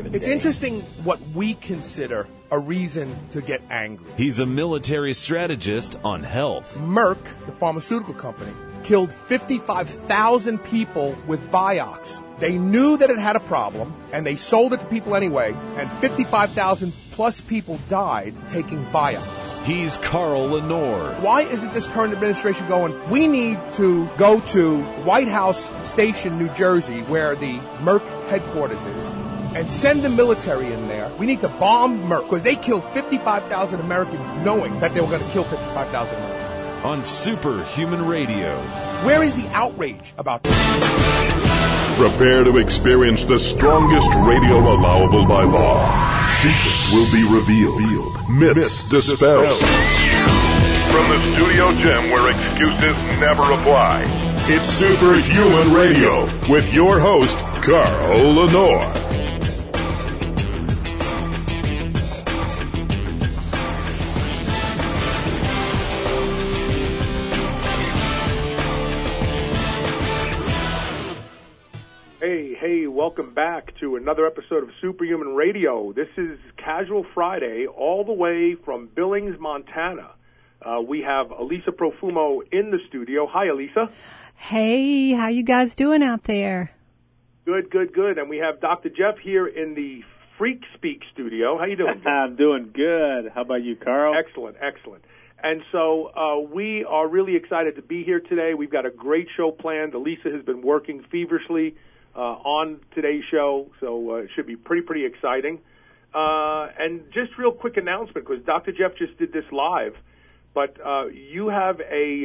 a It's day. interesting what we consider a reason to get angry. He's a military strategist on health. Merck, the pharmaceutical company, killed 55,000 people with Vioxx. They knew that it had a problem, and they sold it to people anyway, and 55,000 plus people died taking Vioxx. He's Carl Lenore. Why isn't this current administration going, we need to go to White House Station, New Jersey, where the Merck headquarters is, and send the military in there. We need to bomb Merck, because they killed 55,000 Americans knowing that they were going to kill 55,000 Americans. On Superhuman Radio. Where is the outrage about this? Prepare to experience the strongest radio allowable by law. Secrets will be revealed. Myths dispelled. From the studio gym where excuses never apply, it's Superhuman Radio with your host, Carl Lenore. Hey, welcome back to another episode of Superhuman Radio. This is Casual Friday, all the way from Billings, Montana. We have Elisa Profumo in the studio. Hi, Elisa. Hey, how you guys doing out there? Good. And we have Dr. Jeff here in the Freak Speak studio. How you doing, Jeff? I'm doing good. How about you, Carl? Excellent. And so we are really excited to be here today. We've got a great show planned. Elisa has been working feverishly on today's show, so it should be pretty exciting. And just real quick announcement, because Dr. Jeff just did this live, but you have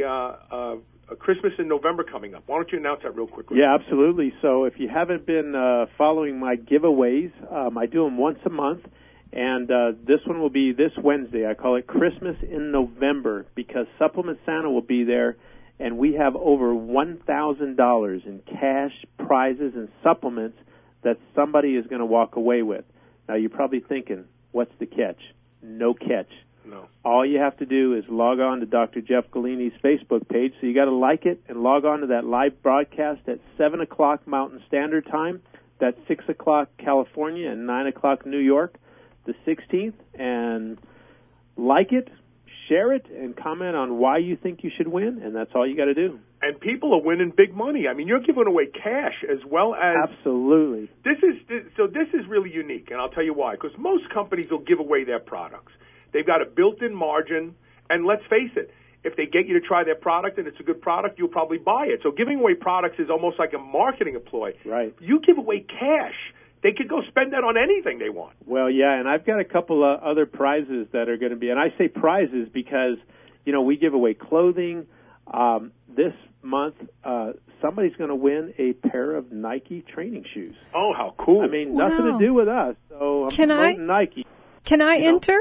a Christmas in November coming up. Why don't you announce that real quickly? Yeah, absolutely. So if you haven't been following my giveaways, I do them once a month, and this one will be this Wednesday. I call it Christmas in November, because Supplement Santa will be there. And we have over $1,000 in cash, prizes, and supplements that somebody is going to walk away with. Now, you're probably thinking, what's the catch? No catch. No. All you have to do is log on to Dr. Jeff Galini's Facebook page. So you got to like it and log on to that live broadcast at 7 o'clock Mountain Standard Time. That's 6 o'clock California and 9 o'clock New York, the 16th. And like it. Share it and comment on why you think you should win, and that's all you got to do. And people are winning big money. I mean, you're giving away cash as well as... Absolutely. This is really unique, and I'll tell you why. Because most companies will give away their products. They've got a built-in margin, and let's face it, if they get you to try their product and it's a good product, you'll probably buy it. So giving away products is almost like a marketing ploy. Right. You give away cash. They could go spend that on anything they want. Well, yeah, and I've got a couple of other prizes that are going to be, and I say prizes because, we give away clothing. This month, somebody's going to win a pair of Nike training shoes. Oh, how cool. I mean, nothing to do with us, so I'm promoting Nike. Can I enter?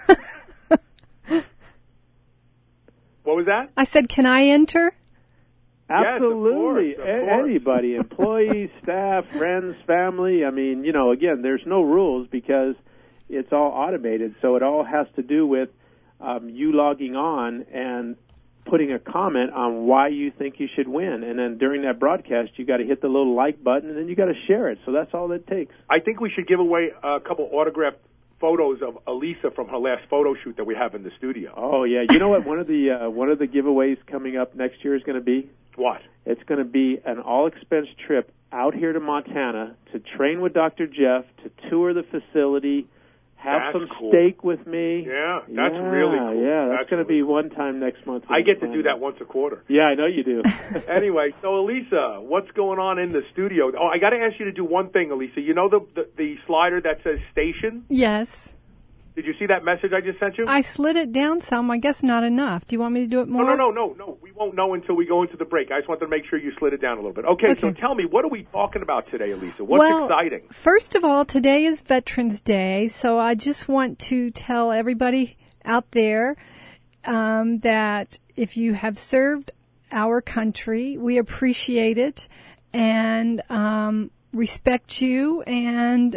What was that? I said, can I enter? Absolutely. Yes, of course. Anybody, employees, staff, friends, family. I mean, again, there's no rules because it's all automated. So it all has to do with you logging on and putting a comment on why you think you should win. And then during that broadcast, you got to hit the little like button, and then you got to share it. So that's all it takes. I think we should give away a couple autographed photos of Elisa from her last photo shoot that we have in the studio. Oh, yeah. You know what? One of the giveaways coming up next year is going to be? What? It's going to be an all-expense trip out here to Montana to train with Dr. Jeff, to tour the facility, have some steak with me. Yeah, that's really cool. Yeah, that's going to be one time next month. I get to do that once a quarter. Yeah, I know you do. Anyway, so Elisa, what's going on in the studio? Oh, I got to ask you to do one thing, Elisa. You know the slider that says station? Yes. Did you see that message I just sent you? I slid it down some. I guess not enough. Do you want me to do it more? No. We won't know until we go into the break. I just wanted to make sure you slid it down a little bit. Okay. So tell me, what are we talking about today, Elisa? What's exciting? First of all, today is Veterans Day, so I just want to tell everybody out there that if you have served our country, we appreciate it and respect you and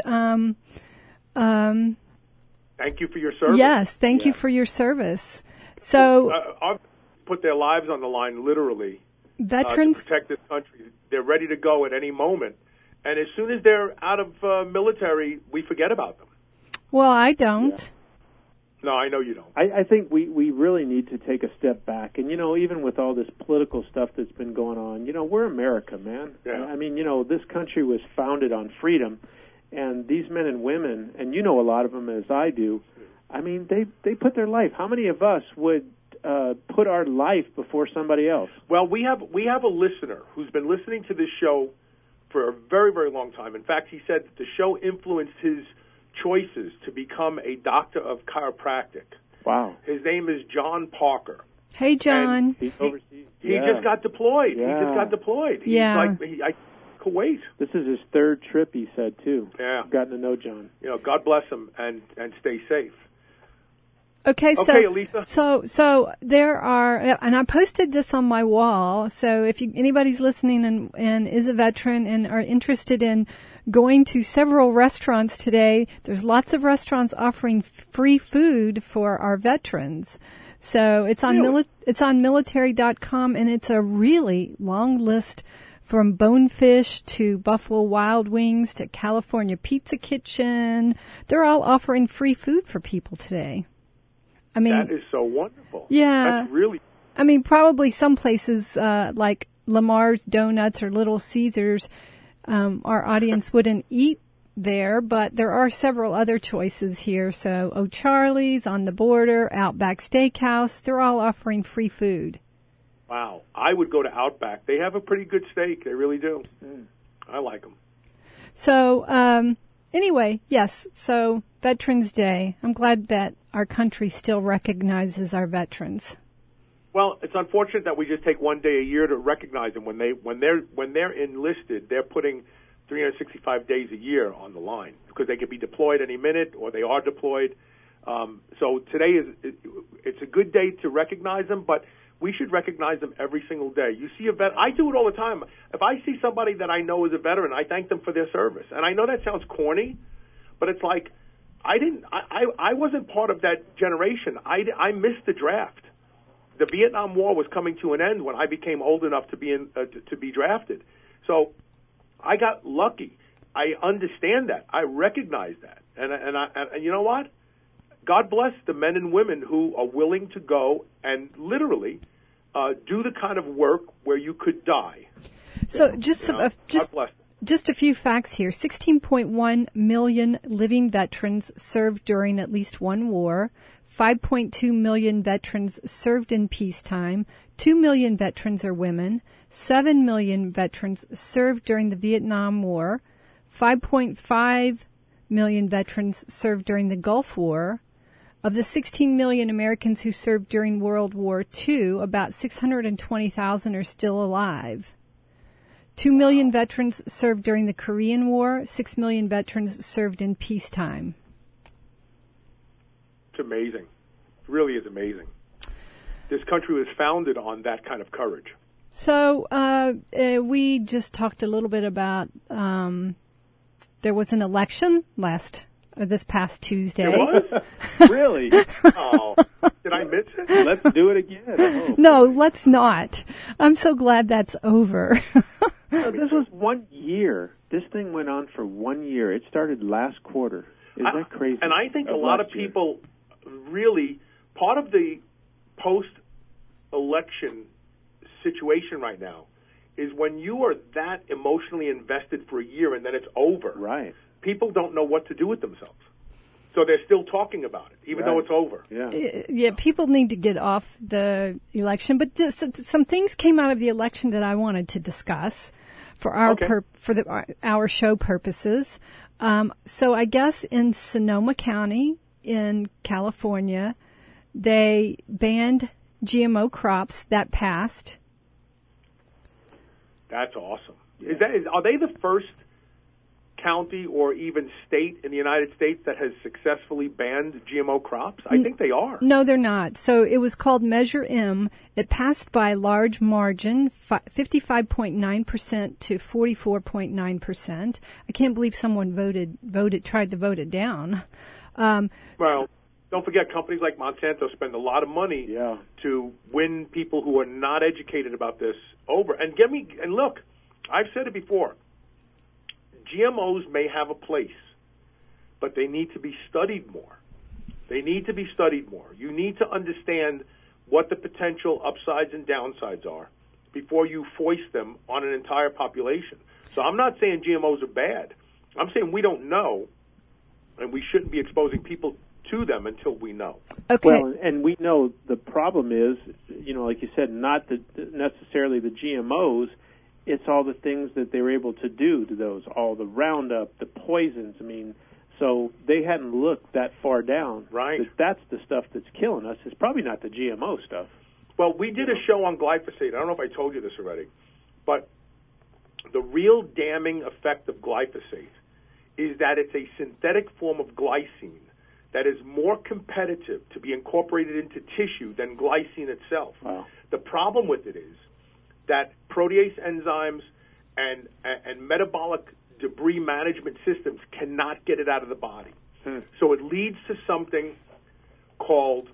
thank you for your service. Yes, thank you for your service. So, I've put their lives on the line, literally, veterans to protect this country. They're ready to go at any moment, And as soon as they're out of military, we forget about them. Well, I don't. Yeah. No, I know you don't. I think we really need to take a step back. And, even with all this political stuff that's been going on, we're America, man. Yeah. I mean, this country was founded on freedom. And these men and women, and a lot of them as I do, I mean, they put their life. How many of us would put our life before somebody else? Well, we have a listener who's been listening to this show for a very, very long time. In fact, he said that the show influenced his choices to become a doctor of chiropractic. Wow. His name is John Parker. Hey, John. He's overseas. He just got deployed. Yeah. He just got deployed. Yeah. He's like, Kuwait. This is his third trip, he said, too. Yeah. I've gotten to know John. God bless him and stay safe. Okay, Okay, Elisa. So there are, and I posted this on my wall. So if anybody's listening and is a veteran and are interested in going to several restaurants today, there's lots of restaurants offering free food for our veterans. So it's on it's on military.com, and it's a really long list from Bonefish to Buffalo Wild Wings to California Pizza Kitchen. They're all offering free food for people today. I mean, that is so wonderful. Yeah. That's really. I mean, probably some places like Lamar's Donuts or Little Caesars, our audience wouldn't eat there, but there are several other choices here. So O'Charlie's, On the Border, Outback Steakhouse, they're all offering free food. Wow. I would go to Outback. They have a pretty good steak. They really do. I like them. So anyway, yes, so Veterans Day. I'm glad that our country still recognizes our veterans. Well, it's unfortunate that we just take one day a year to recognize them. When they're enlisted, they're putting 365 days a year on the line because they could be deployed any minute or they are deployed. So today it's a good day to recognize them, but we should recognize them every single day. You see a vet, I do it all the time. If I see somebody that I know is a veteran, I thank them for their service. And I know that sounds corny, but it's like I wasn't part of that generation. I missed the draft. The Vietnam War was coming to an end when I became old enough to be drafted. So I got lucky. I understand that. I recognize that. And you know what? God bless the men and women who are willing to go and literally do the kind of work where you could die. So just a few facts here. 16.1 million living veterans served during at least one war. 5.2 million veterans served in peacetime. 2 million veterans are women. 7 million veterans served during the Vietnam War. 5.5 million veterans served during the Gulf War. Of the 16 million Americans who served during World War II, about 620,000 are still alive. 2 million veterans served during the Korean War. 6 million veterans served in peacetime. It's amazing. It really is amazing. This country was founded on that kind of courage. So we just talked a little bit about there was an election this past Tuesday. There was? Really? Oh, did I miss it? Let's do it again. Oh. No, let's not. I'm so glad that's over. No, this was 1 year. This thing went on for 1 year. It started last quarter. Isn't that crazy? And I think a lot of people really, part of the post-election situation right now is when you are that emotionally invested for a year and then it's over. Right. People don't know what to do with themselves. So they're still talking about it, even though it's over. Yeah. Yeah, people need to get off the election. But some things came out of the election that I wanted to discuss for our show purposes. So I guess in Sonoma County in California, they banned GMO crops. That passed. That's awesome. Are they the first county or even state in the United States that has successfully banned GMO crops? I think they are. No, they're not. So it was called Measure M. It passed by a large margin, 55.9% to 44.9%. I can't believe someone tried to vote it down. Well, don't forget companies like Monsanto spend a lot of money to win people who are not educated about this over. And look, I've said it before. GMOs may have a place, but they need to be studied more. They need to be studied more. You need to understand what the potential upsides and downsides are before you foist them on an entire population. So I'm not saying GMOs are bad. I'm saying we don't know, and we shouldn't be exposing people to them until we know. Okay. Well, and we know the problem is, like you said, not necessarily the GMOs. It's all the things that they were able to do to those, all the Roundup, the poisons. I mean, so they hadn't looked that far down. Right. That's the stuff that's killing us. It's probably not the GMO stuff. Well, we did a show on glyphosate. I don't know if I told you this already, but the real damning effect of glyphosate is that it's a synthetic form of glycine that is more competitive to be incorporated into tissue than glycine itself. Wow. The problem with it is that protease enzymes and metabolic debris management systems cannot get it out of the body. So it leads to something called,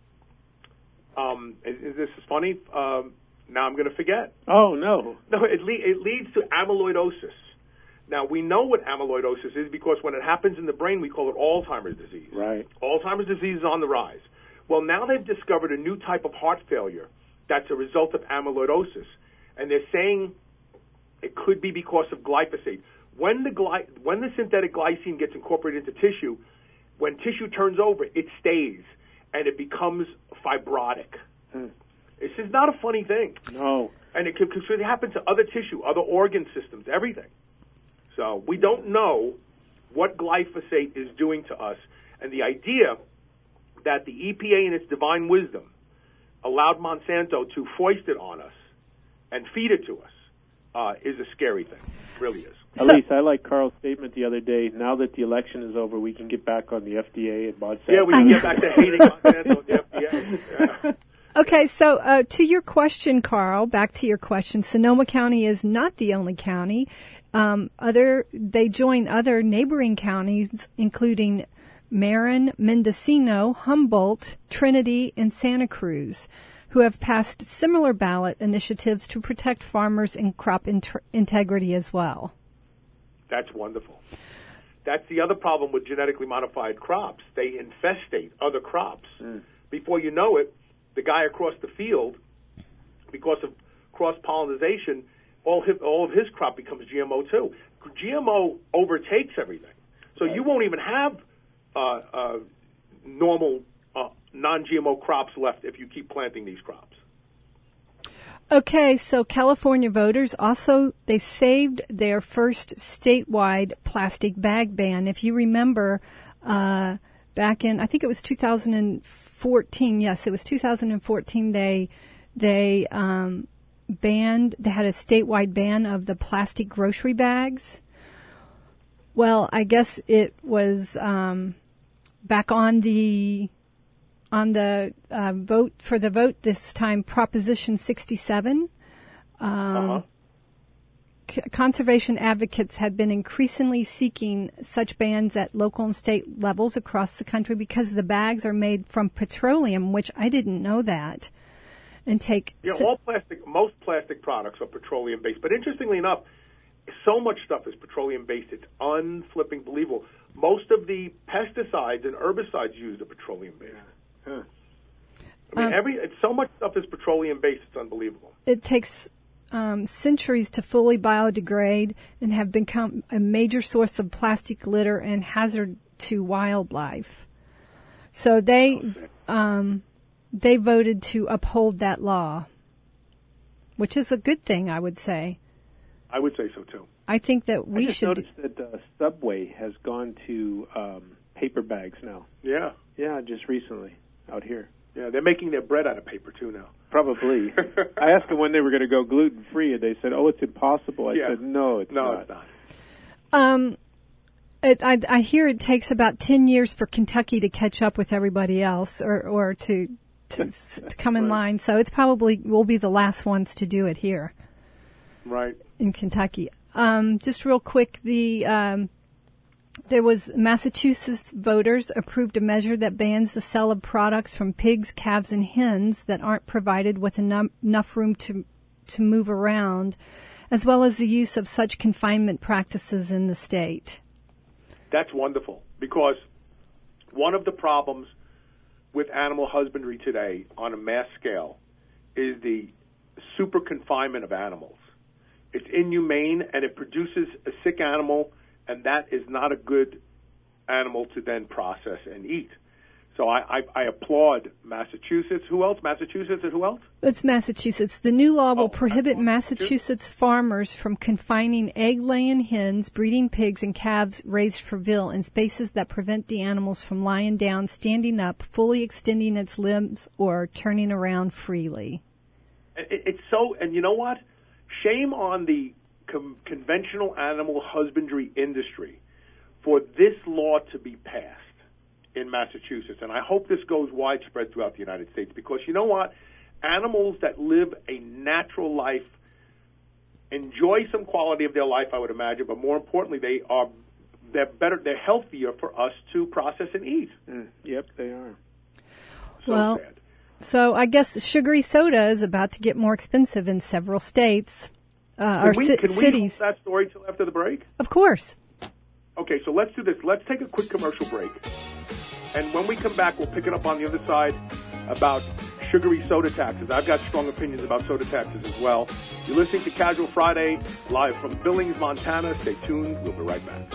this is funny, now I'm going to forget. Oh, no. No, it leads to amyloidosis. Now, we know what amyloidosis is because when it happens in the brain, we call it Alzheimer's disease. Right. Alzheimer's disease is on the rise. Well, now they've discovered a new type of heart failure that's a result of amyloidosis, and they're saying it could be because of glyphosate. When the synthetic glycine gets incorporated into tissue, when tissue turns over, it stays, and it becomes fibrotic. This is not a funny thing. No. And it could happen to other tissue, other organ systems, everything. So we don't know what glyphosate is doing to us, and the idea that the EPA in its divine wisdom allowed Monsanto to foist it on us and feed it to us is a scary thing. It really is. Elise, I like Carl's statement the other day. Now that the election is over, we can get back on the FDA and Monsanto. Yeah, we can get back to hating Monsanto and the FDA. Yeah. Okay, so to your question, Carl, back to your question, Sonoma County is not the only county. They join other neighboring counties, including Marin, Mendocino, Humboldt, Trinity, and Santa Cruz, who have passed similar ballot initiatives to protect farmers and crop integrity as well. That's wonderful. That's the other problem with genetically modified crops. They infestate other crops. Before you know it, the guy across the field, because of cross-pollination, all of his crop becomes GMO too. GMO overtakes everything. So you won't even have normal non-GMO crops left if you keep planting these crops. Okay, so California voters also, they saved their first statewide plastic bag ban. If you remember, back in, I think it was 2014, yes, it was 2014, they had a statewide ban of the plastic grocery bags. Well, I guess it was back on the vote for the vote this time, Proposition 67. Conservation advocates have been increasingly seeking such bans at local and state levels across the country because the bags are made from petroleum, which I didn't know that. And most plastic products are petroleum based. But interestingly enough, so much stuff is petroleum based. It's unflipping believable. Most of the pesticides and herbicides used are petroleum based. I mean, so much stuff is petroleum based. It's unbelievable. It takes centuries to fully biodegrade and have become a major source of plastic litter and hazard to wildlife. So they voted to uphold that law, which is a good thing, I would say. I would say so too. I think that we should. I just noticed that Subway has gone to paper bags now. Yeah. Yeah, just recently out here. Yeah, they're making their bread out of paper too now. Probably. I asked them when they were going to go gluten free, and they said, "Oh, it's impossible." I said, "No, it's not." No, it's not. I hear it takes about 10 years for Kentucky to catch up with everybody else, or to come in line. So it's probably we'll be the last ones to do it here. Right. In Kentucky. Just real quick, there was Massachusetts voters approved a measure that bans the sale of products from pigs, calves, and hens that aren't provided with enough room to move around as well as the use of such confinement practices in the state. That's wonderful, because one of the problems with animal husbandry today on a mass scale is the super confinement of animals. It's inhumane, and it produces a sick animal, and that is not a good animal to then process and eat. So I applaud Massachusetts. Who else? Massachusetts and who else? It's Massachusetts. The new law will prohibit Massachusetts farmers from confining egg-laying hens, breeding pigs, and calves raised for veal in spaces that prevent the animals from lying down, standing up, fully extending its limbs, or turning around freely. It's so, and you know what? Shame on the conventional animal husbandry industry for this law to be passed in Massachusetts. And I hope this goes widespread throughout the United States, because you know what? Animals that live a natural life enjoy some quality of their life, I would imagine, but more importantly, they're better, they're healthier for us to process and eat. Yep, they are. So sad. So I guess sugary soda is about to get more expensive in several states or cities. Can we hold that story till after the break? Of course. Okay, so let's do this. Let's take a quick commercial break. And when we come back, we'll pick it up on the other side about sugary soda taxes. I've got strong opinions about soda taxes as well. You're listening to Casual Friday, live from Billings, Montana. Stay tuned. We'll be right back.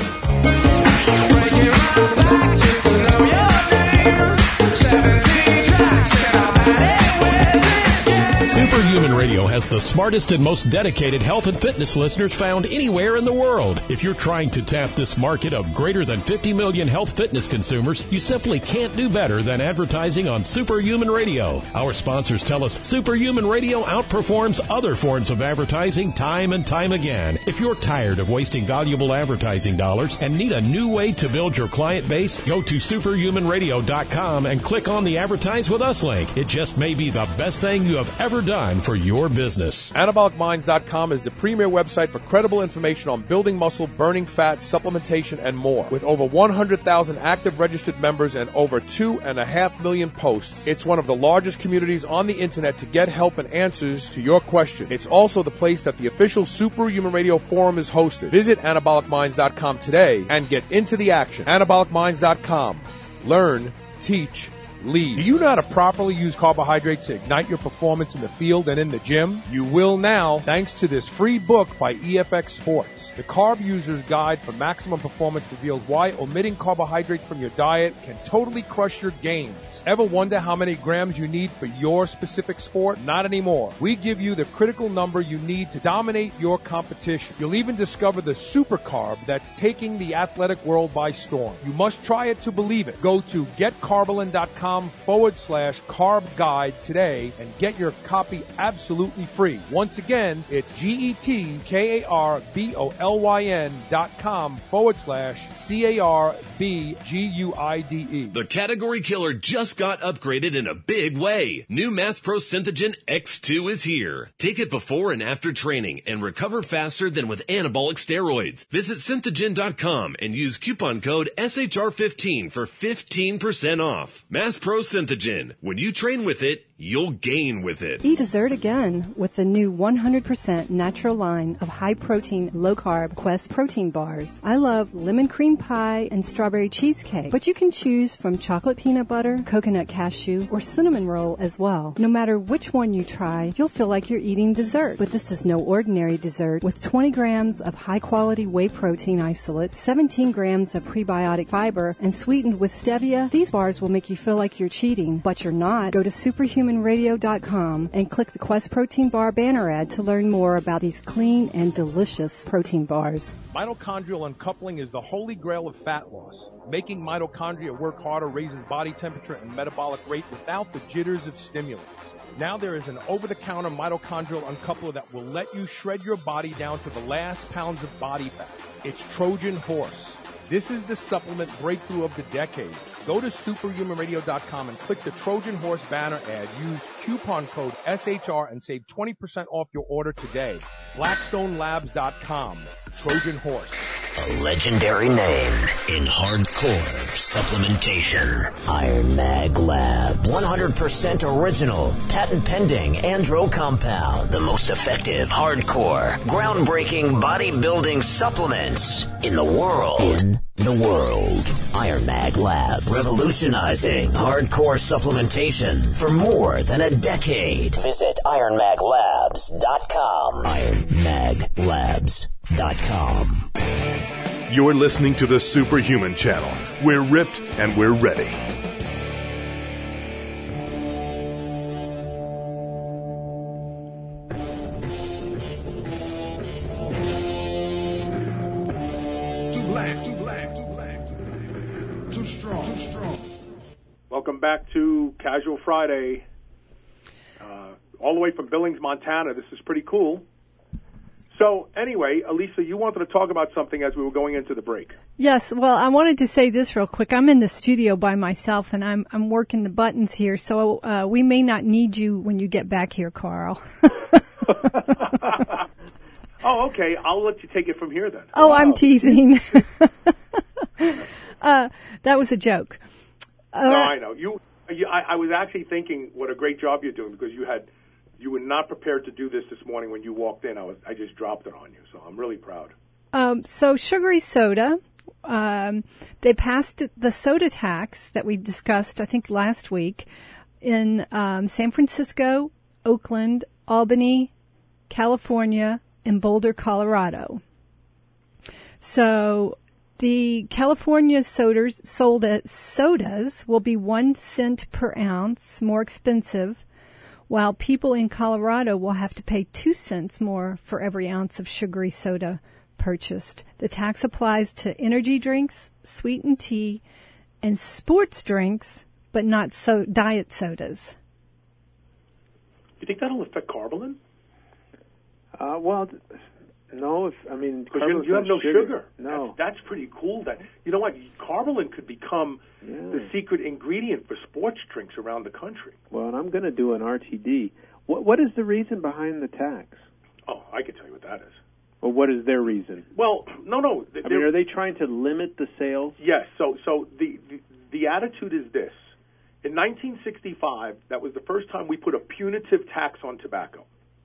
Superhuman Radio has the smartest and most dedicated health and fitness listeners found anywhere in the world. If you're trying to tap this market of greater than 50 million health fitness consumers, you simply can't do better than advertising on Superhuman Radio. Our sponsors tell us Superhuman Radio outperforms other forms of advertising time and time again. If you're tired of wasting valuable advertising dollars and need a new way to build your client base, go to superhumanradio.com and click on the Advertise With Us link. It just may be the best thing you have ever done for your business. AnabolicMinds.com is the premier website for credible information on building muscle, burning fat, supplementation, and more. With over 100,000 active registered members and over 2.5 million posts, it's one of the largest communities on the internet to get help and answers to your questions. It's also the place that the official Superhuman Radio Forum is hosted. Visit AnabolicMinds.com today and get into the action. AnabolicMinds.com. Learn, teach, lead. Do you know how to properly use carbohydrates to ignite your performance in the field and in the gym? You will now, thanks to this free book by EFX Sports. The Carb User's Guide for Maximum Performance reveals why omitting carbohydrates from your diet can totally crush your gains. Ever wonder how many grams you need for your specific sport? Not anymore. We give you the critical number you need to dominate your competition. You'll even discover the super carb that's taking the athletic world by storm. You must try it to believe it. Go to getcarbolin.com/carb guide today and get your copy absolutely free. Once again, it's GETKARBOLIN.com/CARBGUIDE. The category killer just got upgraded in a big way. New Mass Pro Synthogen X2 is here. Take it before and after training and recover faster than with anabolic steroids. Visit Synthogen.com and use coupon code SHR15 for 15% off. Mass Pro Synthogen. When you train with it, you'll gain with it. Eat dessert again with the new 100% natural line of high-protein, low-carb Quest protein bars. I love lemon cream pie and strawberry cheesecake, but you can choose from chocolate peanut butter, coconut cashew, or cinnamon roll as well. No matter which one you try, you'll feel like you're eating dessert. But this is no ordinary dessert. With 20 grams of high-quality whey protein isolate, 17 grams of prebiotic fiber, and sweetened with stevia, these bars will make you feel like you're cheating, but you're not. Go to superhumanradio.com and click the Quest Protein Bar banner ad to learn more about these clean and delicious protein bars. Mitochondrial uncoupling is the holy grail of fat loss. Making mitochondria work harder raises body temperature and metabolic rate without the jitters of stimulants. Now there is an over-the-counter mitochondrial uncoupler that will let you shred your body down to the last pounds of body fat. It's Trojan Horse. This is the supplement breakthrough of the decade. Go to superhumanradio.com and click the Trojan Horse banner ad. Use coupon code SHR and save 20% off your order today. BlackstoneLabs.com. Trojan Horse. A legendary name in hardcore supplementation. Iron Mag Labs. 100% original, patent-pending andro compound. The most effective, hardcore, groundbreaking bodybuilding supplements in the world. Iron Mag Labs. Revolutionizing hardcore supplementation for more than a decade. Visit IronMagLabs.com. IronMagLabs.com. You're listening to the Superhuman Channel. We're ripped and we're ready. Too strong. Welcome back to Casual Friday. All the way from Billings, Montana. This is pretty cool. So, anyway, Elisa, you wanted to talk about something as we were going into the break. Yes, well, I wanted to say this real quick. I'm in the studio by myself, and I'm working the buttons here, so we may not need you when you get back here, Carl. Oh, okay. I'll let you take it from here then. Oh, wow. I'm teasing. That was a joke. No, I know. I was actually thinking what a great job you're doing because you were not prepared to do this morning when you walked in. I just dropped it on you, so I'm really proud. So sugary soda, they passed the soda tax that we discussed, I think, last week in San Francisco, Oakland, Albany, California, and Boulder, Colorado. So the California sodas will be 1 cent per ounce more expensive, while people in Colorado will have to pay 2 cents more for every ounce of sugary soda purchased. The tax applies to energy drinks, sweetened tea, and sports drinks, but not diet sodas. You think that'll affect Carbolin? Well, no. Because you have no sugar. No, that's pretty cool. That you know what, Carbolin could become the secret ingredient for sports drinks around the country. Well, and I'm going to do an RTD. What is the reason behind the tax? Oh, I can tell you what that is. Well, what is their reason? Well, no. Are they trying to limit the sales? Yes. So the attitude is this. In 1965, that was the first time we put a punitive tax on tobacco.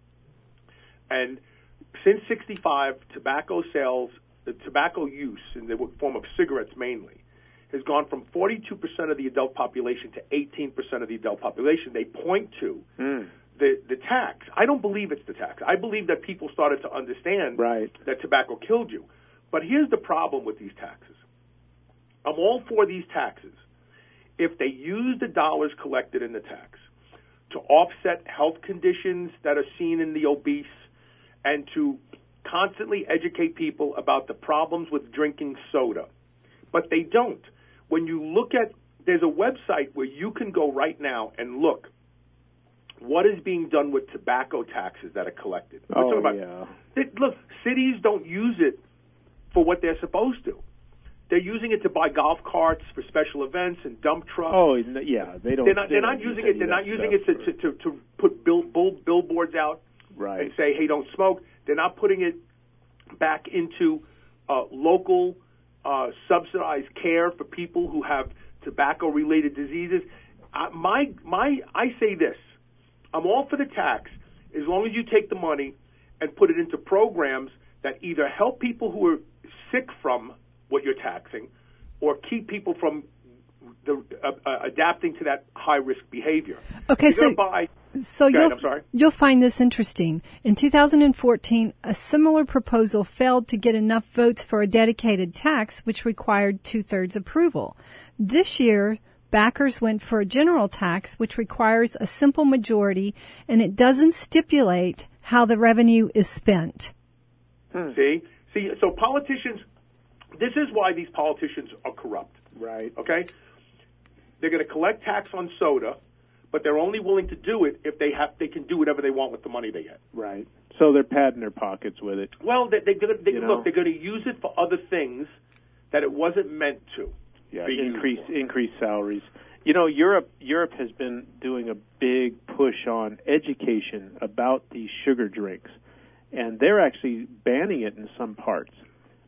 And since 65, tobacco sales, the tobacco use in the form of cigarettes mainly, has gone from 42% of the adult population to 18% of the adult population. They point to the tax. I don't believe it's the tax. I believe that people started to understand that tobacco killed you. But here's the problem with these taxes. I'm all for these taxes if they use the dollars collected in the tax to offset health conditions that are seen in the obese and to constantly educate people about the problems with drinking soda. But they don't. When you look at, there's a website where you can go right now and look what is being done with tobacco taxes that are collected. Look, cities don't use it for what they're supposed to. They're using it to buy golf carts for special events and dump trucks. Oh, yeah, they don't. They're not using it. They're not using it to put billboards out and say, "Hey, don't smoke." They're not putting it back into local subsidized care for people who have tobacco-related diseases. I say this: I'm all for the tax as long as you take the money and put it into programs that either help people who are sick from what you're taxing, or keep people from adapting to that high-risk behavior. Okay, I'm you'll find this interesting. In 2014, a similar proposal failed to get enough votes for a dedicated tax, which required 2/3 approval. This year, backers went for a general tax, which requires a simple majority, and it doesn't stipulate how the revenue is spent. See, so politicians... This is why these politicians are corrupt. Right. Okay? They're going to collect tax on soda, but they're only willing to do it if they can do whatever they want with the money they get. Right. So they're padding their pockets with it. Well, they're going to use it for other things that it wasn't meant to. Yeah, increase salaries. You know, Europe has been doing a big push on education about these sugar drinks, and they're actually banning it in some parts.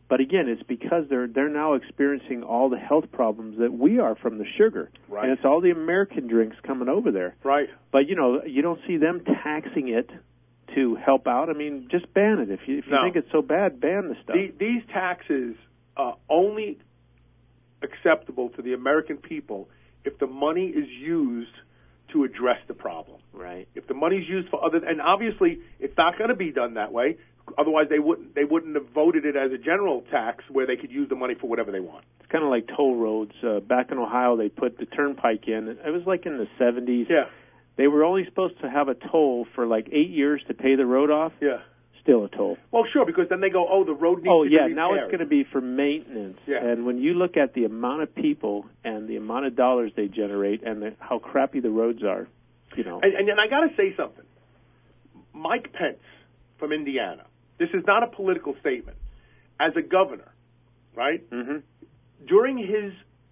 But again, it's because they're now experiencing all the health problems that we are from the sugar. Right. And it's all the American drinks coming over there. Right. But, you know, you don't see them taxing it to help out. I mean, just ban it. If you think it's so bad, ban the stuff. These taxes are only acceptable to the American people if the money is used to address the problem. Right. If the money's used for other, and obviously it's not going to be done that way. Otherwise, they wouldn't have voted it as a general tax where they could use the money for whatever they want. It's kind of like toll roads. Back in Ohio, they put the turnpike in. It was like in the 70s. Yeah. They were only supposed to have a toll for like 8 years to pay the road off. Yeah. Still a toll. Well, sure, because then they go, the road needs to be repaired. Now it's going to be for maintenance. Yeah. And when you look at the amount of people and the amount of dollars they generate and how crappy the roads are, you know. And I got to say something. Mike Pence from Indiana. This is not a political statement. As a governor, right? Mm-hmm. During his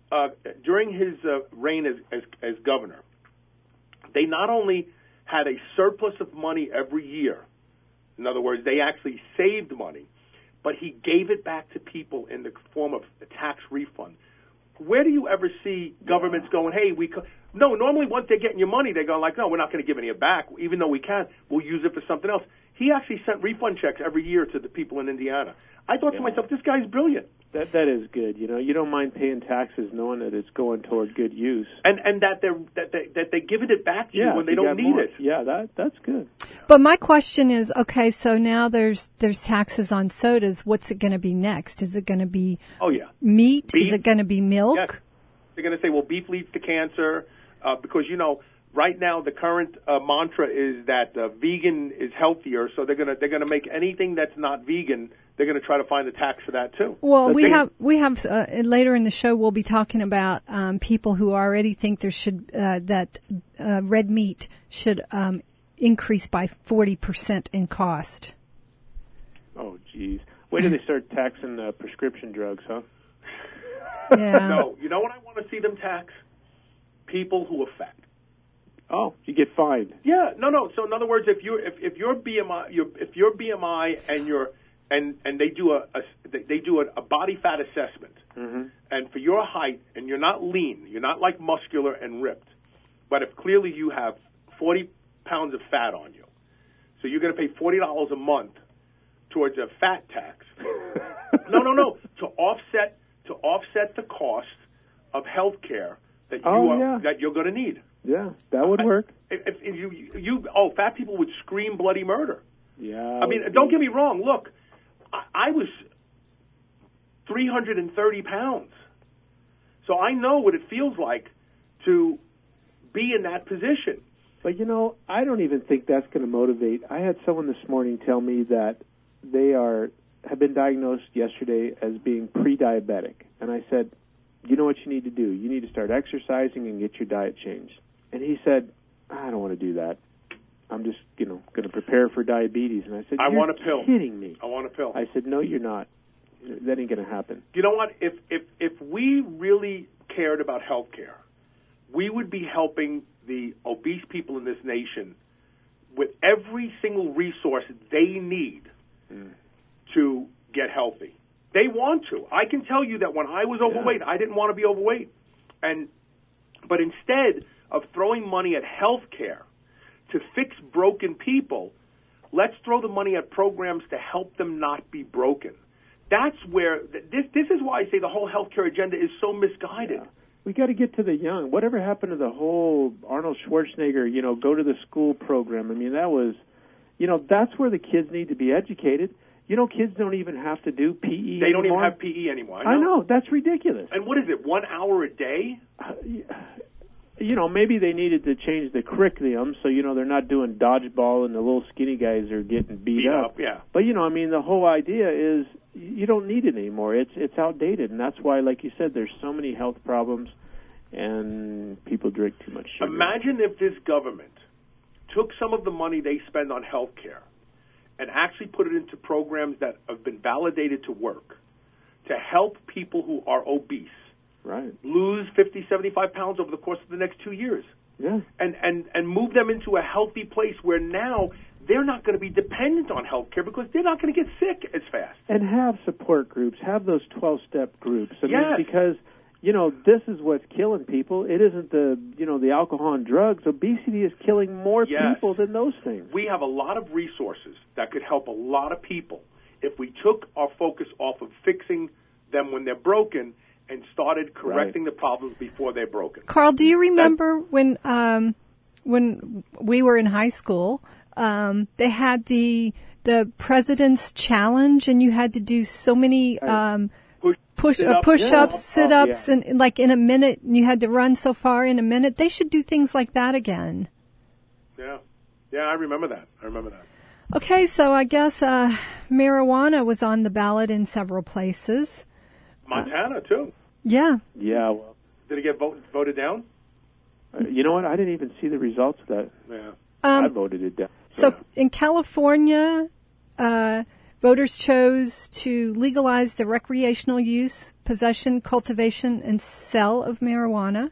reign as governor, they not only had a surplus of money every year. In other words, they actually saved money, but he gave it back to people in the form of a tax refund. Where do you ever see governments going, hey, no, normally once they're getting your money, they go like, no, we're not going to give any of it back, even though we can. We'll use it for something else. He actually sent refund checks every year to the people in Indiana. I thought to myself, this guy's brilliant. That is good. You know, you don't mind paying taxes knowing that it's going toward good use. And that they're giving it back to you when they don't need it. Yeah, that's good. But my question is, okay, so now there's taxes on sodas. What's it going to be next? Is it going to be meat? Beef? Is it going to be milk? Yes. They're going to say, well, beef leads to cancer because, you know, right now the current mantra is that vegan is healthier, so they're going to make anything that's not vegan. They're going to try to find a tax for that too. Well, we have later in the show we'll be talking about people who already think there should that red meat should increase by 40% in cost. Oh, geez! Wait till they start taxing prescription drugs, huh? Yeah. No, you know what I want to see them tax? People who are fat. Oh, you get fined. Yeah, no. So in other words, if your BMI and your and they do a body fat assessment, mm-hmm. and for your height and you're not lean, you're not like muscular and ripped, but if clearly you have 40 pounds of fat on you, so you're going to pay $40 a month towards a fat tax. No, to offset the cost of health care that you're going to need. Yeah, that would work. If fat people would scream bloody murder. Yeah. I mean, don't get me wrong. Look, I was 330 pounds. So I know what it feels like to be in that position. But, you know, I don't even think that's going to motivate. I had someone this morning tell me that they have been diagnosed yesterday as being pre-diabetic. And I said, you know what you need to do? You need to start exercising and get your diet changed. And he said, I don't want to do that. I'm just, going to prepare for diabetes. And I said, I want a pill. You're kidding me. I want a pill. I said, no, you're not. That ain't going to happen. You know what? If we really cared about health care, we would be helping the obese people in this nation with every single resource they need to get healthy. They want to. I can tell you that when I was overweight, I didn't want to be overweight. But instead of throwing money at health care to fix broken people, let's throw the money at programs to help them not be broken. That's where this is why I say the whole healthcare agenda is so misguided. Yeah. We got to get to the young. Whatever happened to the whole Arnold Schwarzenegger, go to the school program? I mean, that was, that's where the kids need to be educated. Kids don't even have to do PE anymore. They don't even have PE anymore. I know. That's ridiculous. And what is it, 1 hour a day? Maybe they needed to change the curriculum so, they're not doing dodgeball and the little skinny guys are getting beat up. Yeah. But, the whole idea is you don't need it anymore. It's outdated, and that's why, like you said, there's so many health problems and people drink too much sugar. Imagine if this government took some of the money they spend on health care and actually put it into programs that have been validated to work to help people who are obese lose 50, 75 pounds over the course of the next 2 years. Yeah. And move them into a healthy place where now they're not going to be dependent on health care because they're not going to get sick as fast. And have support groups, have those 12-step groups. I mean, Yes. because, this is what's killing people. It isn't the alcohol and drugs. Obesity is killing more Yes. people than those things. We have a lot of resources that could help a lot of people if we took our focus off of fixing them when they're broken and started correcting the problems before they're broken. Carl, do you remember when we were in high school, they had the President's Challenge, and you had to do so many push-ups, sit-ups, and like in a minute, and you had to run so far in a minute. They should do things like that again. Yeah, I remember that. Okay, so I guess marijuana was on the ballot in several places. Montana, too. Yeah. Yeah, well. Did it get voted down? You know what? I didn't even see the results of that. Yeah. I voted it down. So in California, voters chose to legalize the recreational use, possession, cultivation, and sale of marijuana.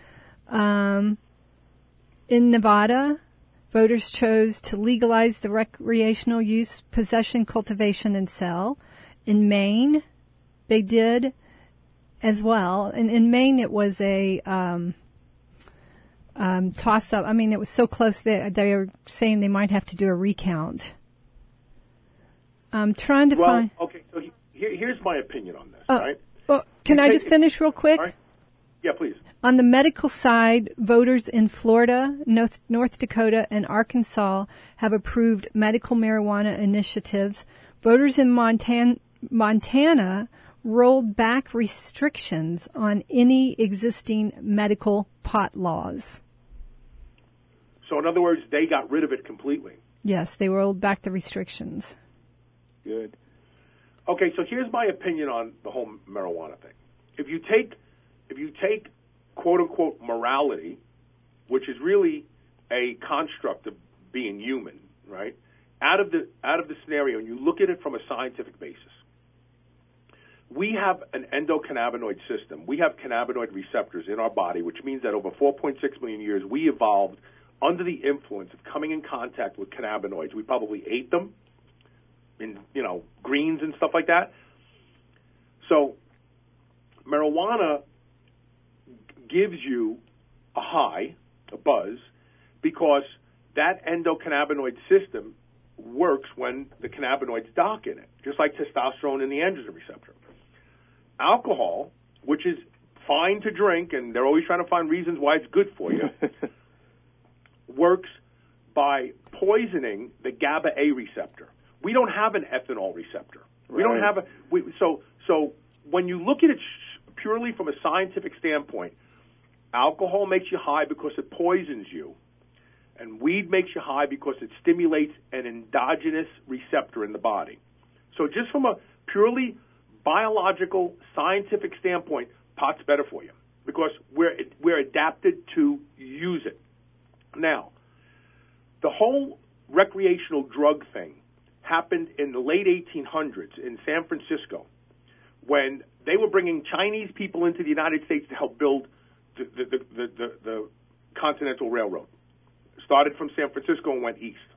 In Nevada, voters chose to legalize the recreational use, possession, cultivation, and sale. In Maine, they did as well. And in Maine, it was a toss-up. I mean, it was so close that they were saying they might have to do a recount. I'm trying to find... Okay, so here's my opinion on this, right? Can I just finish real quick? All right. Yeah, please. On the medical side, voters in Florida, North Dakota, and Arkansas have approved medical marijuana initiatives. Voters in Montana rolled back restrictions on any existing medical pot laws. So in other words, they got rid of it completely. Yes, they rolled back the restrictions. Good. Okay, so here's my opinion on the whole marijuana thing. If you take quote unquote morality, which is really a construct of being human, right? Out of the scenario, and you look at it from a scientific basis, we have an endocannabinoid system. We have cannabinoid receptors in our body, which means that over 4.6 million years, we evolved under the influence of coming in contact with cannabinoids. We probably ate them in, greens and stuff like that. So marijuana gives you a high, a buzz, because that endocannabinoid system works when the cannabinoids dock in it, just like testosterone in the androgen receptor. Alcohol, which is fine to drink, and they're always trying to find reasons why it's good for you, works by poisoning the GABA A receptor. We don't have an ethanol receptor. Right. We don't have so when you look at it purely from a scientific standpoint, alcohol makes you high because it poisons you, and weed makes you high because it stimulates an endogenous receptor in the body. So just from a purely biological, scientific standpoint, pot's better for you because we're adapted to use it. Now, the whole recreational drug thing happened in the late 1800s in San Francisco when they were bringing Chinese people into the United States to help build the Continental Railroad. Started from San Francisco and went east.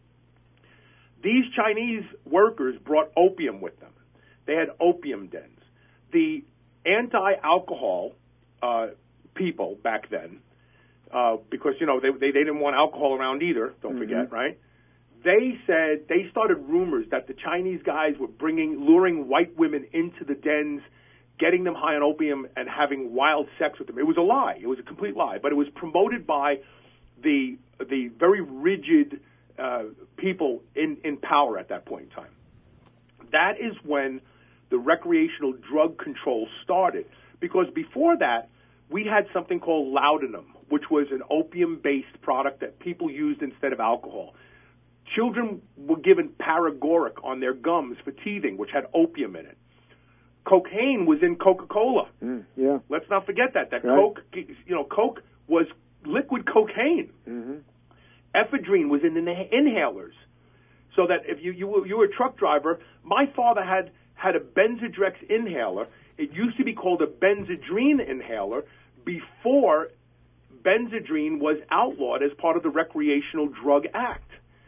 These Chinese workers brought opium with them. They had opium dens. The anti-alcohol people back then, because they didn't want alcohol around either. Don't forget, right? They said they started rumors that the Chinese guys were luring white women into the dens, getting them high on opium, and having wild sex with them. It was a lie. It was a complete lie. But it was promoted by the very rigid people in power at that point in time. That is when the recreational drug control started. Because before that, we had something called laudanum, which was an opium-based product that people used instead of alcohol. Children were given paregoric on their gums for teething, which had opium in it. Cocaine was in Coca-Cola. Yeah. Let's not forget that. That right. Coke was liquid cocaine. Mm-hmm. Ephedrine was in the inhalers. So that if you were a truck driver, my father had a Benzodrex inhaler. It used to be called a Benzedrine inhaler before Benzedrine was outlawed as part of the Recreational Drug Act.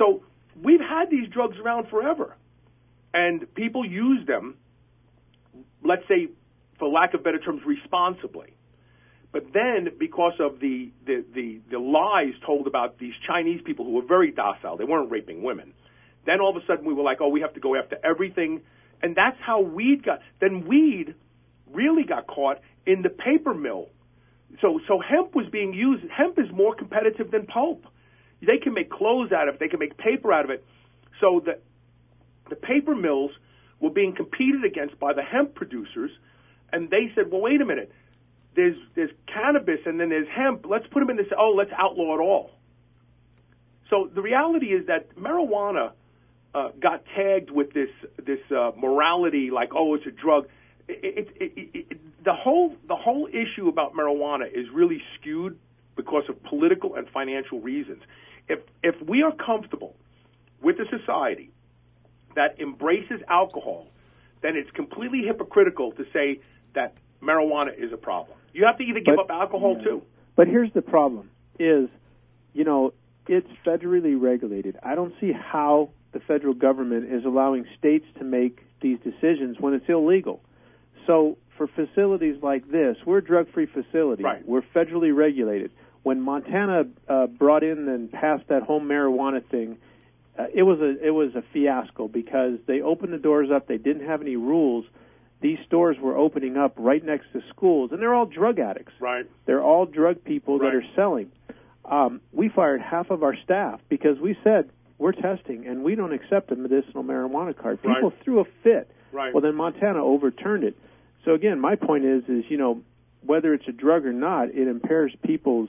So we've had these drugs around forever, and people use them, let's say, for lack of better terms, responsibly. But then, because of the lies told about these Chinese people who were very docile, they weren't raping women, then all of a sudden we were like, oh, we have to go after everything. And that's how weed weed really got caught in the paper mill. So hemp was being used. Hemp is more competitive than pulp. They can make clothes out of it. They can make paper out of it. So the paper mills were being competed against by the hemp producers, and they said, well, wait a minute. There's cannabis and then there's hemp. Let's put them in this. Oh, let's outlaw it all. So the reality is that marijuana got tagged with this morality, like, oh, it's a drug. The whole issue about marijuana is really skewed because of political and financial reasons. If we are comfortable with a society that embraces alcohol, then it's completely hypocritical to say that marijuana is a problem. You have to either give up alcohol too. But here's the problem: is it's federally regulated. I don't see how the federal government is allowing states to make these decisions when it's illegal. So for facilities like this, we're a drug-free facility. Right. We're federally regulated. When Montana brought in and passed that home marijuana thing, it was a fiasco because they opened the doors up. They didn't have any rules. These stores were opening up right next to schools, and they're all drug addicts. Right. They're all drug people that are selling. We fired half of our staff because we said, we're testing, and we don't accept a medicinal marijuana card. People threw a fit. Right. Well, then Montana overturned it. So, again, my point is whether it's a drug or not, it impairs people's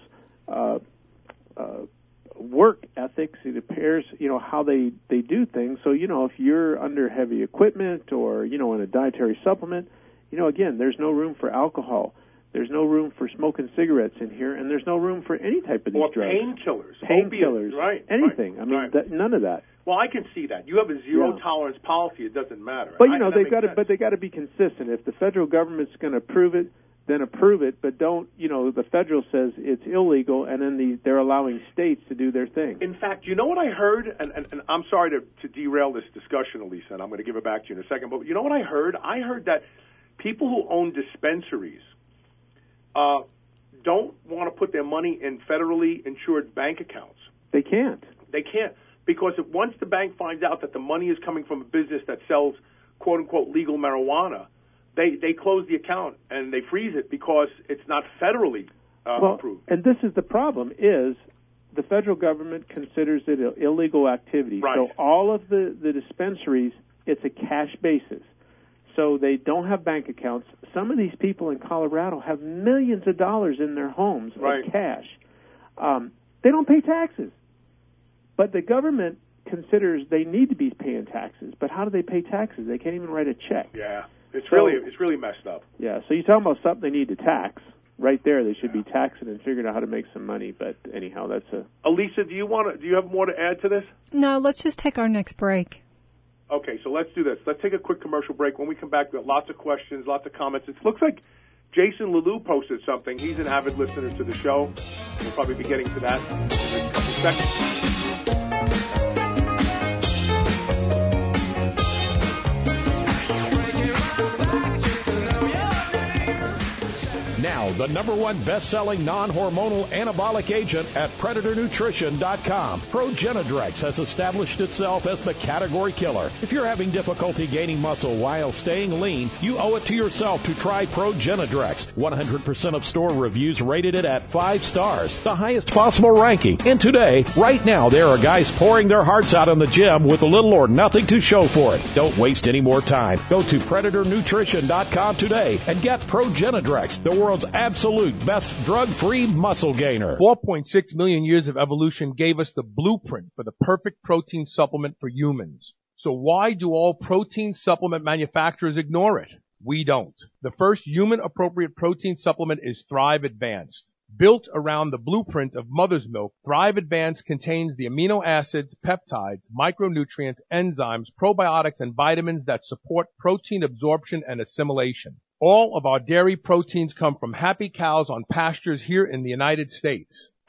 work ethics. It impairs, how they do things. So, if you're under heavy equipment or, in a dietary supplement, again, there's no room for alcohol. There's no room for smoking cigarettes in here, and there's no room for any type of these drugs. Or painkillers. Right. Anything. I mean, none of that. Well, I can see that. You have a zero tolerance policy. It doesn't matter. But they got to be consistent. If the federal government's going to approve it, then approve it. But don't, the federal says it's illegal, and then they're allowing states to do their thing. In fact, you know what I heard? And I'm sorry to derail this discussion, Elisa, and I'm going to give it back to you in a second. But you know what I heard? I heard that people who own dispensaries don't want to put their money in federally insured bank accounts. They can't. They can't. Because once the bank finds out that the money is coming from a business that sells, quote-unquote, legal marijuana, they close the account and they freeze it because it's not federally approved. And this is the problem, is the federal government considers it an illegal activity. Right. So all of the dispensaries, it's a cash basis. So they don't have bank accounts. Some of these people in Colorado have millions of dollars in their homes of cash. They don't pay taxes. But the government considers they need to be paying taxes. But how do they pay taxes? They can't even write a check. Yeah, it's really messed up. Yeah, so you're talking about something they need to tax. Right there, they should be taxing and figuring out how to make some money. But anyhow, that's a... Elisa, do you have more to add to this? No, let's just take our next break. Okay, so let's do this. Let's take a quick commercial break. When we come back, we've got lots of questions, lots of comments. It looks like Jason Lelou posted something. He's an avid listener to the show. We'll probably be getting to that in a couple seconds. Now, the #1 best-selling non-hormonal anabolic agent at PredatorNutrition.com. Progenadrex has established itself as the category killer. If you're having difficulty gaining muscle while staying lean, you owe it to yourself to try Progenadrex. 100% of store reviews rated it at 5 stars, the highest possible ranking. And today, right now, there are guys pouring their hearts out in the gym with little or nothing to show for it. Don't waste any more time. Go to PredatorNutrition.com today and get Progenadrex, the world's absolute best drug-free muscle gainer. 4.6 million years of evolution gave us the blueprint for the perfect protein supplement for humans. So why do all protein supplement manufacturers ignore it? We don't. The first human-appropriate protein supplement is Thrive Advanced. Built around the blueprint of mother's milk, Thrive Advanced contains the amino acids, peptides, micronutrients, enzymes, probiotics, and vitamins that support protein absorption and assimilation. All of our dairy proteins come from happy cows on pastures here in the United States.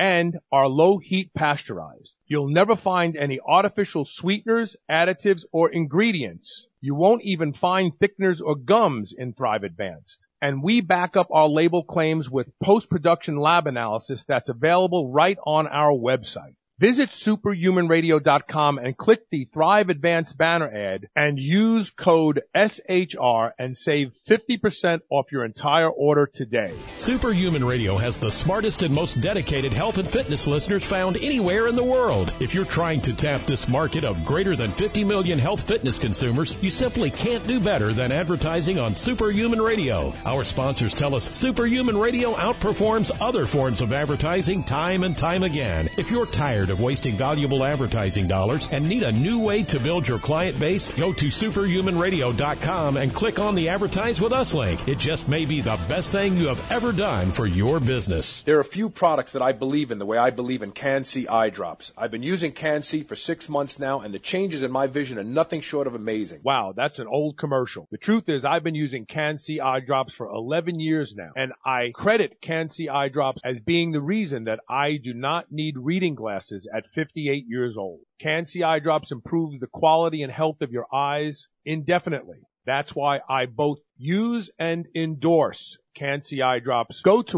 and are low heat pasteurized. You'll never find any artificial sweeteners, additives, or ingredients. You won't even find thickeners or gums in Thrive Advanced. And we back up our label claims with post-production lab analysis that's available right on our website. Visit superhumanradio.com and click the Thrive Advanced banner ad and use code SHR and save 50% off your entire order today. Superhuman Radio has the smartest and most dedicated health and fitness listeners found anywhere in the world. If you're trying to tap this market of greater than 50 million health fitness consumers, you simply can't do better than advertising on Superhuman Radio. Our sponsors tell us Superhuman Radio outperforms other forms of advertising time and time again. If you're tired of wasting valuable advertising dollars and need a new way to build your client base, go to superhumanradio.com and click on the Advertise With Us link. It just may be the best thing you have ever done for your business. There are a few products that I believe in the way I believe in Can-C eye drops. I've been using Can-C for 6 months now, and the changes in my vision are nothing short of amazing. Wow, that's an old commercial. The truth is I've been using Can-C eye drops for 11 years now, and I credit Can-C eye drops as being the reason that I do not need reading glasses at 58 years old. Can-C eye drops improves the quality and health of your eyes indefinitely. That's why I both use and endorse Can-C eye drops. Go to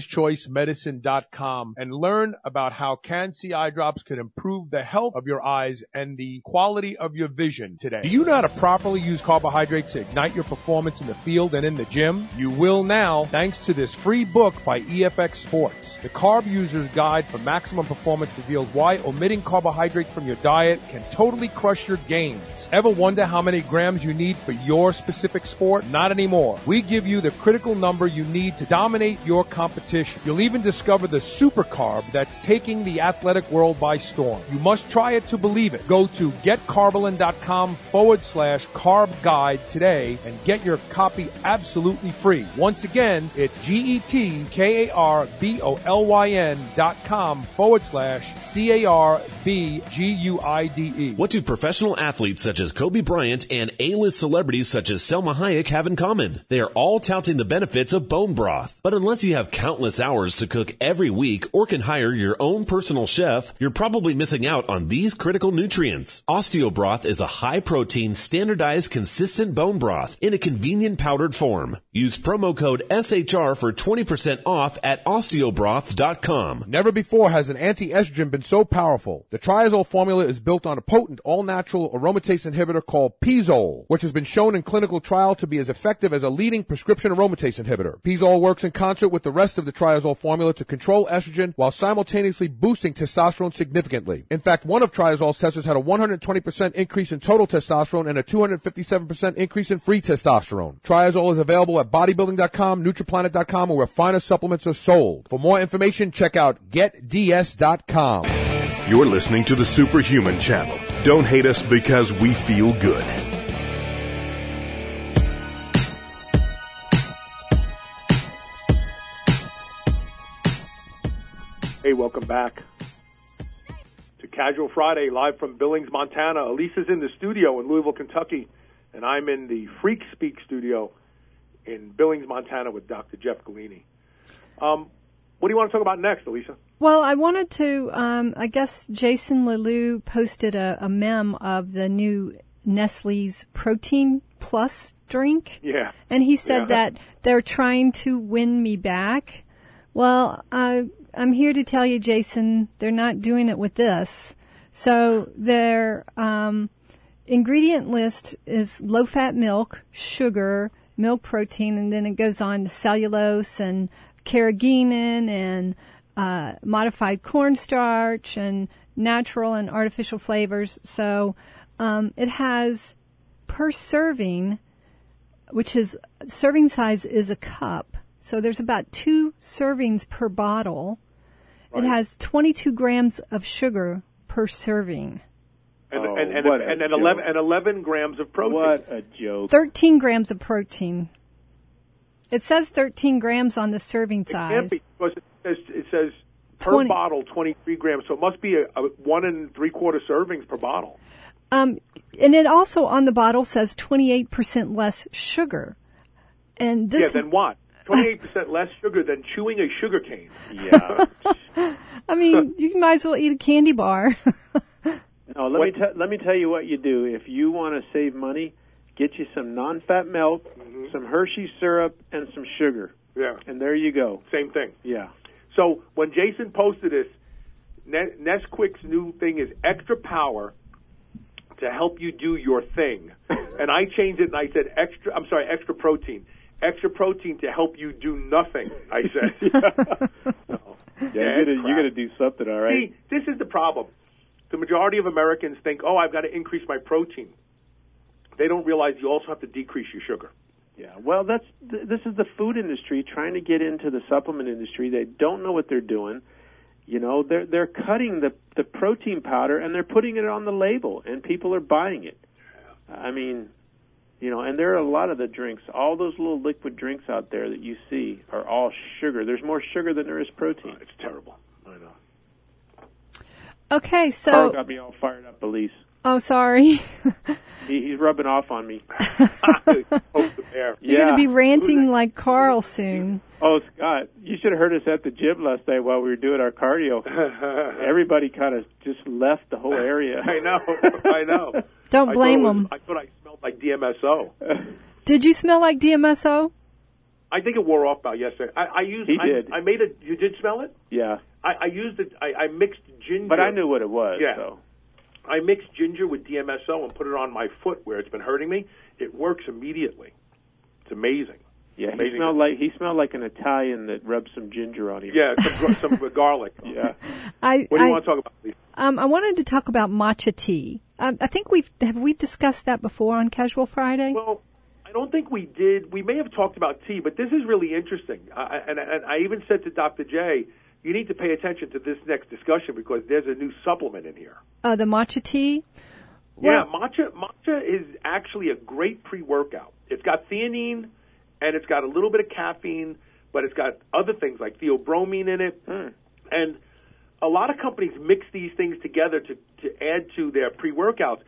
wisechoicemedicine.com and learn about how Can-C eye drops can improve the health of your eyes and the quality of your vision today. Do you know how to properly use carbohydrates to ignite your performance in the field and in the gym? You will now, thanks to this free book by EFX Sports. The Carb User's Guide for Maximum Performance reveals why omitting carbohydrates from your diet can totally crush your gains. Ever wonder how many grams you need for your specific sport? Not anymore. We give you the critical number you need to dominate your competition. You'll even discover the super carb that's taking the athletic world by storm. You must try it to believe it. Go to getcarbolyn.com/carb guide today and get your copy absolutely free. Once again, it's getkarbolyn.com/CARBGUIDE. What do professional athletes such as Kobe Bryant and A-list celebrities such as Selma Hayek have in common? They are all touting the benefits of bone broth. But unless you have countless hours to cook every week or can hire your own personal chef, you're probably missing out on these critical nutrients. OsteoBroth is a high-protein, standardized, consistent bone broth in a convenient powdered form. Use promo code SHR for 20% off at osteobroth.com. Never before has an anti-estrogen been so powerful. The Triazole formula is built on a potent, all-natural aromatase inhibitor called Pizole, which has been shown in clinical trial to be as effective as a leading prescription aromatase inhibitor. Pizole works in concert with the rest of the Triazole formula to control estrogen while simultaneously boosting testosterone significantly. In fact, one of Triazole's testers had a 120% increase in total testosterone and a 257% increase in free testosterone. Triazole is available at bodybuilding.com, nutriplanet.com, or where finer supplements are sold. For more information, check out getds.com. You're listening to the Superhuman Channel. Don't hate us because we feel good. Hey, welcome back to Casual Friday, live from Billings, Montana. Elisa's in the studio in Louisville, Kentucky, and I'm in the Freak Speak studio in Billings, Montana with Dr. Jeff Galini. What do you want to talk about next, Elisa? Well, I wanted to, I guess Jason Lelou posted a meme of the new Nestle's Protein Plus drink. Yeah. And he said that they're trying to win me back. Well, I'm here to tell you, Jason, they're not doing it with this. So their ingredient list is low-fat milk, sugar, milk protein, and then it goes on to cellulose and carrageenan and modified cornstarch and natural and artificial flavors. So it has per serving, which is serving size is a cup. So there's about 2 servings per bottle. Right. It has 22 grams of sugar per serving. And 11 grams of protein. What a joke. 13 grams of protein. It says 13 grams on the serving size. It can't be, because it says per bottle 23 grams, so it must be a 1 3/4 servings per bottle. And it also on the bottle says 28% less sugar. And this then what? 28% less sugar than chewing a sugar cane. Yeah. I mean, you might as well eat a candy bar. No, let me tell you what you do. If you want to save money, get you some non-fat milk, some Hershey syrup, and some sugar. Yeah. And there you go. Same thing. Yeah. So when Jason posted this, Nesquik's new thing is extra power to help you do your thing. And I changed it and I said extra protein. Extra protein to help you do nothing, I said. You're going to do something, all right? See, this is the problem. The majority of Americans think, I've got to increase my protein. They don't realize you also have to decrease your sugar. Yeah, well, this is the food industry trying to get into the supplement industry. They don't know what they're doing. You know, they're cutting the protein powder and they're putting it on the label, and people are buying it. I mean, you know, and there are a lot of the drinks. All those little liquid drinks out there that you see are all sugar. There's more sugar than there is protein. It's terrible. I know. Okay, so Carl got me all fired up, Elise. Oh, sorry. He's rubbing off on me. You're going to be ranting like Carl soon. Oh, Scott, you should have heard us at the gym last night while we were doing our cardio. Everybody kind of just left the whole area. I know. Don't blame them. I thought I smelled like DMSO. Did you smell like DMSO? I think it wore off about yesterday. He did. I made it. You did smell it? Yeah. I used it. I mixed ginger. But I knew what it was. Yeah. So. I mixed ginger with DMSO and put it on my foot where it's been hurting me. It works immediately. It's amazing. Yeah, amazing. He smelled like an Italian that rubbed some ginger on him. Yeah, some garlic. Yeah. What do you want to talk about, Lisa? I wanted to talk about matcha tea. I think we discussed that before on Casual Friday? Well, I don't think we did. We may have talked about tea, but this is really interesting. And I even said to Dr. J, you need to pay attention to this next discussion because there's a new supplement in here. The matcha tea? Yeah, matcha is actually a great pre-workout. It's got theanine and it's got a little bit of caffeine, but it's got other things like theobromine in it. And a lot of companies mix these things together to add to their pre-workouts.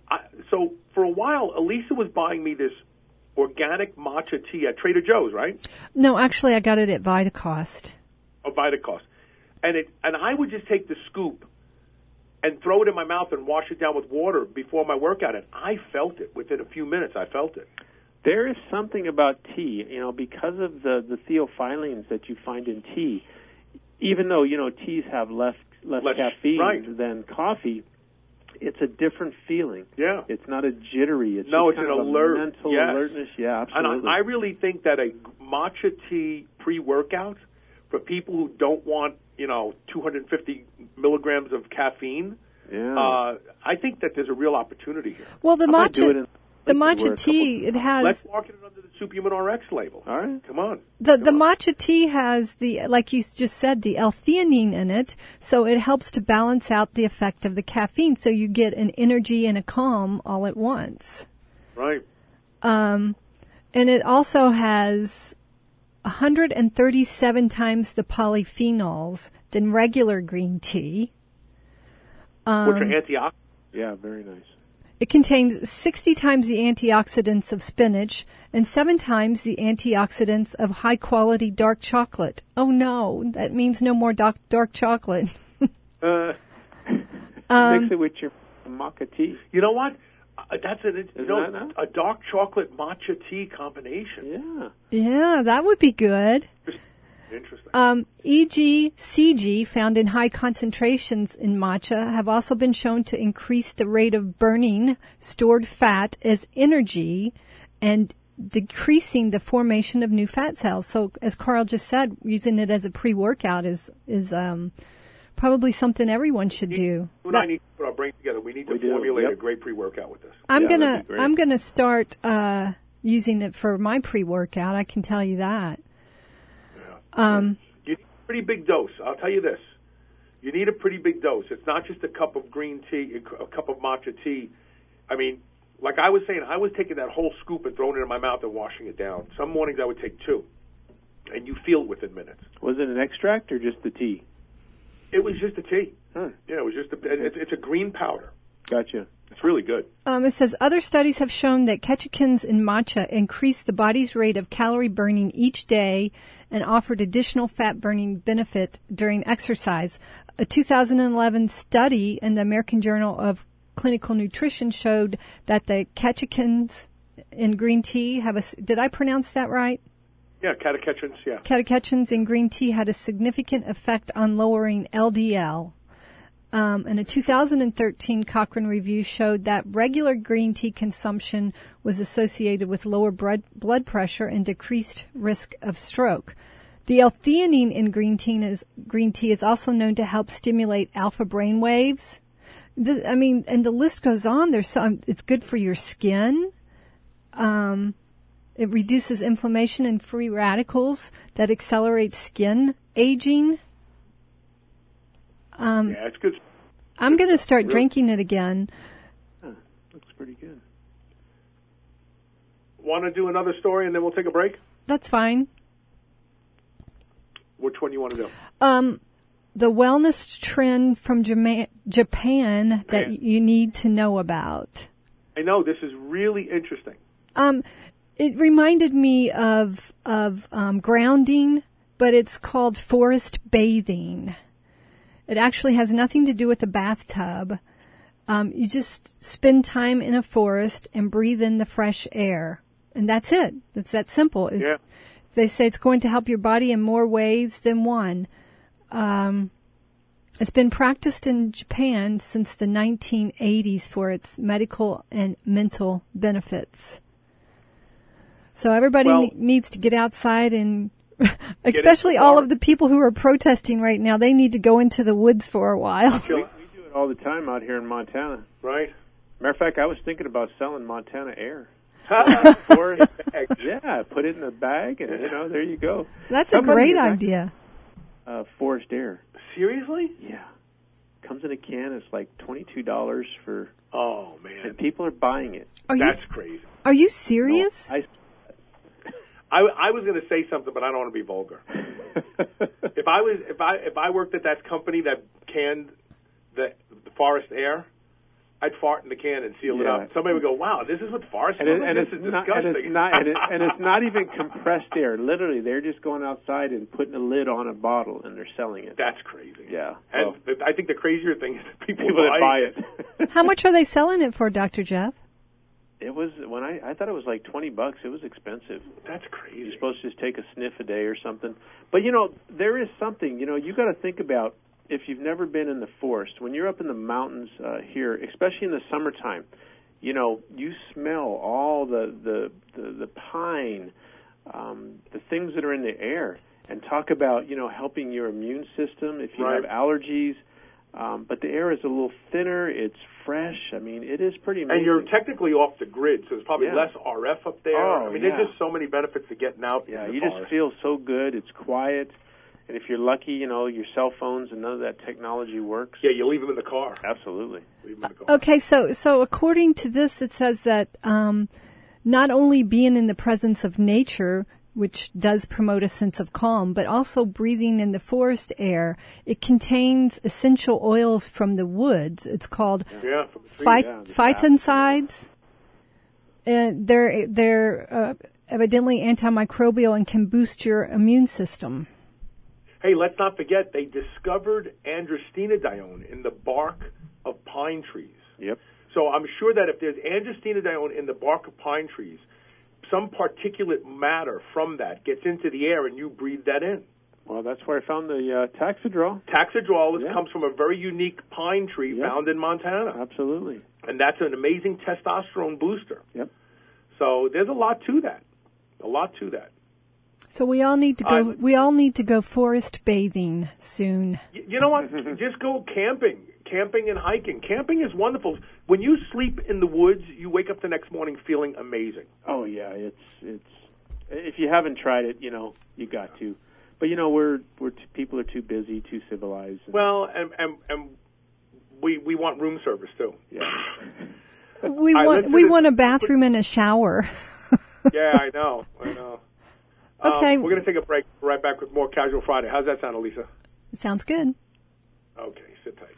So for a while, Elisa was buying me this organic matcha tea at Trader Joe's, right? No, actually, I got it at Vitacost. Oh, Vitacost. And I would just take the scoop and throw it in my mouth and wash it down with water before my workout, and I felt it. Within a few minutes, I felt it. There is something about tea, you know, because of the theophylline that you find in tea. Even though, you know, teas have less caffeine than coffee, it's a different feeling. Yeah. It's not a jittery. It's an alert. Mental alertness. Yeah, absolutely. And I really think that a matcha tea pre-workout for people who don't want, 250 milligrams of caffeine, I think that there's a real opportunity here. Well, the matcha tea, it has... Let's market it under the Superhuman RX label. All right. Come on. The matcha tea has like you just said, the L-theanine in it, so it helps to balance out the effect of the caffeine, so you get an energy and a calm all at once. Right. And it also has 137 times the polyphenols than regular green tea. Which are antioxidants. Yeah, very nice. It contains 60 times the antioxidants of spinach and 7 times the antioxidants of high-quality dark chocolate. Oh, no. That means no more dark chocolate. Mix it with your maca tea. You know what? That's a dark chocolate matcha tea combination. Yeah, that would be good. Interesting. EGCG, found in high concentrations in matcha, have also been shown to increase the rate of burning stored fat as energy and decreasing the formation of new fat cells. So, as Carl just said, using it as a pre-workout is probably something everyone should do. You and I need to put our brains together. We need to formulate a great pre-workout with this. I'm gonna start using it for my pre-workout. I can tell you that. You need a pretty big dose. I'll tell you this. You need a pretty big dose. It's not just a cup of green tea, a cup of matcha tea. I mean, like I was saying, I was taking that whole scoop and throwing it in my mouth and washing it down. Some mornings I would take 2, and you feel it within minutes. Was it an extract or just the tea? It was just a tea. Yeah, it was just it's a green powder. Gotcha. It's really good. It says other studies have shown that catechins in matcha increase the body's rate of calorie burning each day and offered additional fat burning benefit during exercise. a 2011 study in the American Journal of Clinical Nutrition showed that the catechins in green tea did I pronounce that right? Yeah, catechins, yeah. Catechins in green tea had a significant effect on lowering LDL. And a 2013 Cochrane review showed that regular green tea consumption was associated with lower blood pressure and decreased risk of stroke. The L-theanine in green tea is also known to help stimulate alpha brain waves. And the list goes on. It's good for your skin. It reduces inflammation and free radicals that accelerate skin aging. Yeah, it's good. I'm going to start drinking it again. Looks pretty good. Want to do another story and then we'll take a break? That's fine. Which one you want to do? The wellness trend from Japan that you need to know about. I know, this is really interesting. It reminded me of grounding, but it's called forest bathing. It actually has nothing to do with a bathtub. You just spend time in a forest and breathe in the fresh air. And that's it. It's that simple. They say it's going to help your body in more ways than one. It's been practiced in Japan since the 1980s for its medical and mental benefits. So everybody needs to get outside and, especially all of the people who are protesting right now, they need to go into the woods for a while. We do it all the time out here in Montana. Right. Matter of fact, I was thinking about selling Montana Air. Forest bags. Yeah, put it in a bag, and there you go. That's a great idea. Forest Air. Seriously? Yeah. Comes in a can. It's like $22 for. Oh man! And people are buying it. That's crazy. Are you serious? No, I was going to say something, but I don't want to be vulgar. If I worked at that company that canned the forest air, I'd fart in the can and seal it up. Somebody would go, "Wow, this is what forest is. This is disgusting." And it's not even compressed air. Literally, they're just going outside and putting a lid on a bottle and they're selling it. That's crazy. Yeah. And I think the crazier thing is that people that buy it. How much are they selling it for, Dr. Jeff? It was when I thought it was like $20. It was expensive. That's crazy. You're supposed to just take a sniff a day or something. But there is something. You got to think about if you've never been in the forest. When you're up in the mountains here, especially in the summertime, you smell all the pine, the things that are in the air, and talk about helping your immune system if you have allergies. But the air is a little thinner. It's fresh. I mean, it is pretty amazing. And you're technically off the grid, so there's probably less RF up there. Oh, there's just so many benefits to getting out. Yeah, in the you forest. just feel so good. It's quiet. And if you're lucky, your cell phones and none of that technology works. Yeah, you leave them in the car. Absolutely. Leave them in the car. Okay, so according to this, it says that not only being in the presence of nature, which does promote a sense of calm, but also breathing in the forest air. It contains essential oils from the woods. It's called phytoncides. And they're evidently antimicrobial and can boost your immune system. Hey, let's not forget, they discovered androstenedione in the bark of pine trees. Yep. So I'm sure that if there's androstenedione in the bark of pine trees, some particulate matter from that gets into the air and you breathe that in. Well, that's where I found the Taxidrol. Taxidrol comes from a very unique pine tree found in Montana. Absolutely. And that's an amazing testosterone booster. Yep. So there's a lot to that. So we all need to go. We all need to go forest bathing soon. You know what? Just go camping and hiking. Camping is wonderful. When you sleep in the woods, you wake up the next morning feeling amazing. Oh yeah, it's. If you haven't tried it, you got to. But people are too busy, too civilized. Well, and we want room service too. Yeah. We want a bathroom and a shower. Yeah, I know. Okay. We're going to take a break. Right back with more Casual Friday. How's that sound, Elisa? Sounds good. Okay, sit tight.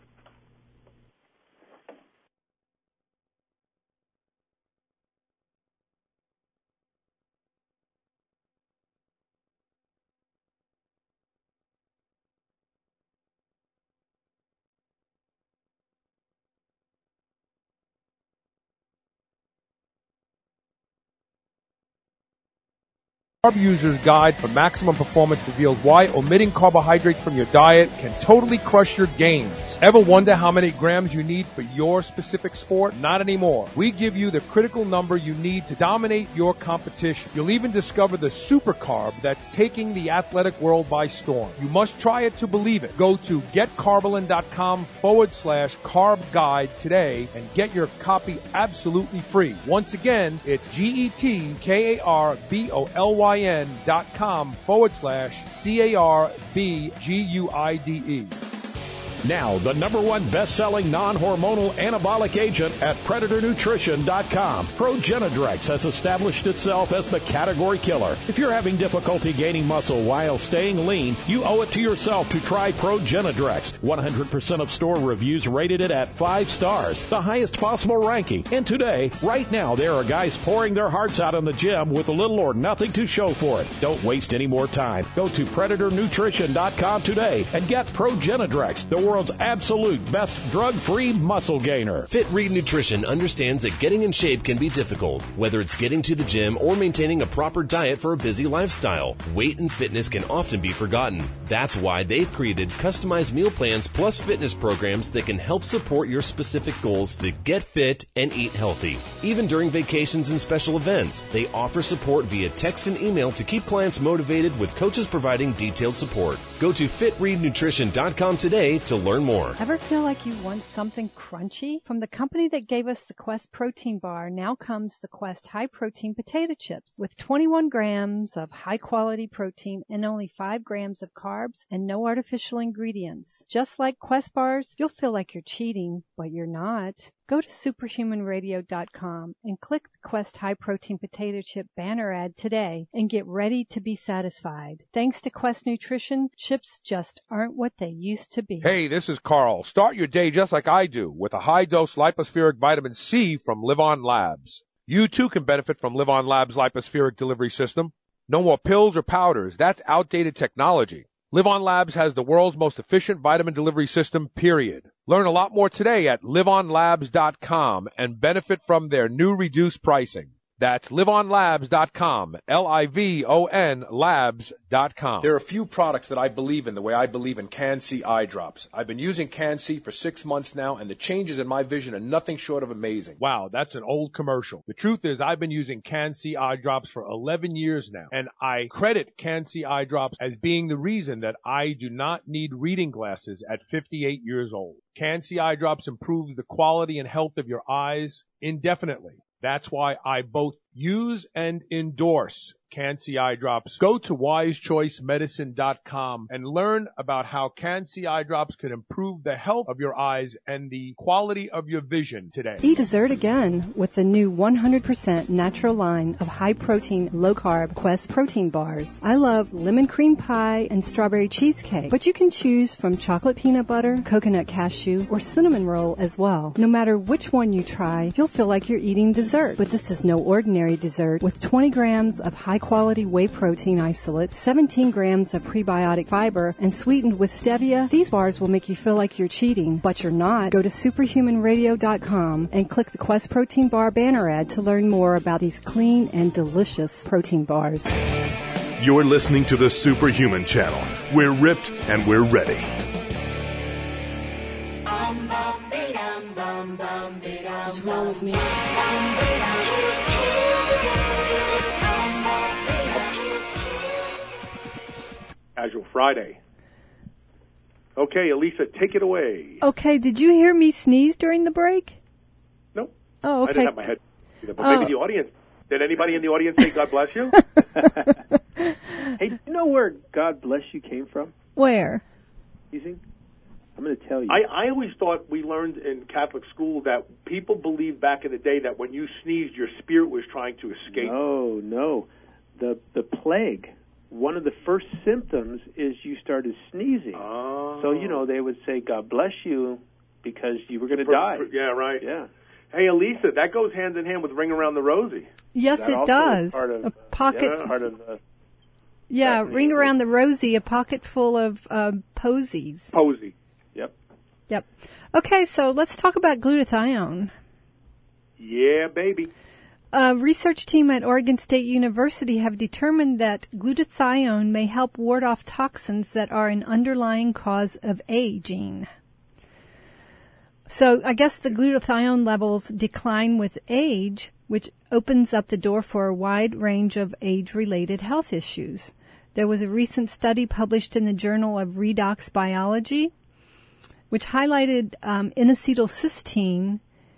Carb User's Guide for Maximum Performance reveals why omitting carbohydrates from your diet can totally crush your gains. Ever wonder how many grams you need for your specific sport? Not anymore. We give you the critical number you need to dominate your competition. You'll even discover the super carb that's taking the athletic world by storm. You must try it to believe it. Go to getcarbolyn.com/carb guide today and get your copy absolutely free. Once again, it's GetKarbolyn.com/CARBGUIDE. Now, the #1 best-selling non-hormonal anabolic agent at PredatorNutrition.com. ProGenadrex has established itself as the category killer. If you're having difficulty gaining muscle while staying lean, you owe it to yourself to try ProGenadrex. 100% of store reviews rated it at 5 stars, the highest possible ranking. And today, right now, there are guys pouring their hearts out in the gym with little or nothing to show for it. Don't waste any more time. Go to PredatorNutrition.com today and get ProGenadrex, the world's absolute best drug-free muscle gainer. Fit Read Nutrition understands that getting in shape can be difficult, whether it's getting to the gym or maintaining a proper diet for a busy lifestyle. Weight and fitness can often be forgotten. That's why they've created customized meal plans plus fitness programs that can help support your specific goals to get fit and eat healthy. Even during vacations and special events, they offer support via text and email to keep clients motivated, with coaches providing detailed support. Go to fitreadnutrition.com today to learn more. Ever feel like you want something crunchy? From the company that gave us the Quest protein bar, now comes the Quest high protein potato chips with 21 grams of high quality protein and only 5 grams of carbs and no artificial ingredients. Just like Quest bars, you'll feel like you're cheating, but you're not. Go to superhumanradio.com and click the Quest High Protein Potato Chip banner ad today and get ready to be satisfied. Thanks to Quest Nutrition, chips just aren't what they used to be. Hey, this is Carl. Start your day just like I do with a high-dose lipospheric vitamin C from LivOn Labs. You too can benefit from LivOn Labs' lipospheric delivery system. No more pills or powders. That's outdated technology. LivOn Labs has the world's most efficient vitamin delivery system, period. Learn a lot more today at livonlabs.com and benefit from their new reduced pricing. That's livonlabs.com, Livon labs.com. There are a few products that I believe in the way I believe in Can-C eye drops. I've been using Can-C for 6 months now, and the changes in my vision are nothing short of amazing. Wow, that's an old commercial. The truth is I've been using Can-C eye drops for 11 years now, and I credit Can-C eye drops as being the reason that I do not need reading glasses at 58 years old. Can-C eye drops improves the quality and health of your eyes indefinitely. That's why I both use and endorse Can-C eye drops. Go to wisechoicemedicine.com and learn about how Can-C eye drops can improve the health of your eyes and the quality of your vision today. Eat dessert again with the new 100% natural line of high-protein, low-carb Quest protein bars. I love lemon cream pie and strawberry cheesecake, but you can choose from chocolate peanut butter, coconut cashew, or cinnamon roll as well. No matter which one you try, you'll feel like you're eating dessert. But this is no ordinary dessert. With 20 grams of high-quality whey protein isolate, 17 grams of prebiotic fiber, and sweetened with stevia, these bars will make you feel like you're cheating, but you're not. Go to superhumanradio.com and click the Quest Protein Bar banner ad to learn more about these clean and delicious protein bars. You're listening to the Superhuman Channel. We're ripped and we're ready. What's wrong with me? Casual Friday. Okay, Elisa, take it away. Okay, did you hear me sneeze during the break? No. Oh, okay. I didn't have my head either, but maybe the audience. Did anybody in the audience say God bless you? Hey, do you know where God bless you came from? Where? Sneezing? I'm going to tell you. I always thought we learned in Catholic school that people believed back in the day that when you sneezed, your spirit was trying to escape. No. The plague, one of the first symptoms is you started sneezing. Oh. So, they would say, God bless you, because you were going to die. Yeah, right. Yeah. Hey, Elisa, that goes hand in hand with Ring Around the Rosie. Yes, it does. A pocket. Yeah, part of Ring Around the Rosie, a pocket full of posies. Posy. Yep. Okay, so let's talk about glutathione. Yeah, baby. A research team at Oregon State University have determined that glutathione may help ward off toxins that are an underlying cause of aging. So I guess the glutathione levels decline with age, which opens up the door for a wide range of age-related health issues. There was a recent study published in the Journal of Redox Biology, which highlighted N-acetylcysteine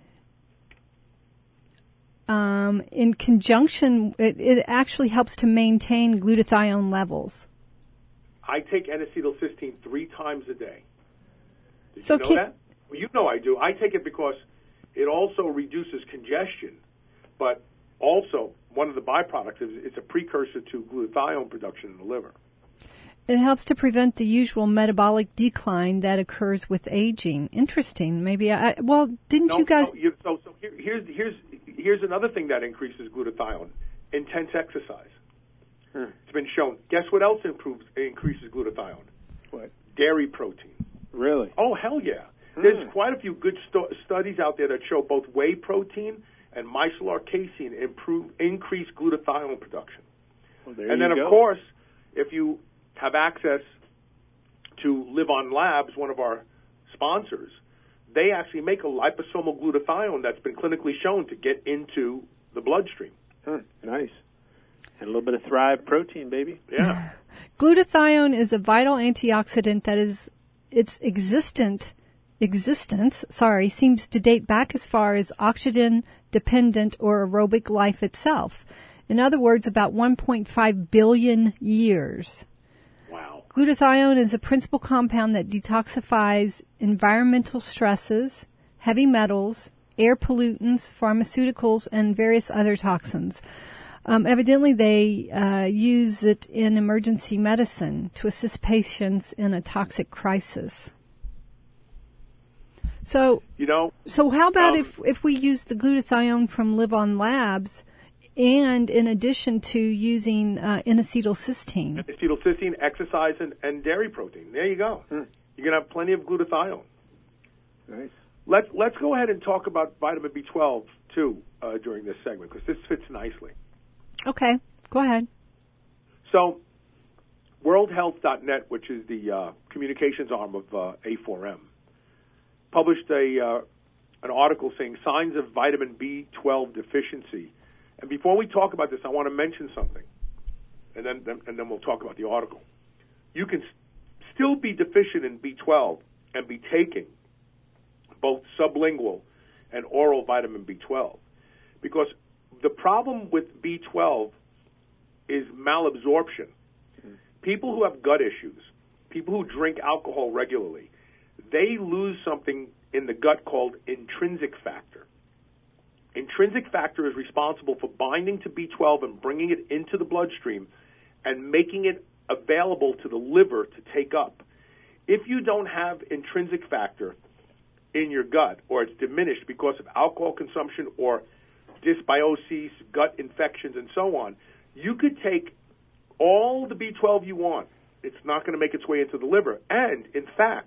in conjunction. It actually helps to maintain glutathione levels. I take N-acetylcysteine 3 times a day. Did So you know that? Well, you know I do. I take it because it also reduces congestion, but also one of the byproducts is it's a precursor to glutathione production in the liver. It helps to prevent the usual metabolic decline that occurs with aging. Interesting. Maybe you guys? So here's another thing that increases glutathione: intense exercise. It's been shown. Guess what else increases glutathione? What? Dairy protein. Really? Oh, hell yeah. There's quite a few good studies out there that show both whey protein and micellar casein increase glutathione production. Well, there and then, you of go. course, if you have access to Live On Labs, one of our sponsors, they actually make a liposomal glutathione that's been clinically shown to get into the bloodstream. Nice. And a little bit of Thrive protein, baby. Yeah. Glutathione is a vital antioxidant that is its existence seems to date back as far as oxygen-dependent or aerobic life itself. In other words, about 1.5 billion years. Wow. Glutathione is a principal compound that detoxifies environmental stresses, heavy metals, air pollutants, pharmaceuticals, and various other toxins. Evidently, they use it in emergency medicine to assist patients in a toxic crisis. So how about if we use the glutathione from Live On Labs, and in addition to using N-acetylcysteine? Acetylcysteine, exercise, and dairy protein. There you go. You're going to have plenty of glutathione. Nice. Let's go ahead and talk about vitamin B12 too during this segment, because this fits nicely. Okay, go ahead. So, WorldHealth.net, which is the communications arm of A4M, published an article saying signs of vitamin B12 deficiency. And before we talk about this, I want to mention something, and then we'll talk about the article. You can still be deficient in B12 and be taking both sublingual and oral vitamin B12, because the problem with B12 is malabsorption. People who have gut issues, people who drink alcohol regularly, they lose something in the gut called intrinsic factor. Intrinsic factor is responsible for binding to B12 and bringing it into the bloodstream and making it available to the liver to take up. If you don't have intrinsic factor in your gut, or it's diminished because of alcohol consumption or dysbiosis, gut infections, and so on, you could take all the B12 you want. It's not going to make its way into the liver. And, in fact,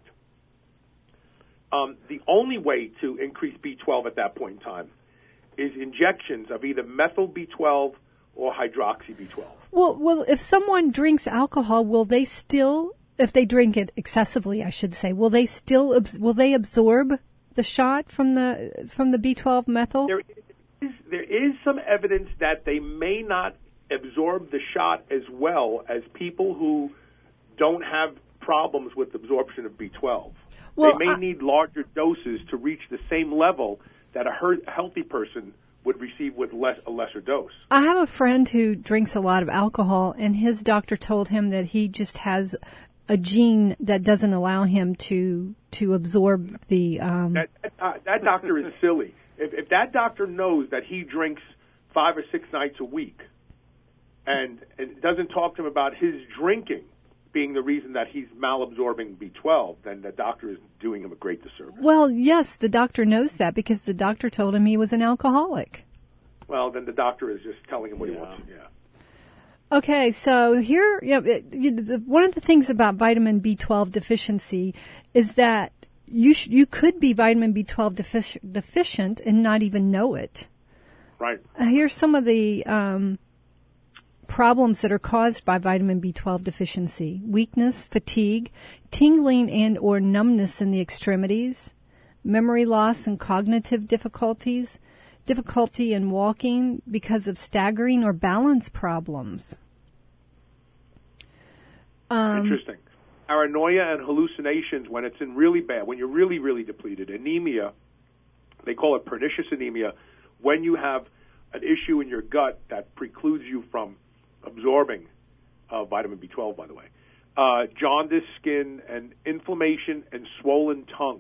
the only way to increase B12 at that point in time is injections of either methyl B12 or hydroxy B12. Well, if someone drinks alcohol, will they still, if they drink it excessively, I should say, will they absorb the shot from the B12 methyl? There is some evidence that they may not absorb the shot as well as people who don't have problems with absorption of B12. They may need larger doses to reach the same level that a healthy person would receive with a lesser dose. I have a friend who drinks a lot of alcohol, and his doctor told him that he just has a gene that doesn't allow him to absorb the... That doctor is silly. If that doctor knows that he drinks 5 or 6 nights a week and doesn't talk to him about his drinking being the reason that he's malabsorbing B12, then the doctor is doing him a great disservice. Well, yes, the doctor knows that because the doctor told him he was an alcoholic. Well, then the doctor is just telling him what he wants. Yeah. Okay, so here, one of the things about vitamin B12 deficiency is that you could be vitamin B12 deficient and not even know it. Right. Here's some of the problems that are caused by vitamin B12 deficiency: weakness, fatigue, tingling and or numbness in the extremities, memory loss and cognitive difficulties, difficulty in walking because of staggering or balance problems. Interesting. Paranoia and hallucinations when it's in really bad, when you're really, really depleted. Anemia, they call it pernicious anemia, when you have an issue in your gut that precludes you from absorbing vitamin B12, by the way. Jaundice skin and inflammation and swollen tongue.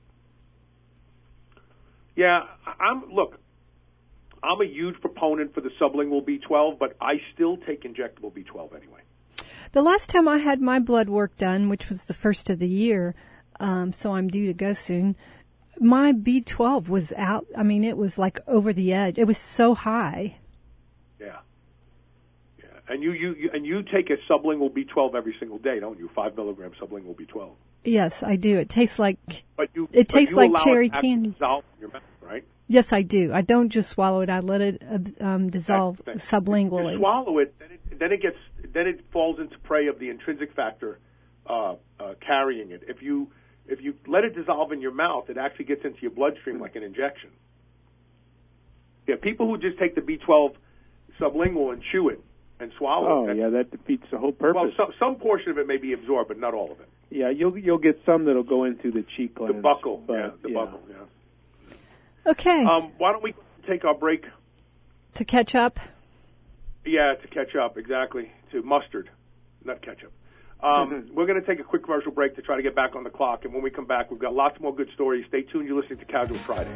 Yeah, I'm a huge proponent for the sublingual B12, but I still take injectable B12 anyway. The last time I had my blood work done, which was the first of the year, so I'm due to go soon, my B12 was out. I mean, it was like over the edge. It was so high. Yeah. And you take a sublingual B12 every single day, don't you? 5 milligram sublingual B12. Yes, I do. It tastes like it tastes like cherry candy. Dissolve in your mouth, right? Yes, I do. I don't just swallow it. I let it dissolve sublingually. You swallow it, then it falls into prey of the intrinsic factor carrying it. If you let it dissolve in your mouth, it actually gets into your bloodstream like an injection. Yeah, people who just take the B12 sublingual and chew it and swallow it. Oh, yeah, that defeats the whole purpose. Well, some portion of it may be absorbed, but not all of it. Yeah, you'll get some that'll go into the cheek glands. The buccal, buccal, yeah. Okay. Why don't we take our break? To catch up? Yeah, to catch up, exactly. To mustard, not ketchup. We're going to take a quick commercial break to try to get back on the clock, and when we come back, we've got lots more good stories. Stay tuned. You're listening to Casual Friday.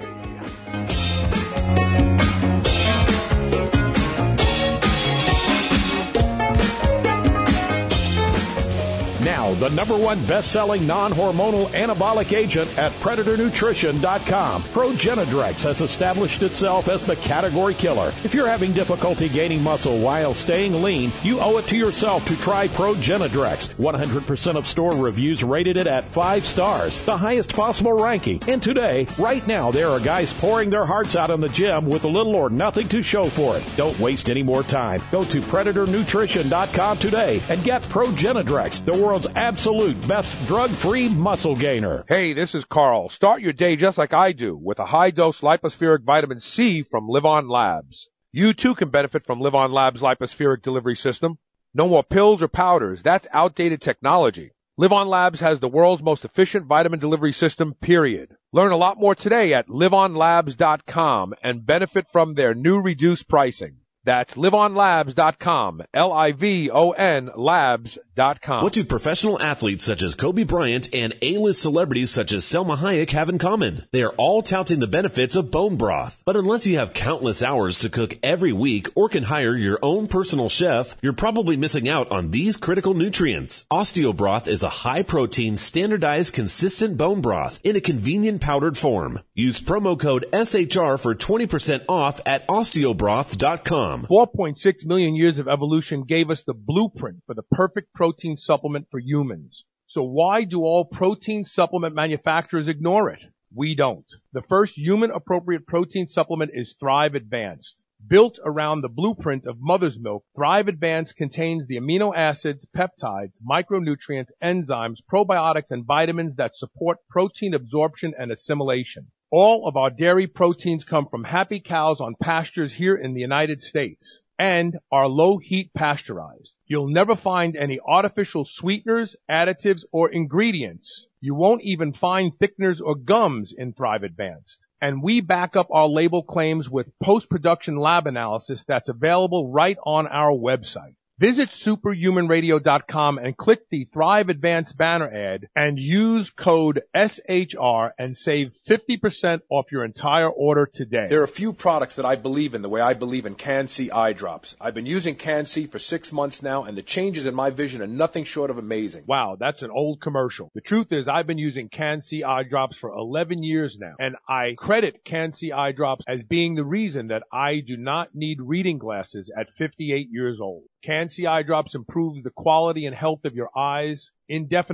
Now, the #1 best-selling non-hormonal anabolic agent at PredatorNutrition.com. Progenadrex has established itself as the category killer. If you're having difficulty gaining muscle while staying lean, you owe it to yourself to try Progenadrex. 100% of store reviews rated it at 5 stars, the highest possible ranking. And today, right now, there are guys pouring their hearts out in the gym with little or nothing to show for it. Don't waste any more time. Go to PredatorNutrition.com today and get Progenadrex, the world's absolute best drug-free muscle gainer. Hey, this is Carl. Start your day just like I do with a high-dose lipospheric vitamin C from Live On Labs. You too can benefit from Live On Labs' lipospheric delivery system. No more pills or powders. That's outdated technology. Live On Labs has the world's most efficient vitamin delivery system, period. Learn a lot more today at liveonlabs.com and benefit from their new reduced pricing. That's liveonlabs.com, Livon labs.com. What do professional athletes such as Kobe Bryant and A-list celebrities such as Selma Hayek have in common? They are all touting the benefits of bone broth. But unless you have countless hours to cook every week or can hire your own personal chef, you're probably missing out on these critical nutrients. OsteoBroth is a high-protein, standardized, consistent bone broth in a convenient powdered form. Use promo code SHR for 20% off at osteobroth.com. 4.6 million years of evolution gave us the blueprint for the perfect protein supplement for humans. So why do all protein supplement manufacturers ignore it? We don't. The first human-appropriate protein supplement is Thrive Advanced. Built around the blueprint of mother's milk, Thrive Advanced contains the amino acids, peptides, micronutrients, enzymes, probiotics, and vitamins that support protein absorption and assimilation. All of our dairy proteins come from happy cows on pastures here in the United States and are low-heat pasteurized. You'll never find any artificial sweeteners, additives, or ingredients. You won't even find thickeners or gums in Thrive Advanced. And we back up our label claims with post-production lab analysis that's available right on our website. Visit superhumanradio.com and click the Thrive Advanced banner ad and use code SHR and save 50% off your entire order today. There are a few products that I believe in the way I believe in Can-C eye drops. I've been using Can-C for 6 months now, and the changes in my vision are nothing short of amazing. Wow, that's an old commercial. The truth is I've been using Can-C eye drops for 11 years now, and I credit Can-C eye drops as being the reason that I do not need reading glasses at 58 years old. Can-C eye drops improves the quality and health of your eyes indefinitely.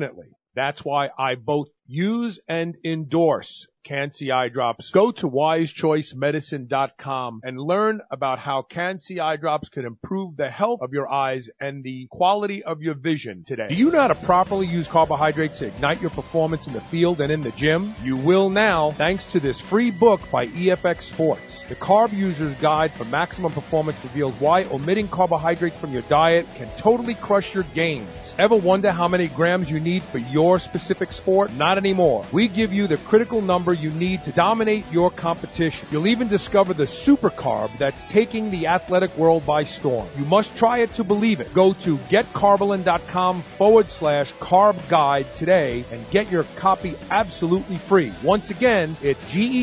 That's why I both use and endorse Can-C Eye Drops. Go to wisechoicemedicine.com and learn about how Can-C Eye Drops can improve the health of your eyes and the quality of your vision today. Do you know how to properly use carbohydrates to ignite your performance in the field and in the gym? You will now, thanks to this free book by EFX Sports. The Carb User's Guide for Maximum Performance reveals why omitting carbohydrates from your diet can totally crush your gains. Ever wonder how many grams you need for your specific sport? Not anymore. We give you the critical number you need to dominate your competition. You'll even discover the super carb that's taking the athletic world by storm. You must try it to believe it. Go to getcarbolyn.com/carb guide today and get your copy absolutely free. Once again, it's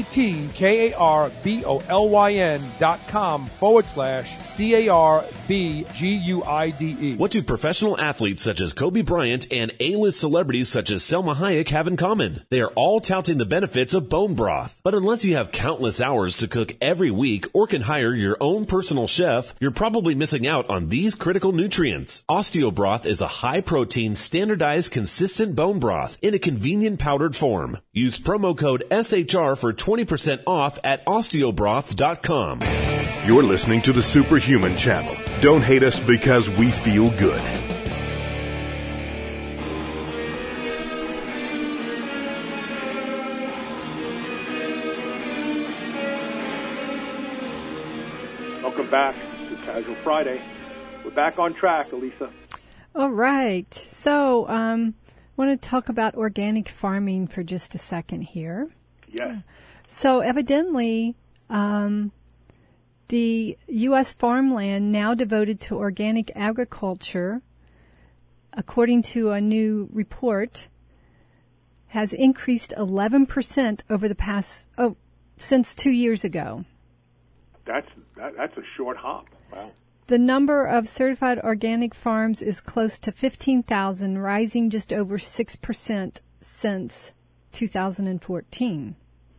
GETKARBOLYN.com/CARBGUIDE. What do professional athletes such as Kobe Bryant and A-list celebrities such as Selma Hayek have in common? They are all touting the benefits of bone broth. But unless you have countless hours to cook every week or can hire your own personal chef, you're probably missing out on these critical nutrients. OsteoBroth is a high-protein, standardized, consistent bone broth in a convenient powdered form. Use promo code SHR for 20% off at osteobroth.com. You're listening to the Superhuman Channel. Don't hate us because we feel good. Welcome back to Casual Friday. We're back on track, Elisa. All right. So, I want to talk about organic farming for just a second here. Yes. So, evidently, the U.S. farmland now devoted to organic agriculture, according to a new report, has increased 11% over the past, since 2 years ago. That's a short hop. Wow. The number of certified organic farms is close to 15,000, rising just over 6% since 2014.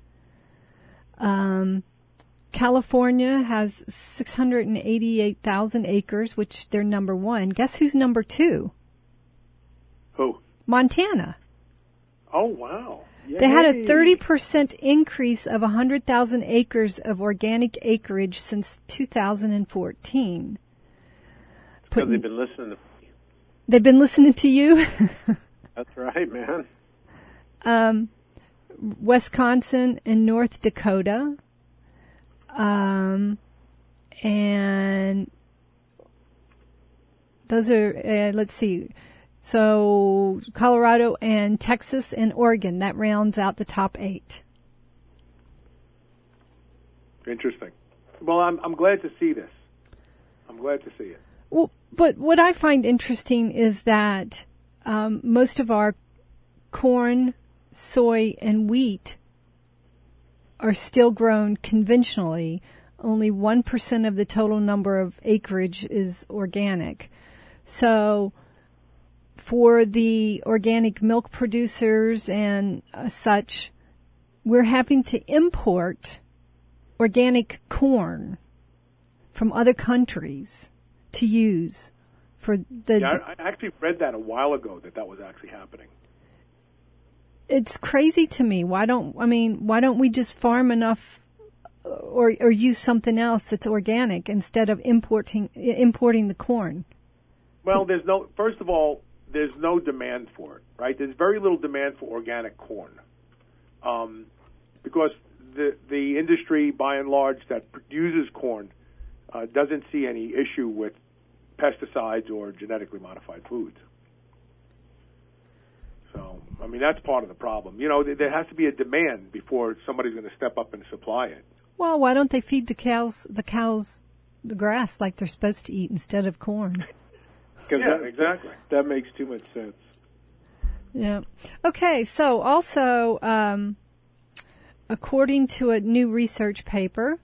California has 688,000 acres, which they're number one. Guess who's number two? Who? Montana. Oh, wow. Yay. They had a 30% increase of 100,000 acres of organic acreage since 2014. Because they've been listening to me. They've been listening to you? That's right, man. Wisconsin and North Dakota. And those are, let's see. So Colorado and Texas and Oregon, that rounds out the top 8. Interesting. Well, I'm glad to see this. I'm glad to see it. Well, but what I find interesting is that most of our corn, soy, and wheat are still grown conventionally. Only 1% of the total number of acreage is organic. So for the organic milk producers and such, we're having to import organic corn from other countries to use for the... Yeah, I actually read that a while ago that was actually happening. It's crazy to me. Why don't we just farm enough or use something else that's organic instead of importing the corn? Well, first of all, there's no demand for it, right? There's very little demand for organic corn. Because the industry, by and large, that uses corn doesn't see any issue with pesticides or genetically modified foods. So, I mean, that's part of the problem. You know, there has to be a demand before somebody's going to step up and supply it. Well, why don't they feed the cows the grass like they're supposed to eat instead of corn? Yeah, exactly. That makes too much sense. Yeah. Okay, so also, according to a new research paper,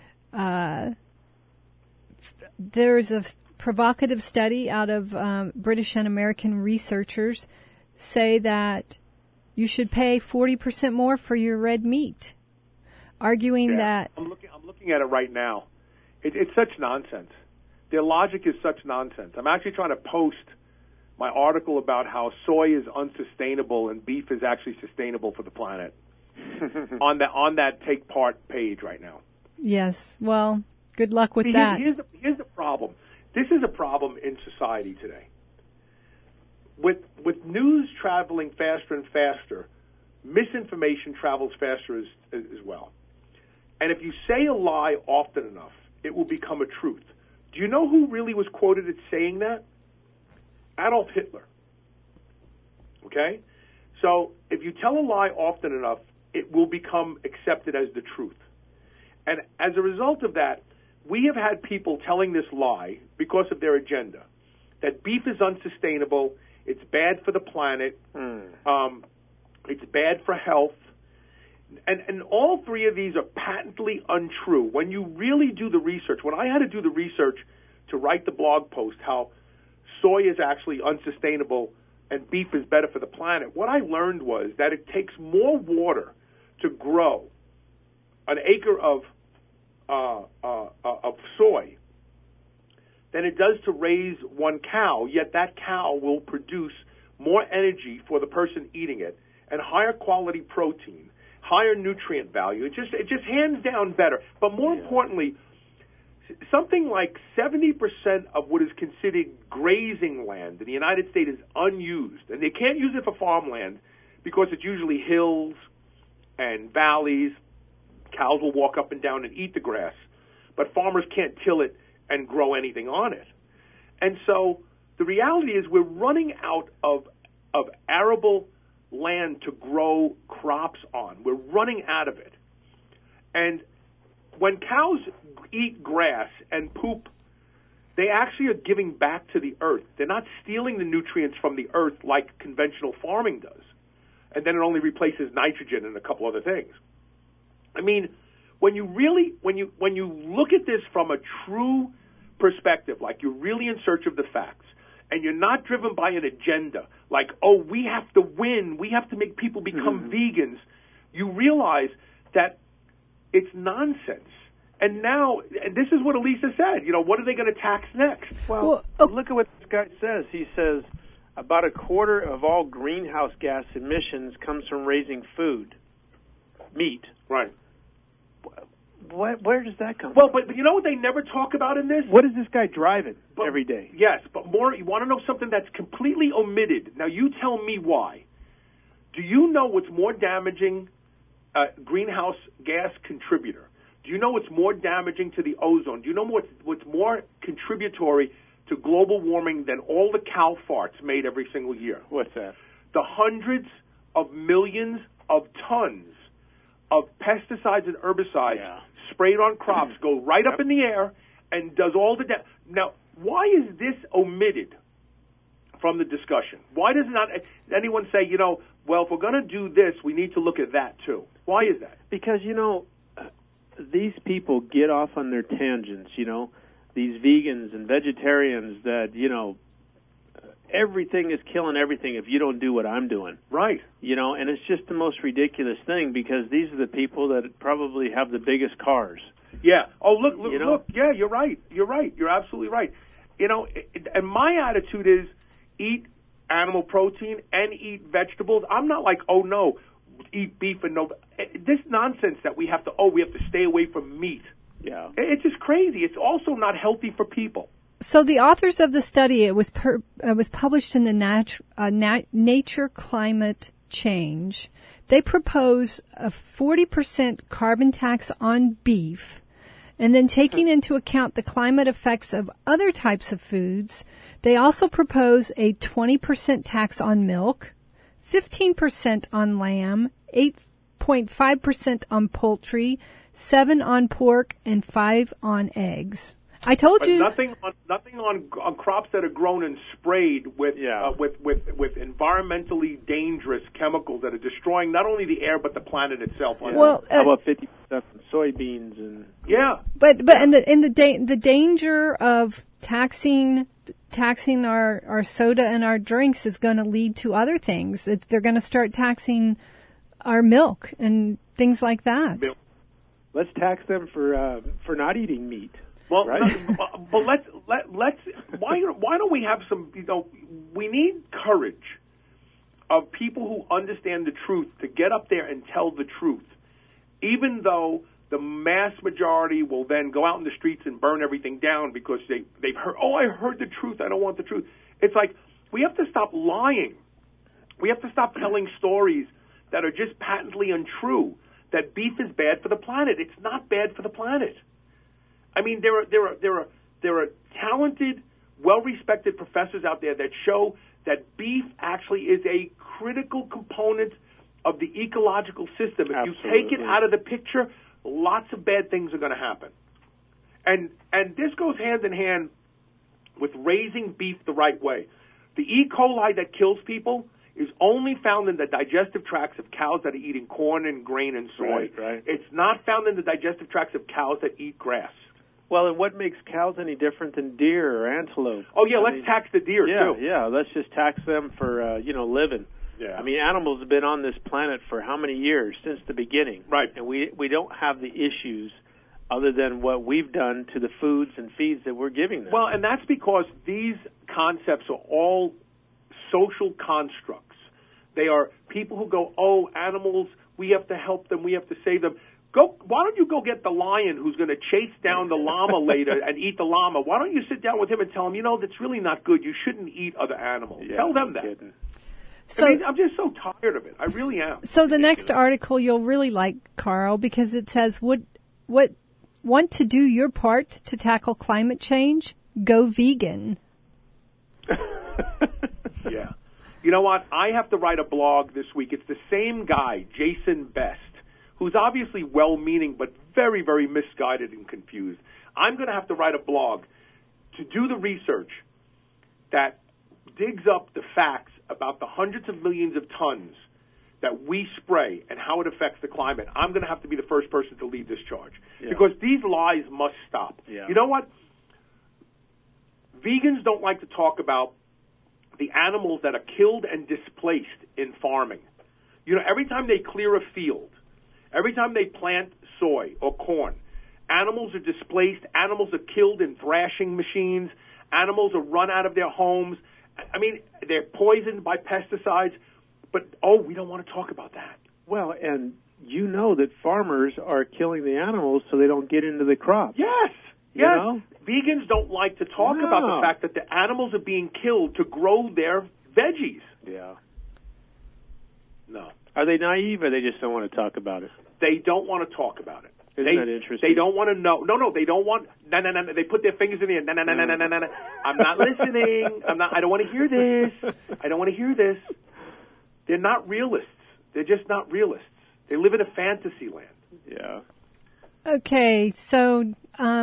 there's a provocative study out of British and American researchers say that you should pay 40% more for your red meat, arguing that... I'm looking at it right now. It's such nonsense. Their logic is such nonsense. I'm actually trying to post my article about how soy is unsustainable and beef is actually sustainable for the planet on that Take Part page right now. Yes. Well, good luck with that. Here's the problem. This is a problem in society today. With news traveling faster and faster, misinformation travels faster as well. And if you say a lie often enough, it will become a truth. Do you know who really was quoted as saying that? Adolf Hitler. Okay? So if you tell a lie often enough, it will become accepted as the truth. And as a result of that, we have had people telling this lie because of their agenda, that beef is unsustainable, it's bad for the planet, it's bad for health, and all three of these are patently untrue. When you really do the research, when I had to do the research to write the blog post, how soy is actually unsustainable and beef is better for the planet, what I learned was that it takes more water to grow an acre of soy than it does to raise one cow, yet that cow will produce more energy for the person eating it and higher quality protein, higher nutrient value. It just hands down better. But more importantly, something like 70% of what is considered grazing land in the United States is unused, and they can't use it for farmland because it's usually hills and valleys. Cows will walk up and down and eat the grass, but farmers can't till it and grow anything on it. And so the reality is we're running out of arable land to grow crops on. We're running out of it. And when cows eat grass and poop, they actually are giving back to the earth. They're not stealing the nutrients from the earth like conventional farming does. And then it only replaces nitrogen and a couple other things. I mean, when you look at this from a true perspective, like you're really in search of the facts, and you're not driven by an agenda, like, oh, we have to win, we have to make people become vegans, you realize that it's nonsense. And now, and this is what Elisa said, what are they going to tax next? Well, look at what this guy says. He says about a quarter of all greenhouse gas emissions comes from raising food, meat. Right. Where does that come from? Well, but you know what they never talk about in this? What is this guy driving every day? Yes, but more, you want to know something that's completely omitted. Now, you tell me why. Do you know what's more damaging, greenhouse gas contributor? Do you know what's more damaging to the ozone? Do you know what's more contributory to global warming than all the cow farts made every single year? What's that? The hundreds of millions of tons of pesticides and herbicides sprayed on crops go right up in the air and does all the damage. Now, why is this omitted from the discussion? Why does not anyone say, well, if we're going to do this, we need to look at that too? Why is that? Because, these people get off on their tangents, these vegans and vegetarians that, everything is killing everything if you don't do what I'm doing. Right. And it's just the most ridiculous thing because these are the people that probably have the biggest cars. Yeah. Oh, look. Yeah, you're right. You're absolutely right. And my attitude is eat animal protein and eat vegetables. I'm not like, oh, no, eat beef and no. This nonsense that we have to stay away from meat. Yeah. It's just crazy. It's also not healthy for people. So the authors of the study, it was published in the Nature Climate Change. They propose a 40% carbon tax on beef, and then taking into account the climate effects of other types of foods, they also propose a 20% tax on milk, 15% on lamb, 8.5% on poultry, 7% on pork, and 5% on eggs. I told you nothing on crops that are grown and sprayed with environmentally dangerous chemicals that are destroying not only the air but the planet itself. Yeah. Well, how about 50% on soybeans and But the danger of taxing our soda and our drinks is going to lead to other things. They're going to start taxing our milk and things like that. Let's tax them for not eating meat. Well, right? but let's why don't we have some? We need courage of people who understand the truth to get up there and tell the truth, even though the mass majority will then go out in the streets and burn everything down because they've heard. Oh, I heard the truth. I don't want the truth. It's like we have to stop lying. We have to stop telling stories that are just patently untrue. That beef is bad for the planet. It's not bad for the planet. I mean, there are talented, well-respected professors out there that show that beef actually is a critical component of the ecological system. If you take it out of the picture, lots of bad things are going to happen. And this goes hand in hand with raising beef the right way. The E. coli that kills people is only found in the digestive tracts of cows that are eating corn and grain and soy. Right. It's not found in the digestive tracts of cows that eat grass. Well, and what makes cows any different than deer or antelope? Oh, yeah, let's tax the deer, too. Yeah, let's just tax them for, living. Yeah. I mean, animals have been on this planet for how many years? Since the beginning. Right. And we don't have the issues other than what we've done to the foods and feeds that we're giving them. Well, and that's because these concepts are all social constructs. They are people who go, oh, animals, we have to help them, we have to save them. Why don't you go get the lion who's going to chase down the llama later and eat the llama? Why don't you sit down with him and tell him, that's really not good. You shouldn't eat other animals. Yeah, tell them that. Kidding. So, I'm just so tired of it. I really am. So the next article you'll really like, Carl, because it says, what want to do your part to tackle climate change? Go vegan. Yeah. You know what? I have to write a blog this week. It's the same guy, Jason Best, who's obviously well-meaning but very, very misguided and confused. I'm going to have to write a blog to do the research that digs up the facts about the hundreds of millions of tons that we spray and how it affects the climate. I'm going to have to be the first person to lead this charge because these lies must stop. Yeah. You know what? Vegans don't like to talk about the animals that are killed and displaced in farming. Every time they clear a field, every time they plant soy or corn, animals are displaced, animals are killed in thrashing machines, animals are run out of their homes. I mean, they're poisoned by pesticides, but, we don't want to talk about that. Well, and you know that farmers are killing the animals so they don't get into the crop. Yes. You know? Vegans don't like to talk about the fact that the animals are being killed to grow their veggies. Yeah. No. Are they naive or they just don't want to talk about it? They don't want to talk about it. Isn't that interesting? They don't want to know. No, they don't want. No. They put their fingers in the air. No. I'm not listening. I don't want to hear this. I don't want to hear this. They're not realists. They're just not realists. They live in a fantasy land. Yeah. Okay, so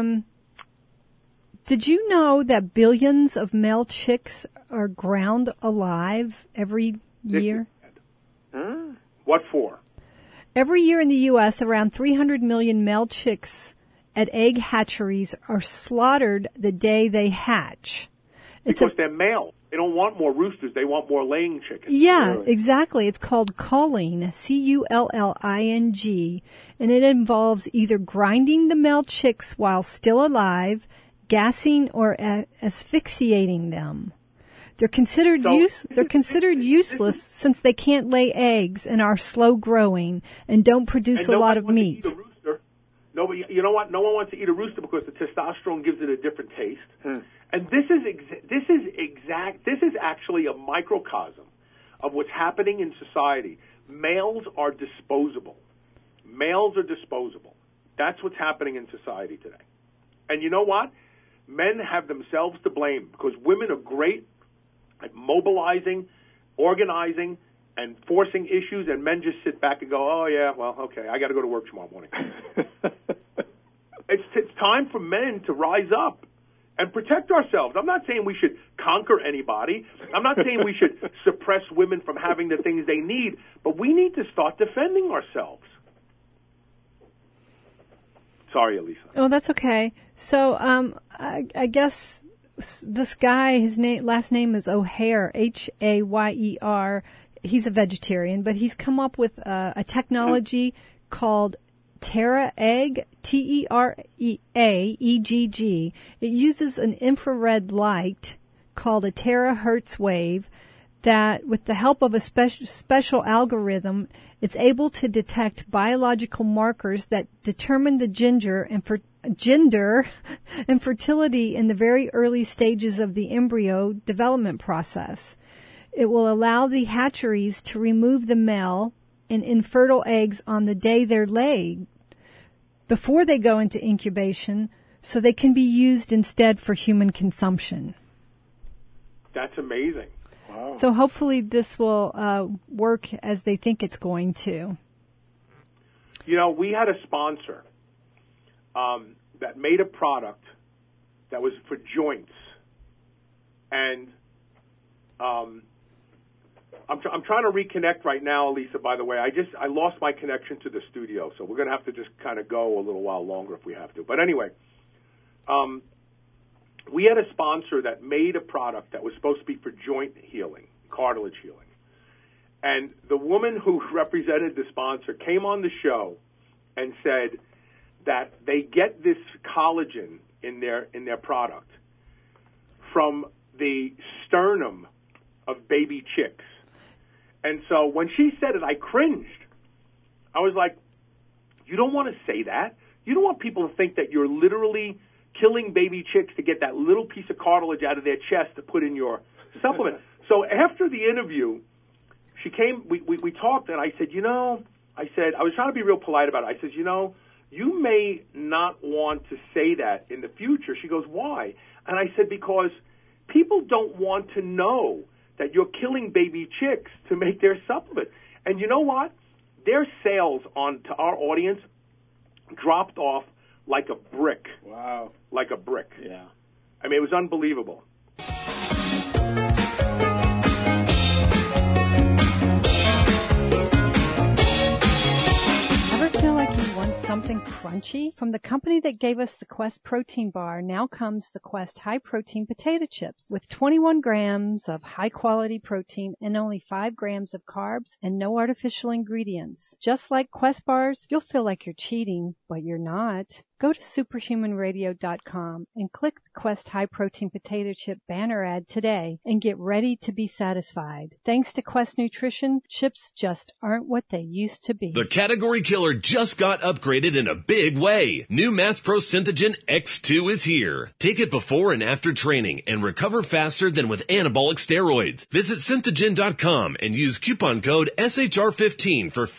did you know that billions of male chicks are ground alive every year? What for? Every year in the U.S., around 300 million male chicks at egg hatcheries are slaughtered the day they hatch. Because they're male. They don't want more roosters. They want more laying chickens. Yeah, really. Exactly. It's called culling, C-U-L-L-I-N-G, and it involves either grinding the male chicks while still alive, gassing, or asphyxiating them. They're considered useless since they can't lay eggs and are slow growing and don't produce a lot of meat. Eat a rooster. Nobody, you know what? No one wants to eat a rooster because the testosterone gives it a different taste. And this is actually a microcosm of what's happening in society. Males are disposable. That's what's happening in society today. And you know what? Men have themselves to blame because women are great at mobilizing, organizing, and forcing issues, and men just sit back and go, oh, yeah, well, okay, I got to go to work tomorrow morning. It's time for men to rise up and protect ourselves. I'm not saying we should conquer anybody. I'm not saying we should suppress women from having the things they need, but we need to start defending ourselves. Sorry, Elisa. Oh, that's okay. So I guess this guy, his last name is O'Hare, H-A-Y-E-R. He's a vegetarian, but he's come up with a technology called Terra Egg, TERAEGG. It uses an infrared light called a terahertz wave that, with the help of a special algorithm, it's able to detect biological markers that determine the gender and fertility in the very early stages of the embryo development process. It will allow the hatcheries to remove the male and infertile eggs on the day they're laid before they go into incubation, so they can be used instead for human consumption. That's amazing. Wow. So hopefully this will work as they think it's going to. You know, we had a sponsor that made a product that was for joints, and I'm trying to reconnect right now, Lisa. By the way, I lost my connection to the studio, so we're going to have to just kind of go a little while longer if we have to. But anyway, we had a sponsor that made a product that was supposed to be for joint healing, cartilage healing, and the woman who represented the sponsor came on the show and said that they get this collagen in their product from the sternum of baby chicks. And so when she said it, I cringed. I was like, you don't want to say that. You don't want people to think that you're literally killing baby chicks to get that little piece of cartilage out of their chest to put in your supplement. So after the interview, she came, we talked, and I said, I was trying to be real polite about it. I said, you may not want to say that in the future. She goes, why? And I said, because people don't want to know that you're killing baby chicks to make their supplement. And you know what? Their sales to our audience dropped off like a brick. Wow. Like a brick. Yeah. I mean, it was unbelievable. Feel like you want something crunchy? From the company that gave us the Quest protein bar, now comes the Quest high protein potato chips with 21 grams of high quality protein and only 5 grams of carbs and no artificial ingredients. Just like Quest bars, you'll feel like you're cheating, but you're not. Go to superhumanradio.com and click the Quest High Protein Potato Chip banner ad today and get ready to be satisfied. Thanks to Quest Nutrition, chips just aren't what they used to be. The category killer just got upgraded in a big way. New Mass Pro Synthogen X2 is here. Take it before and after training and recover faster than with anabolic steroids. Visit Synthogen.com and use coupon code SHR15 for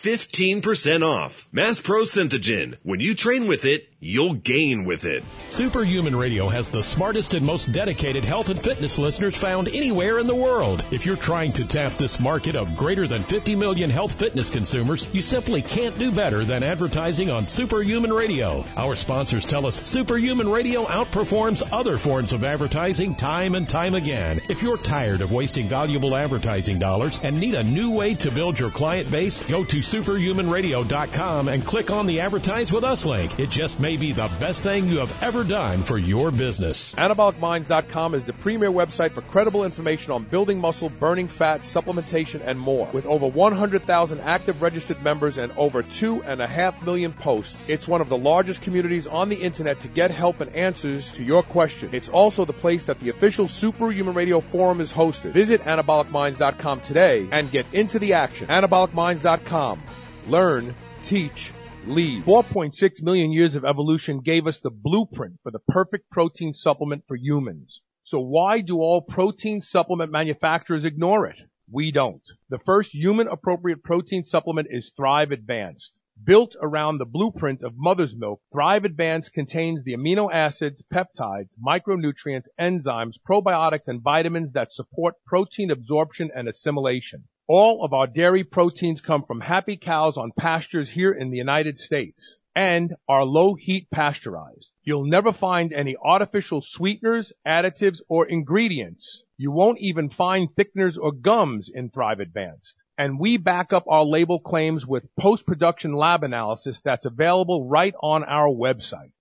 15% off. Mass Pro Synthogen. When you train with it, you'll gain with it. Superhuman Radio has the smartest and most dedicated health and fitness listeners found anywhere in the world. If you're trying to tap this market of greater than 50 million health fitness consumers, you simply can't do better than advertising on Superhuman Radio. Our sponsors tell us Superhuman Radio outperforms other forms of advertising time and time again. If you're tired of wasting valuable advertising dollars and need a new way to build your client base, go to superhumanradio.com and click on the Advertise With Us link. It just may be the best thing you have ever done for your business. AnabolicMinds.com is the premier website for credible information on building muscle, burning fat, supplementation, and more. With over 100,000 active registered members and over 2.5 million posts, it's one of the largest communities on the internet to get help and answers to your questions. It's also the place that the official Superhuman Radio forum is hosted. Visit AnabolicMinds.com today and get into the action. AnabolicMinds.com. Learn, teach, lead. 4.6 million years of evolution gave us the blueprint for the perfect protein supplement for humans. So why do all protein supplement manufacturers ignore it? We don't. The first human-appropriate protein supplement is Thrive Advanced. Built around the blueprint of mother's milk, Thrive Advanced contains the amino acids, peptides, micronutrients, enzymes, probiotics, and vitamins that support protein absorption and assimilation. All of our dairy proteins come from happy cows on pastures here in the United States and are low-heat pasteurized. You'll never find any artificial sweeteners, additives, or ingredients. You won't even find thickeners or gums in Thrive Advanced. And we back up our label claims with post-production lab analysis that's available right on our website.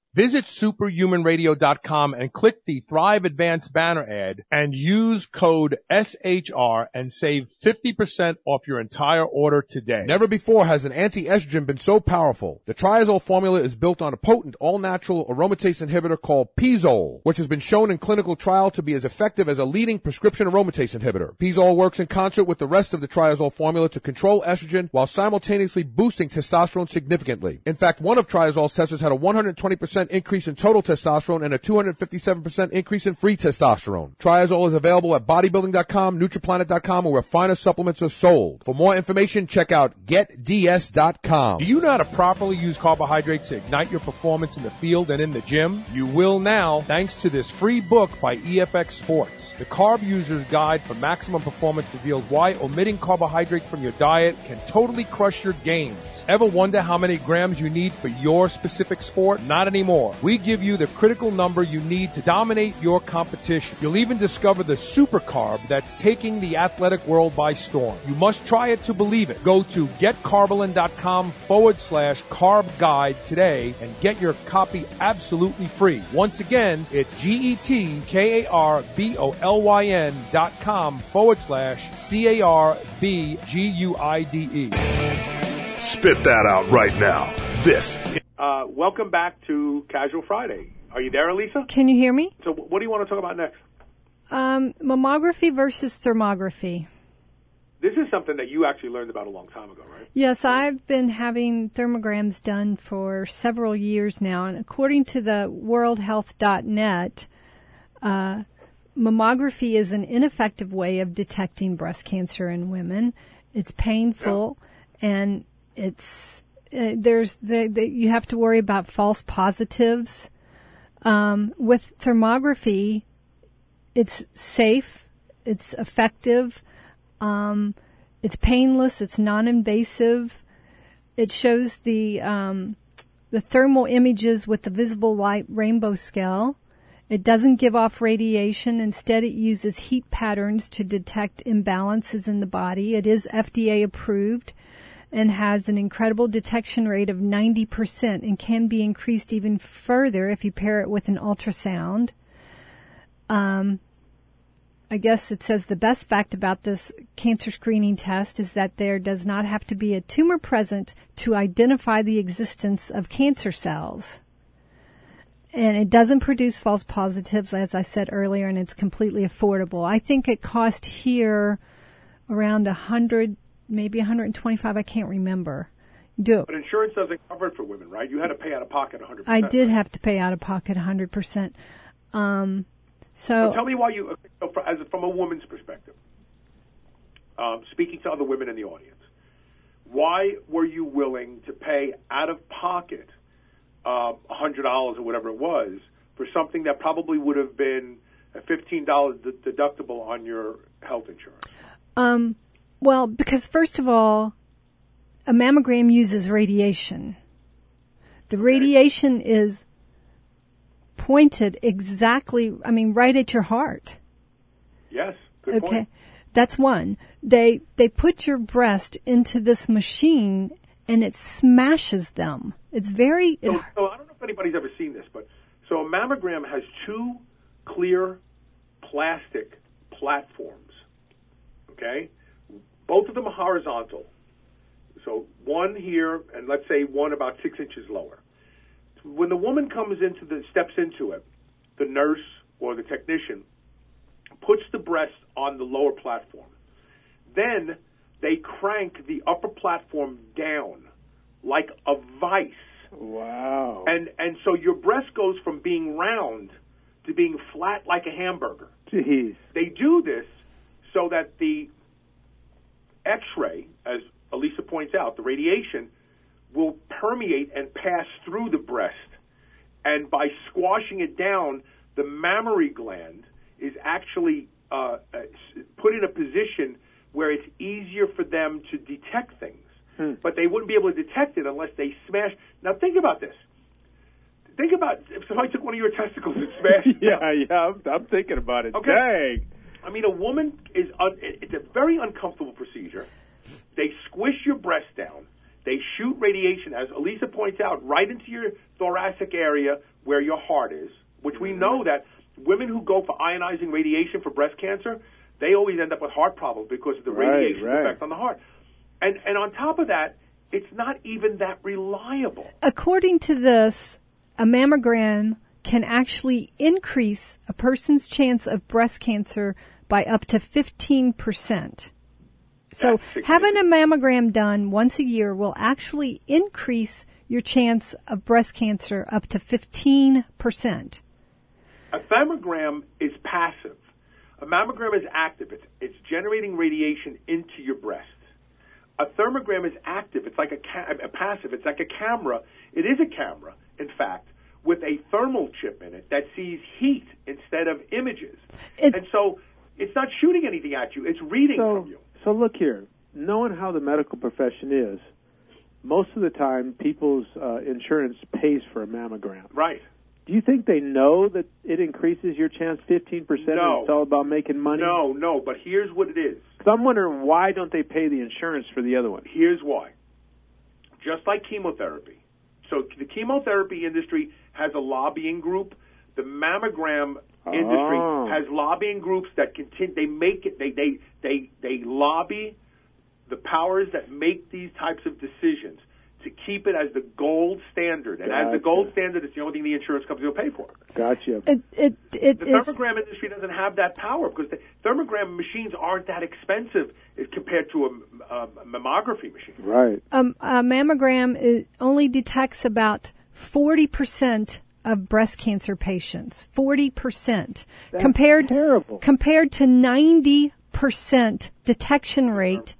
Visit superhumanradio.com and click the Thrive Advanced banner ad and use code SHR and save 50% off your entire order today. Never before has an anti-estrogen been so powerful. The Triazole formula is built on a potent all-natural aromatase inhibitor called Pizole, which has been shown in clinical trial to be as effective as a leading prescription aromatase inhibitor. Pizole works in concert with the rest of the Triazole formula to control estrogen while simultaneously boosting testosterone significantly. In fact, one of Triazole's testers had a 120% increase in total testosterone and a 257% increase in free testosterone. Triazole is available at bodybuilding.com, nutriplanet.com, or where finest supplements are sold. For more information, check out getds.com. Do you know how to properly use carbohydrates to ignite your performance in the field and in the gym? You will now, thanks to this free book by EFX Sports. The Carb User's Guide for Maximum Performance reveals why omitting carbohydrates from your diet can totally crush your gains. Ever wonder how many grams you need for your specific sport? Not anymore. We give you the critical number you need to dominate your competition. You'll even discover the super carb that's taking the athletic world by storm. You must try it to believe it. Go to getcarbolin.com/carb guide today and get your copy absolutely free. Once again, it's GETKARBOLIN.com/CARBGUIDE. Spit that out right now. This. Welcome back to Casual Friday. Are you there, Elisa? Can you hear me? So what do you want to talk about next? Mammography versus thermography. This is something that you actually learned about a long time ago, right? Yes, I've been having thermograms done for several years now, and according to the worldhealth.net, mammography is an ineffective way of detecting breast cancer in women. It's painful, and it's you have to worry about false positives. With thermography, it's safe, it's effective, it's painless, it's non-invasive. It shows the thermal images with the visible light rainbow scale. It doesn't give off radiation. Instead, it uses heat patterns to detect imbalances in the body. It is FDA approved and has an incredible detection rate of 90% and can be increased even further if you pair it with an ultrasound. I guess it says the best fact about this cancer screening test is that there does not have to be a tumor present to identify the existence of cancer cells. And it doesn't produce false positives, as I said earlier, and it's completely affordable. I think it cost here around $100, maybe $125. I can't remember. Do it. But insurance doesn't cover it for women, right? You had to pay out of pocket 100%. I did have to pay out of pocket 100%. So tell me why you, from a woman's perspective, speaking to other women in the audience, why were you willing to pay out of pocket $100 or whatever it was for something that probably would have been a $15 deductible on your health insurance? Well, because first of all, a mammogram uses radiation. The radiation is pointed exactly, right at your heart. Yes, good point. That's one. They put your breast into this machine and it smashes them. It's very... So I don't know if anybody's ever seen this, but so a mammogram has two clear plastic platforms, okay? Both of them are horizontal. So one here, and let's say one about 6 inches lower. When the woman steps into it, the nurse or the technician puts the breast on the lower platform. Then they crank the upper platform down like a vice. Wow. And so your breast goes from being round to being flat like a hamburger. Jeez. They do this so that the X-ray, as Elisa points out, the radiation will permeate and pass through the breast. And by squashing it down, the mammary gland is actually put in a position where it's easier for them to detect things. But they wouldn't be able to detect it unless they smash. Now think about this. Think about if somebody took one of your testicles and smashed it. Yeah, I'm thinking about it. Okay. Dang. A woman it's a very uncomfortable procedure. They squish your breast down. They shoot radiation, as Elisa points out, right into your thoracic area where your heart is, which we know that women who go for ionizing radiation for breast cancer, they always end up with heart problems because of the radiation effect on the heart. And on top of that, it's not even that reliable. According to this, a mammogram can actually increase a person's chance of breast cancer by up to 15%. So having a mammogram done once a year will actually increase your chance of breast cancer up to 15%. A mammogram is passive. A mammogram is active. It's generating radiation into your breast. A thermogram is active. It's like a passive. It's like a camera. It is a camera, in fact, with a thermal chip in it that sees heat instead of images. And so it's not shooting anything at you. It's reading from you. So look here. Knowing how the medical profession is, most of the time people's insurance pays for a mammogram. Right. Do you think they know that it increases your chance 15%? No. It's all about making money? No, but here's what it is. So I'm wondering, why don't they pay the insurance for the other one? Here's why. Just like chemotherapy. So the chemotherapy industry has a lobbying group. The mammogram industry has lobbying groups that continue. They make it. They lobby the powers that make these types of decisions to keep it as the gold standard. And as the gold standard, it's the only thing the insurance company will pay for. Gotcha. The thermogram industry doesn't have that power because the thermogram machines aren't that expensive as compared to a mammography machine. Right. A mammogram only detects about 40% of breast cancer patients. 40%. That's compared terrible. Compared to 90% detection rate.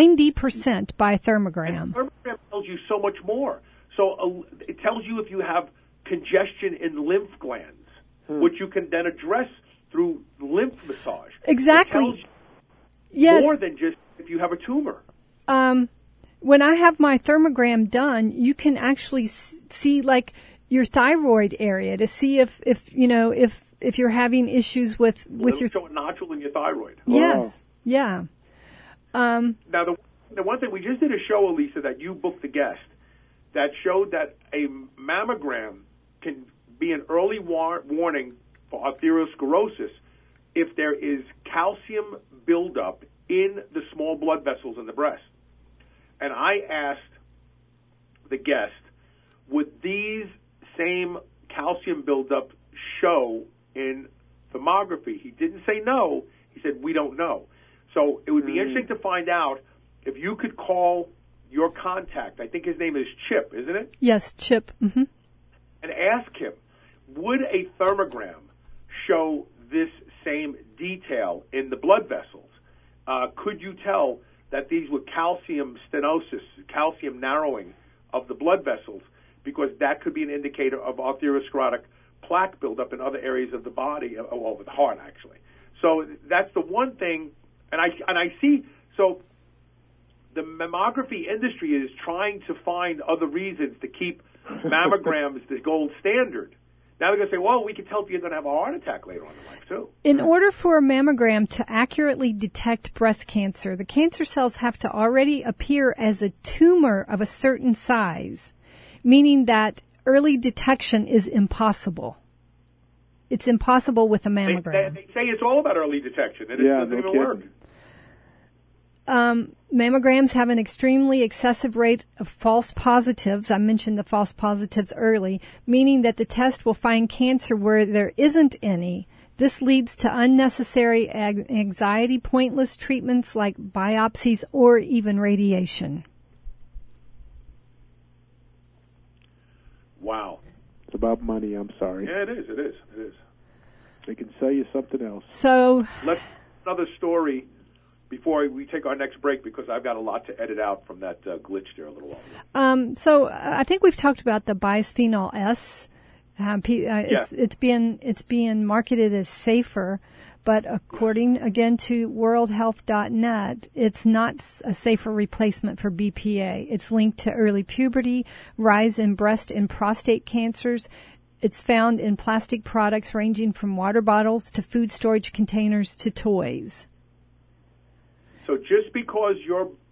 90% by thermogram. And thermogram tells you so much more. So it tells you if you have congestion in lymph glands, which you can then address through lymph massage. Exactly. It tells you more than just if you have a tumor. When I have my thermogram done, you can actually see like your thyroid area to see if you're having issues with your show a nodule in your thyroid. Yes. Yeah. Now, the one thing, we just did a show, Elisa, that you booked the guest, that showed that a mammogram can be an early warning for arteriosclerosis if there is calcium buildup in the small blood vessels in the breast. And I asked the guest, would these same calcium buildup show in thermography? He didn't say no. He said, we don't know. So it would be interesting to find out if you could call your contact. I think his name is Chip, isn't it? Yes, Chip. Mm-hmm. And ask him, would a thermogram show this same detail in the blood vessels? Could you tell that these were calcium stenosis, calcium narrowing of the blood vessels? Because that could be an indicator of arteriosclerotic plaque buildup in other areas of the body, over the heart, actually. So that's the one thing. And I see, so the mammography industry is trying to find other reasons to keep mammograms the gold standard. Now they're going to say, well, we can tell if you're going to have a heart attack later on in life, too. In order for a mammogram to accurately detect breast cancer, the cancer cells have to already appear as a tumor of a certain size, meaning that early detection is impossible. It's impossible with a mammogram. They say it's all about early detection, and it doesn't even work. Mammograms have an extremely excessive rate of false positives. I mentioned the false positives early, meaning that the test will find cancer where there isn't any. This leads to unnecessary anxiety, pointless treatments like biopsies or even radiation. Wow. It's about money, I'm sorry. Yeah, it is. They can sell you something else. So let's another story before we take our next break, because I've got a lot to edit out from that glitch there a little while. So I think we've talked about the bisphenol S. It's being marketed as safer, but according again to worldhealth.net, it's not a safer replacement for BPA. It's linked to early puberty, rise in breast and prostate cancers. It's found in plastic products ranging from water bottles to food storage containers to toys. So just because your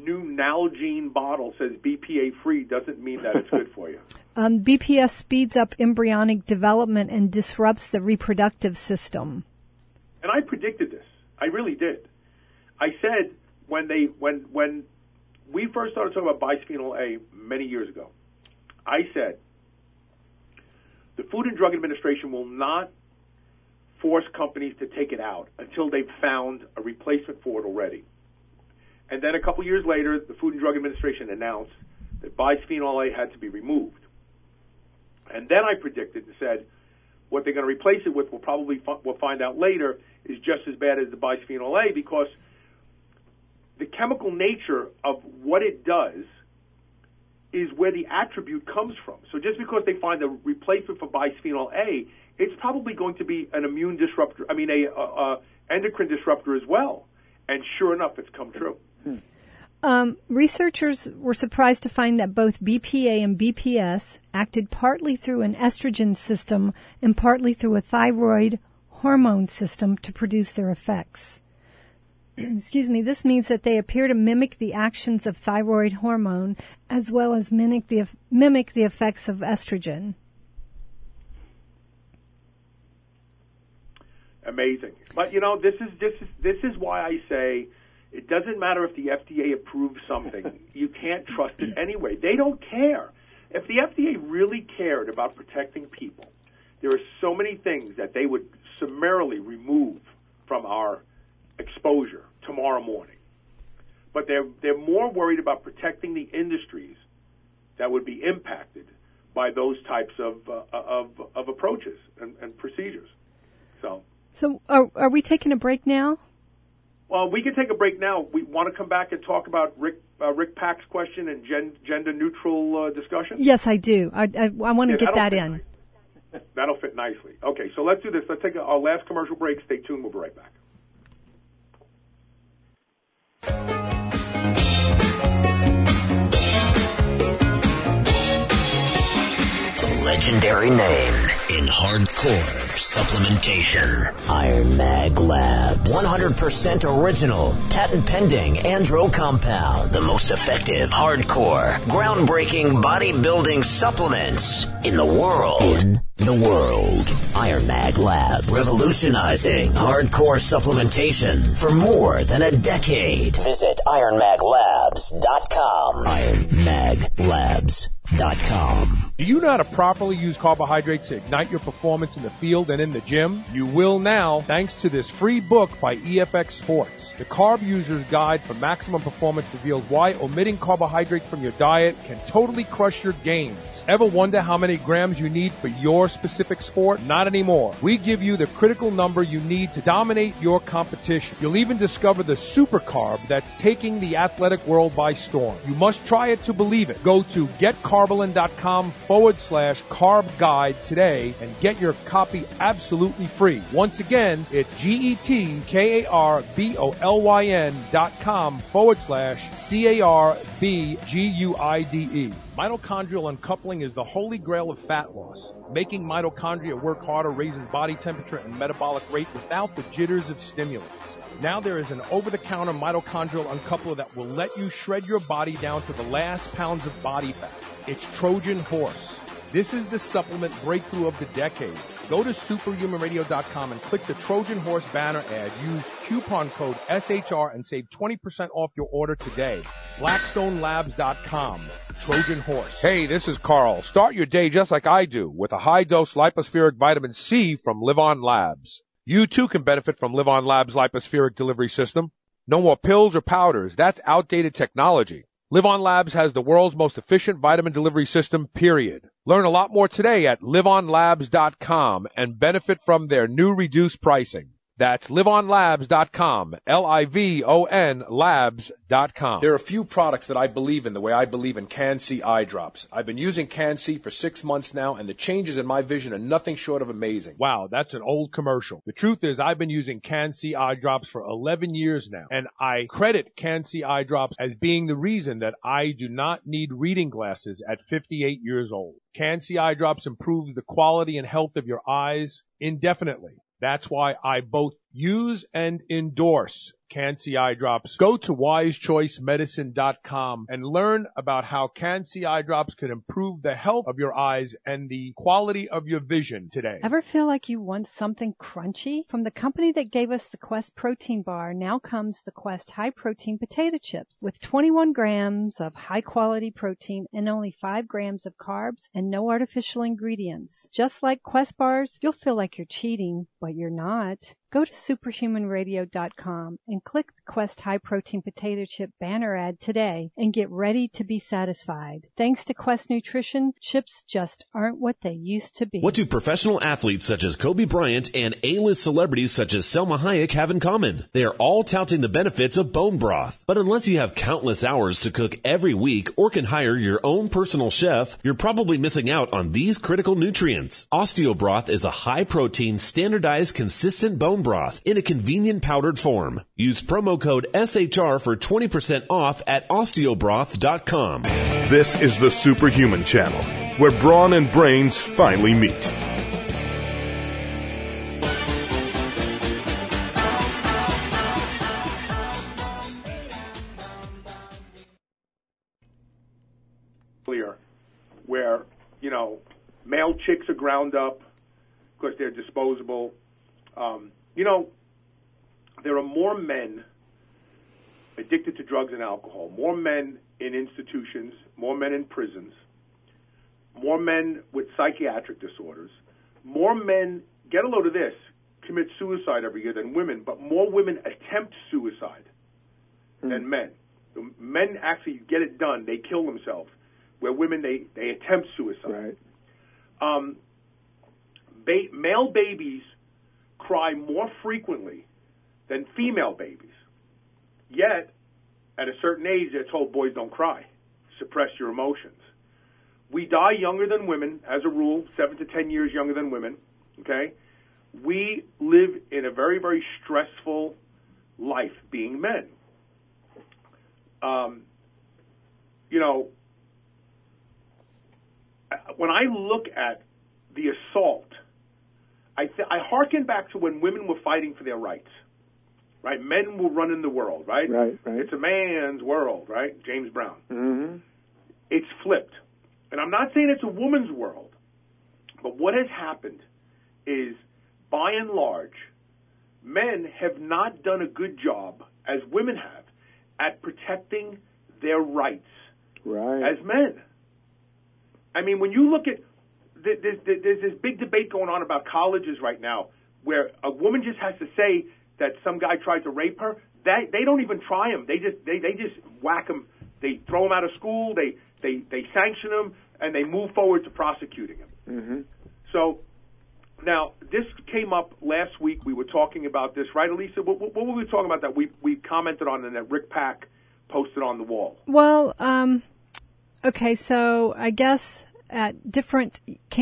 new Nalgene bottle says BPA free doesn't mean that it's good for you. BPS speeds up embryonic development and disrupts the reproductive system. And I predicted this. I really did. I said when we first started talking about bisphenol A many years ago, I said the Food and Drug Administration will not force companies to take it out until they've found a replacement for it already. And then a couple years later, the Food and Drug Administration announced that bisphenol A had to be removed. And then I predicted and said what they're going to replace it with, we'll find out later, is just as bad as the bisphenol A, because the chemical nature of what it does is where the attribute comes from. So just because they find a replacement for bisphenol A, it's probably going to be an immune disruptor, a endocrine disruptor as well. And sure enough, it's come true. Researchers were surprised to find that both BPA and BPS acted partly through an estrogen system and partly through a thyroid hormone system to produce their effects. Excuse me. This means that they appear to mimic the actions of thyroid hormone as well as mimic the effects of estrogen. Amazing. But this is why I say it doesn't matter if the FDA approves something. You can't trust it anyway. They don't care. If the FDA really cared about protecting people, there are so many things that they would summarily remove from our exposure tomorrow morning. But they're more worried about protecting the industries that would be impacted by those types of approaches and procedures. So are we taking a break now? Well, we can take a break now. We want to come back and talk about Rick Pack's question and gender-neutral discussion? Yes, I do. I want to get that in. That'll fit nicely. Okay, so let's do this. Let's take our last commercial break. Stay tuned. We'll be right back. Legendary name in hardcore supplementation. Iron Mag Labs. 100% original, patent pending andro compound. The most effective, hardcore, groundbreaking bodybuilding supplements in the world. Iron Mag Labs. Revolutionizing hardcore supplementation for more than a decade. Visit IronMagLabs.com. IronMagLabs.com. Do you know how to properly use carbohydrates to ignite your performance in the field and in the gym? You will now, thanks to this free book by EFX Sports. The Carb User's Guide for Maximum Performance reveals why omitting carbohydrates from your diet can totally crush your gains. Ever wonder how many grams you need for your specific sport? Not anymore. We give you the critical number you need to dominate your competition. You'll even discover the super carb that's taking the athletic world by storm. You must try it to believe it. Go to getcarbolyn.com/carb guide today and get your copy absolutely free. Once again, it's GetKarbolyn.com/CARBGUIDE. Mitochondrial uncoupling is the holy grail of fat loss. Making mitochondria work harder raises body temperature and metabolic rate without the jitters of stimulants. Now there is an over-the-counter mitochondrial uncoupler that will let you shred your body down to the last pounds of body fat. It's Trojan Horse. This is the supplement breakthrough of the decade. Go to superhumanradio.com and click the Trojan Horse banner ad. Use coupon code SHR and save 20% off your order today. BlackstoneLabs.com. Trojan Horse. Hey, this is Carl. Start your day just like I do with a high-dose lipospheric vitamin C from Live On Labs. You too can benefit from Live On Labs' lipospheric delivery system. No more pills or powders. That's outdated technology. Live On Labs has the world's most efficient vitamin delivery system, period. Learn a lot more today at liveonlabs.com and benefit from their new reduced pricing. That's liveonlabs.com, Livon labs.com. There are a few products that I believe in the way I believe in Can-C eye drops. I've been using Can-C for 6 months now, and the changes in my vision are nothing short of amazing. Wow, that's an old commercial. The truth is I've been using Can-C eye drops for 11 years now, and I credit Can-C eye drops as being the reason that I do not need reading glasses at 58 years old. Can-C eye drops improves the quality and health of your eyes indefinitely. That's why I both use and endorse Can-C eye drops. Go to wisechoicemedicine.com and learn about how Can-C eye drops can improve the health of your eyes and the quality of your vision today. Ever feel like you want something crunchy? From the company that gave us the Quest protein bar, now comes the Quest high protein potato chips with 21 grams of high quality protein and only 5 grams of carbs and no artificial ingredients. Just like Quest bars, you'll feel like you're cheating, but you're not. Go to superhumanradio.com and click the Quest High Protein Potato Chip banner ad today and get ready to be satisfied. Thanks to Quest Nutrition, chips just aren't what they used to be. What do professional athletes such as Kobe Bryant and A-list celebrities such as Selma Hayek have in common? They are all touting the benefits of bone broth. But unless you have countless hours to cook every week or can hire your own personal chef, you're probably missing out on these critical nutrients. Osteobroth is a high-protein, standardized, consistent bone broth in a convenient powdered form. Use promo code SHR for 20% off at osteobroth.com. This is the Superhuman Channel, where brawn and brains finally meet. Where, male chicks are ground up because they're disposable. There are more men addicted to drugs and alcohol, more men in institutions, more men in prisons, more men with psychiatric disorders, more men, get a load of this, commit suicide every year than women, but more women attempt suicide than men. The men actually get it done. They kill themselves, where women, they attempt suicide. Right. Male babies cry more frequently than female babies. Yet, at a certain age, they're told boys don't cry. Suppress your emotions. We die younger than women, as a rule, 7 to 10 years younger than women, okay? We live in a very, very stressful life being men. When I look at the assault, I hearken back to when women were fighting for their rights, right? Men were running the world, right? Right. It's a man's world, right? James Brown. Mm-hmm. It's flipped. And I'm not saying it's a woman's world, but what has happened is, by and large, men have not done a good job, as women have, at protecting their rights as men. I mean, when you look at, there's this big debate going on about colleges right now, where a woman just has to say that some guy tried to rape her. They don't even try him. They just whack him. They throw him out of school. They sanction him, and they move forward to prosecuting him. Mm-hmm. So now this came up last week. We were talking about this, right, Elisa? What were we talking about that we commented on and that Rick Pack posted on the wall? Well, okay, so I guess at different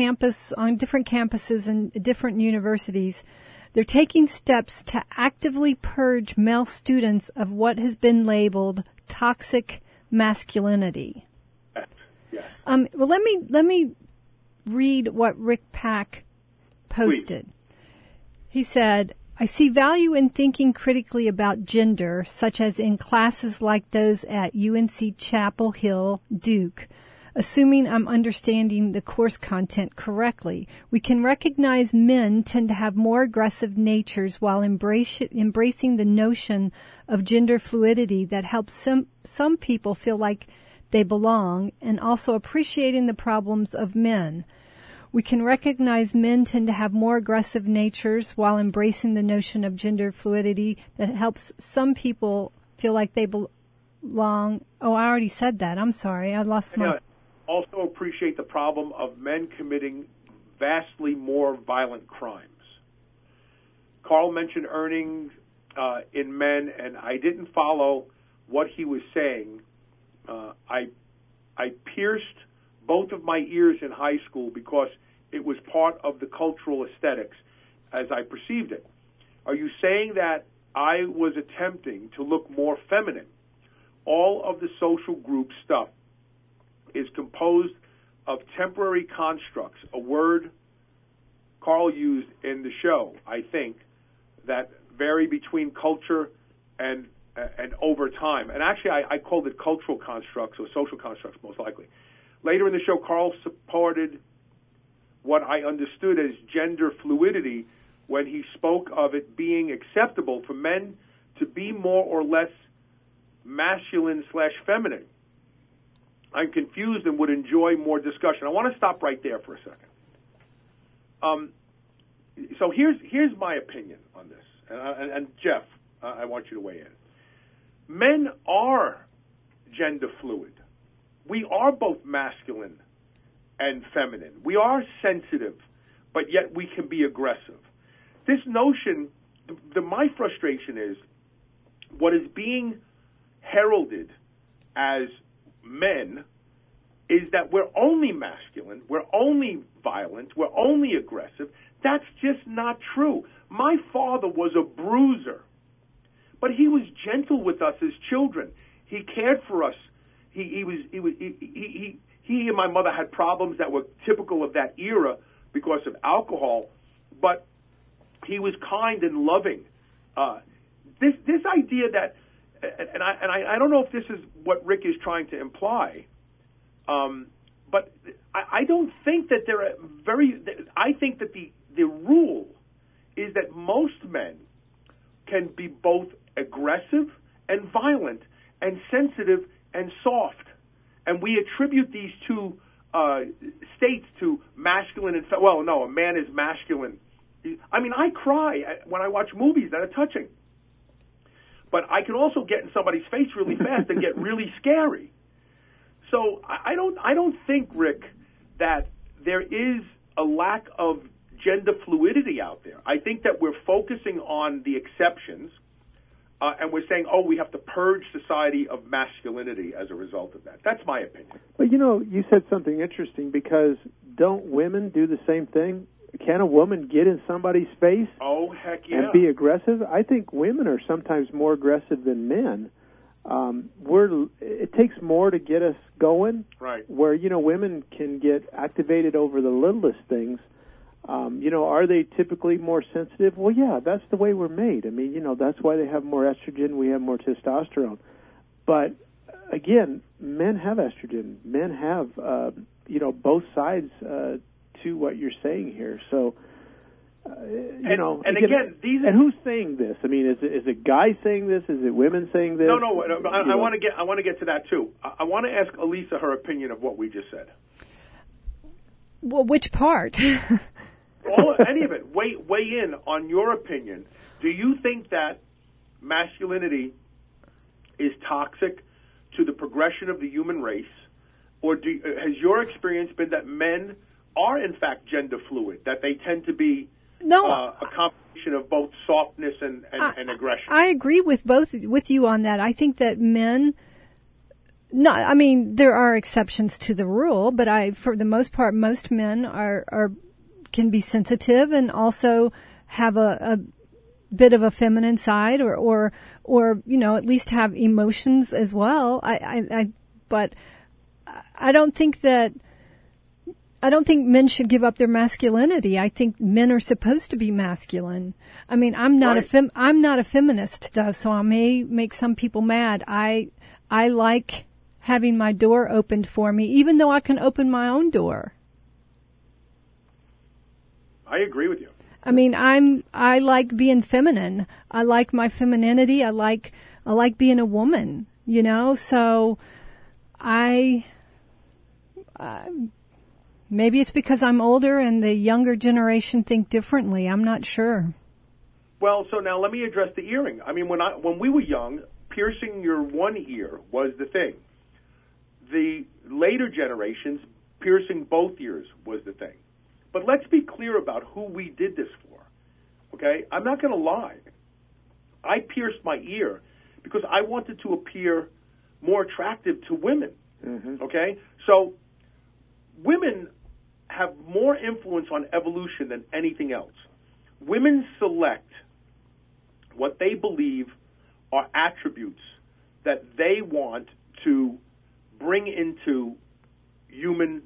campuses and different universities, they're taking steps to actively purge male students of what has been labeled toxic masculinity. Yes. Well, let me read what Rick Pack posted. Please. He said, I see value in thinking critically about gender, such as in classes like those at UNC Chapel Hill, Duke. Assuming I'm understanding the course content correctly, we can recognize men tend to have more aggressive natures while embracing the notion of gender fluidity that helps some people feel like they belong, and also appreciating the problems of men. We can recognize men tend to have more aggressive natures while embracing the notion of gender fluidity that helps some people feel like they belong. Oh, I already said that. I'm sorry. I lost my... Also appreciate the problem of men committing vastly more violent crimes. Carl mentioned earnings in men, and I didn't follow what he was saying. I pierced both of my ears in high school because it was part of the cultural aesthetics as I perceived it. Are you saying that I was attempting to look more feminine? All of the social group stuff is composed of temporary constructs, a word Carl used in the show, I think, that vary between culture and over time. And actually, I called it cultural constructs or social constructs, most likely. Later in the show, Carl supported what I understood as gender fluidity when he spoke of it being acceptable for men to be more or less masculine/feminine. I'm confused and would enjoy more discussion. I want to stop right there for a second. So here's my opinion on this, and Jeff, I want you to weigh in. Men are gender fluid. We are both masculine and feminine. We are sensitive, but yet we can be aggressive. This notion, my frustration is, what is being heralded as men is that we're only masculine, we're only violent, we're only aggressive. That's just not true. My father was a bruiser, but he was gentle with us as children. He cared for us. He and my mother had problems that were typical of that era because of alcohol, but he was kind and loving. This idea that, and I don't know if this is what Rick is trying to imply, but I don't think that there are I think that the rule is that most men can be both aggressive and violent and sensitive and soft. And we attribute these two states to masculine and well, no, a man is masculine. I mean, I cry when I watch movies that are touching. But I can also get in somebody's face really fast and get really scary. So I don't think, Rick, that there is a lack of gender fluidity out there. I think that we're focusing on the exceptions, and we're saying, we have to purge society of masculinity as a result of that. That's my opinion. But, you said something interesting, because don't women do the same thing? Can a woman get in somebody's face? Oh, heck yeah. And be aggressive? I think women are sometimes more aggressive than men. It takes more to get us going. Right. Where, women can get activated over the littlest things. Are they typically more sensitive? Well, yeah, that's the way we're made. I mean, that's why they have more estrogen, we have more testosterone. But, again, men have estrogen. Men have, both sides to what you're saying here. So, and who's saying this? I mean, is it guys saying this? Is it women saying this? No. I want to get to that too. I want to ask Elisa her opinion of what we just said. Well, which part? Any of it. Weigh in on your opinion. Do you think that masculinity is toxic to the progression of the human race, or has your experience been that men are in fact gender fluid, that they tend to be a combination of both softness and aggression? I agree with you on that. I think that men, there are exceptions to the rule, but for the most part, most men can be sensitive and also have a bit of a feminine side, or at least have emotions as well. But I don't think men should give up their masculinity. I think men are supposed to be masculine. I mean, I'm not a feminist though, so I may make some people mad. I like having my door opened for me, even though I can open my own door. I agree with you. I mean, I like being feminine. I like my femininity. I like being a woman, so maybe it's because I'm older and the younger generation think differently. I'm not sure. Well, so now let me address the earring. I mean, when we were young, piercing your one ear was the thing. The later generations, piercing both ears was the thing. But let's be clear about who we did this for, okay? I'm not going to lie. I pierced my ear because I wanted to appear more attractive to women, okay? So women have more influence on evolution than anything else. Women select what they believe are attributes that they want to bring into human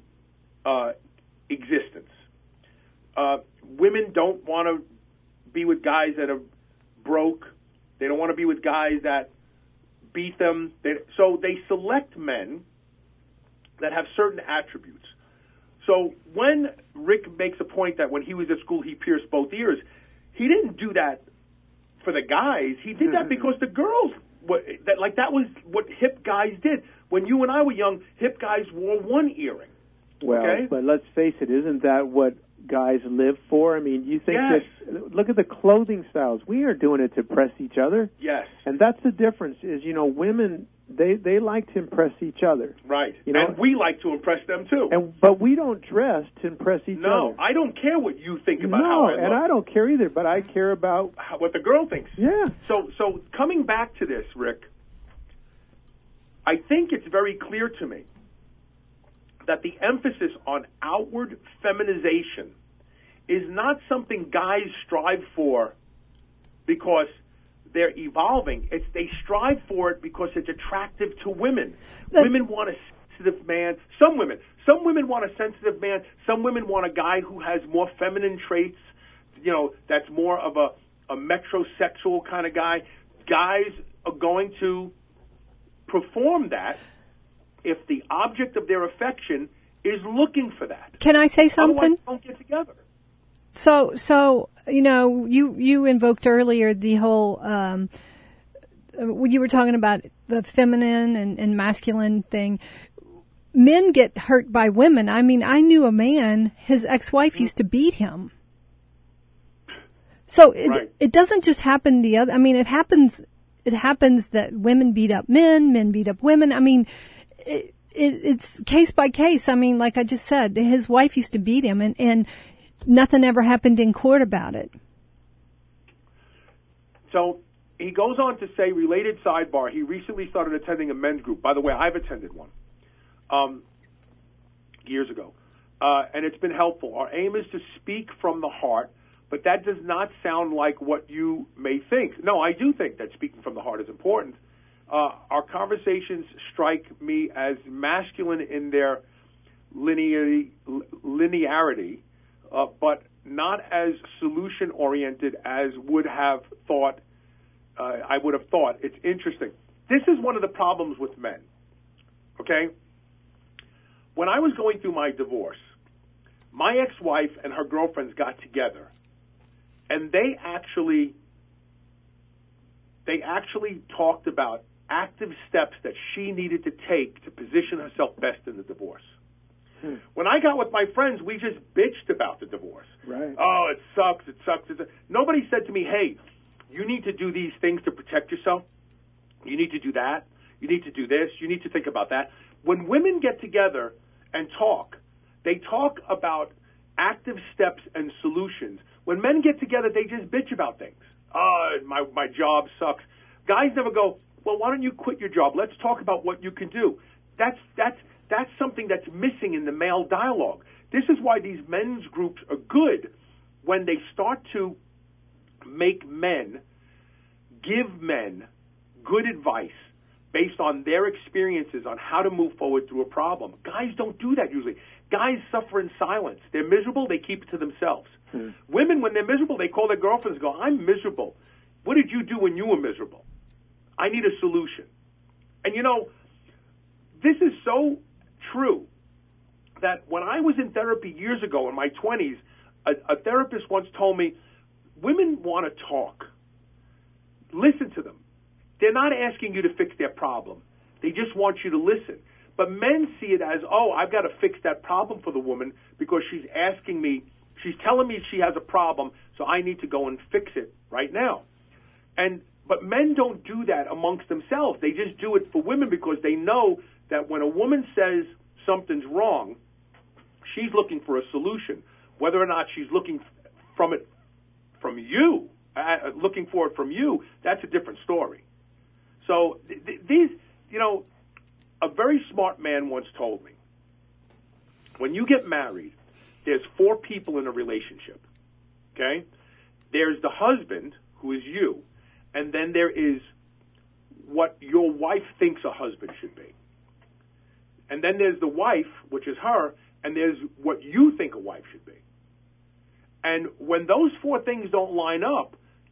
existence. Women don't want to be with guys that are broke. They don't want to be with guys that beat them. So they select men that have certain attributes. So when Rick makes a point that when he was at school he pierced both ears, he didn't do that for the guys. He did that because the girls, that was what hip guys did. When you and I were young, hip guys wore one earring. Well, okay? But let's face it, isn't that what guys live for? I mean, you think Yes. that, look at the clothing styles. We are doing it to impress each other. Yes. And that's the difference is, women, they like to impress each other. Right. And we like to impress them, too. But we don't dress to impress each other. No, I don't care what you think about how I look. And I don't care either, but I care about what the girl thinks. Yeah. So coming back to this, Rick, I think it's very clear to me that the emphasis on outward feminization is not something guys strive for because they're evolving. They strive for it because it's attractive to women. Women want a sensitive man. Some women want a sensitive man. Some women want a guy who has more feminine traits, that's more of a metrosexual kind of guy. Guys are going to perform that if the object of their affection is looking for that. Can I say something? Otherwise, don't get together. So you invoked earlier the whole you were talking about the feminine and masculine thing. Men get hurt by women. I mean, I knew a man, his ex-wife used to beat him. So it doesn't just happen the other. I mean, it happens that women beat up men beat up women. I mean, it's case by case. I mean, like I just said, his wife used to beat him and nothing ever happened in court about it. So he goes on to say, related sidebar, he recently started attending a men's group. By the way, I've attended one years ago, and it's been helpful. Our aim is to speak from the heart, but that does not sound like what you may think. No, I do think that speaking from the heart is important. Our conversations strike me as masculine in their linearity, but not as solution-oriented as I would have thought. It's interesting. This is one of the problems with men, okay? When I was going through my divorce, my ex-wife and her girlfriends got together, and they actually talked about active steps that she needed to take to position herself best in the divorce. When I got with my friends, we just bitched about the divorce. Right. Oh, it sucks. Nobody said to me, hey, you need to do these things to protect yourself. You need to do that. You need to do this. You need to think about that. When women get together and talk, they talk about active steps and solutions. When men get together, they just bitch about things. Oh, my job sucks. Guys never go, well, why don't you quit your job? Let's talk about what you can do. That's something that's missing in the male dialogue. This is why these men's groups are good when they start to make men, give men good advice based on their experiences on how to move forward through a problem. Guys don't do that usually. Guys suffer in silence. They're miserable, they keep it to themselves. Women, when they're miserable, they call their girlfriends and go, I'm miserable. What did you do when you were miserable? I need a solution. And this is so true that when I was in therapy years ago in my 20s, a therapist once told me, women want to talk. Listen to them. They're not asking you to fix their problem. They just want you to listen. But men see it as, oh, I've got to fix that problem for the woman because she's telling me she has a problem, so I need to go and fix it right now. But men don't do that amongst themselves. They just do it for women because they know that when a woman says something's wrong, she's looking for a solution. Whether or not she's looking for it from you, that's a different story. So these, a very smart man once told me, when you get married, there's 4 people in a relationship, okay? There's the husband, who is you, and then there is what your wife thinks a husband should be. And then there's the wife, which is her, and there's what you think a wife should be. And when those 4 things don't line up,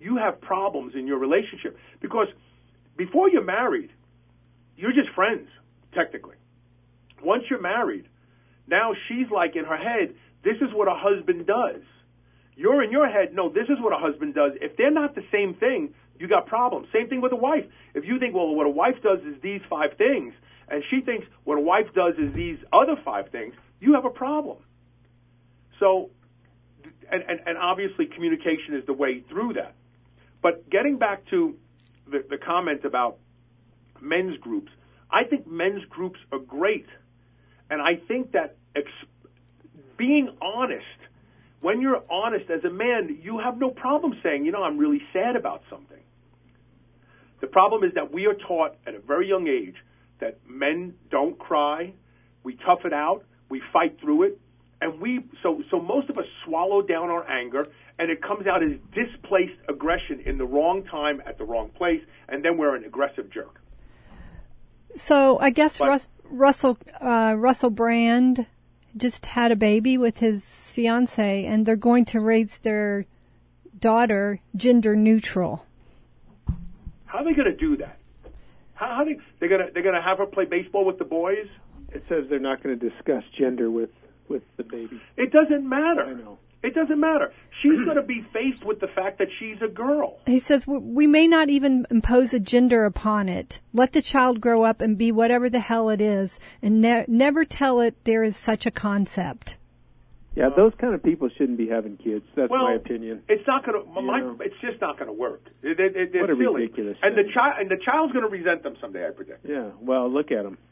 you have problems in your relationship. Because before you're married, you're just friends, technically. Once you're married, now she's like in her head, this is what a husband does. You're in your head, no, this is what a husband does. If they're not the same thing, you got problems. Same thing with a wife. If you think, well, what a wife does is these 5 things, and she thinks what a wife does is these other 5 things, you have a problem. So, and obviously communication is the way through that. But getting back to the comment about men's groups, I think men's groups are great. And I think that being honest, when you're honest as a man, you have no problem saying, I'm really sad about something. The problem is that we are taught at a very young age that men don't cry, we tough it out, we fight through it, and so most of us swallow down our anger, and it comes out as displaced aggression in the wrong time at the wrong place, and then we're an aggressive jerk. So I guess Russell Brand just had a baby with his fiance, and they're going to raise their daughter gender neutral. How are they going to do that? How they're going to have her play baseball with the boys? It says they're not going to discuss gender with the baby. It doesn't matter. I know. It doesn't matter. She's going to be faced with the fact that she's a girl. He says, we may not even impose a gender upon it. Let the child grow up and be whatever the hell it is, and never tell it there is such a concept. Yeah, those kind of people shouldn't be having kids. That's my opinion. It's not going to. It's just not going to work. It's what a silly. ridiculous and thing. the child's going to resent them someday, I predict. Yeah. Well, look at him.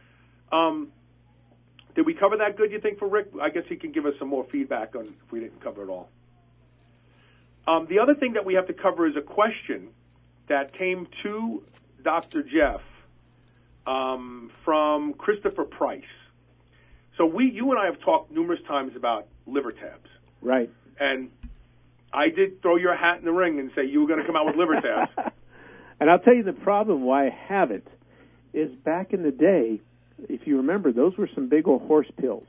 Did we cover that good, you think, for Rick? I guess he can give us some more feedback on if we didn't cover it all. The other thing that we have to cover is a question that came to Dr. Jeff from Christopher Price. So you and I have talked numerous times about liver tabs. Right. And I did throw your hat in the ring and say you were going to come out with liver tabs. And I'll tell you the problem why I haven't is back in the day, if you remember, those were some big old horse pills.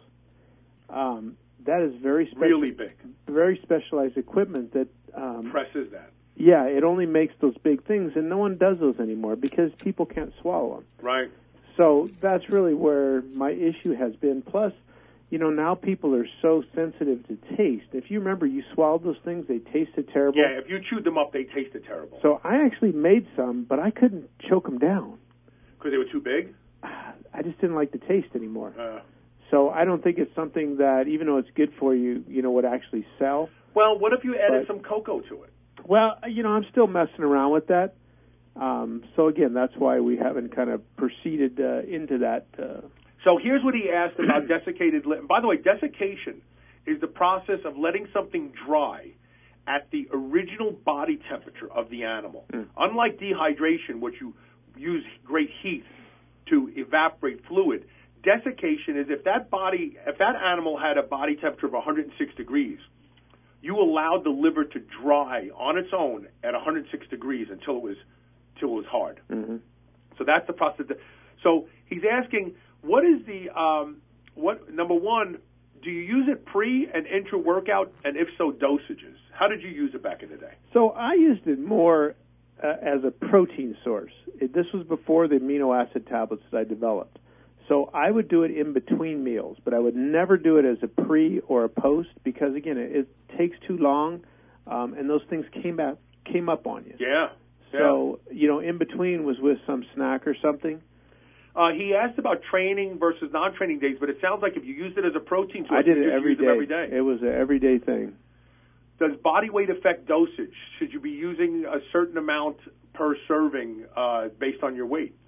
That is very really big, very specialized equipment that presses that. Yeah, it only makes those big things, and no one does those anymore because people can't swallow them. Right. So that's really where my issue has been. Plus, now people are so sensitive to taste. If you remember, you swallowed those things; they tasted terrible. Yeah, if you chewed them up, they tasted terrible. So I actually made some, but I couldn't choke them down because they were too big. I just didn't like the taste anymore. So I don't think it's something that, even though it's good for you, would actually sell. Well, what if you added some cocoa to it? Well, I'm still messing around with that. So again, that's why we haven't kind of proceeded into that. So here's what he asked about desiccated liver. By the way, desiccation is the process of letting something dry at the original body temperature of the animal. Unlike dehydration, which you use great heat to evaporate fluid, desiccation is if that animal had a body temperature of 106 degrees, you allowed the liver to dry on its own at 106 degrees until it was hard. Mm-hmm. So that's the process. So he's asking, what is the number one? Do you use it pre and intra workout, and if so, dosages? How did you use it back in the day? So I used it more as a protein source. This was before the amino acid tablets that I developed. So I would do it in between meals, but I would never do it as a pre or a post because, again, it takes too long, and those things came up on you. Yeah. So, in between was with some snack or something. He asked about training versus non-training days, but it sounds like if you used it as a protein source, I did it every day. It was an everyday thing. Does body weight affect dosage? Should you be using a certain amount per serving based on your weight?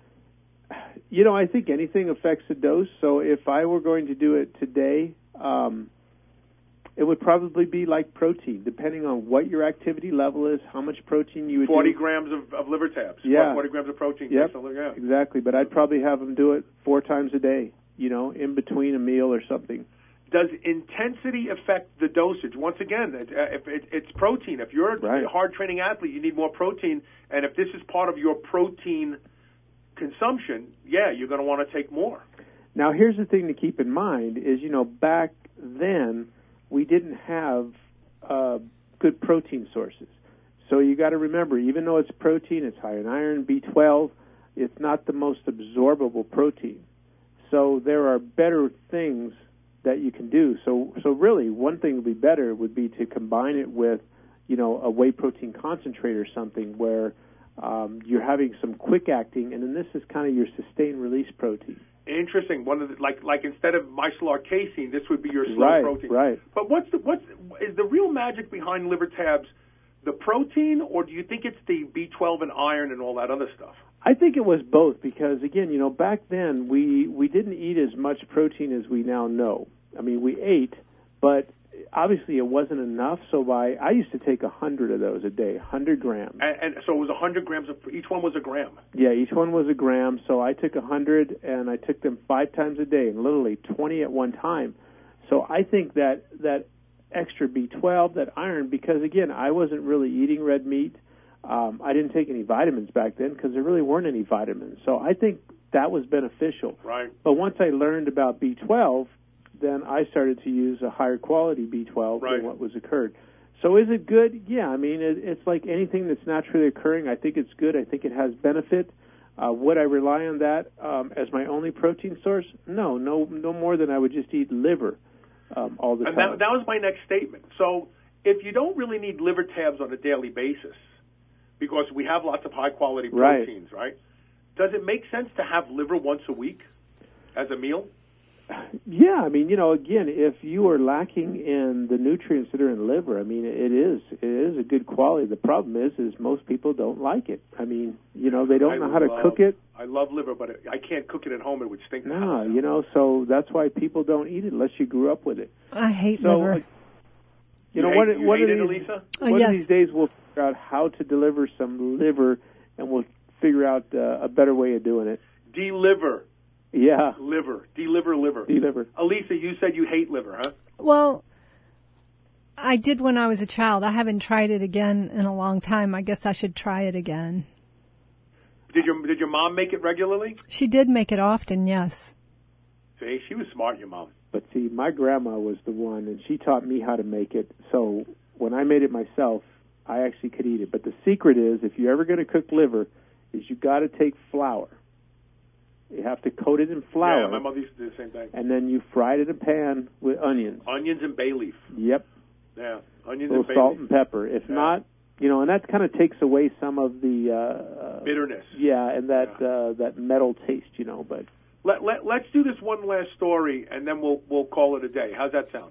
I think anything affects the dose. So if I were going to do it today, it would probably be like protein, depending on what your activity level is, how much protein you would 40 do. grams of liver tabs. Yeah. 40 grams of protein. Yep, exactly. But I'd probably have them do it 4 times a day, in between a meal or something. Does intensity affect the dosage? Once again, if it's protein. If you're a hard training athlete, you need more protein. And if this is part of your protein consumption, you're going to want to take more. Now, here's the thing to keep in mind is, back then we didn't have good protein sources. So you got to remember, even though it's protein, it's high in iron, B12, it's not the most absorbable protein. So there are better things that you can do. So really, one thing would be better would be to combine it with, a whey protein concentrate or something where you're having some quick acting, and then this is kind of your sustained release protein. Interesting. One of the, like instead of micellar casein, this would be your slow protein. Right. But is the real magic behind liver tabs? The protein, or do you think it's the B12 and iron and all that other stuff? I think it was both because, again, back then we didn't eat as much protein as we now know. I mean, we ate, but obviously it wasn't enough. So I used to take 100 of those a day, 100 grams. And so it was 100 grams each one was a gram. Yeah, each one was a gram. So I took 100, and I took them 5 times a day, and literally 20 at one time. So I think that extra B12, that iron, because, again, I wasn't really eating red meat. I didn't take any vitamins back then because there really weren't any vitamins. So I think that was beneficial. Right. But once I learned about B12, then I started to use a higher quality B12 than what was occurred. So is it good? Yeah, I mean, it's like anything that's naturally occurring. I think it's good. I think it has benefit. Would I rely on that as my only protein source? No more than I would just eat liver all the time. And that was my next statement. So if you don't really need liver tabs on a daily basis, because we have lots of high-quality proteins, right? Does it make sense to have liver once a week as a meal? Yeah, I mean, again, if you are lacking in the nutrients that are in liver, I mean, it is a good quality. The problem is most people don't like it. I mean, they don't know how to cook it. I love liver, but I can't cook it at home. It would stink. No, so that's why people don't eat it unless you grew up with it. I hate liver. One of these days we'll figure out how to deliver some liver, and we'll figure out a better way of doing it. Deliver. Yeah. Deliver liver. Elisa, you said you hate liver, huh? Well, I did when I was a child. I haven't tried it again in a long time. I guess I should try it again. Did your mom make it regularly? She did make it often, yes. See, she was smart, your mom. But see, my grandma was the one, and she taught me how to make it. So when I made it myself, I actually could eat it. But the secret is, if you're ever going to cook liver, is you got to take flour. You have to coat it in flour. Yeah, my mother used to do the same thing. And then you fry it in a pan with onions. Onions and bay leaf. Yep. Yeah, onions and bay leaf. Salt and pepper. If not, and that kind of takes away some of the bitterness. Yeah, and that metal taste, But let's do this one last story, and then we'll call it a day. How's that sound?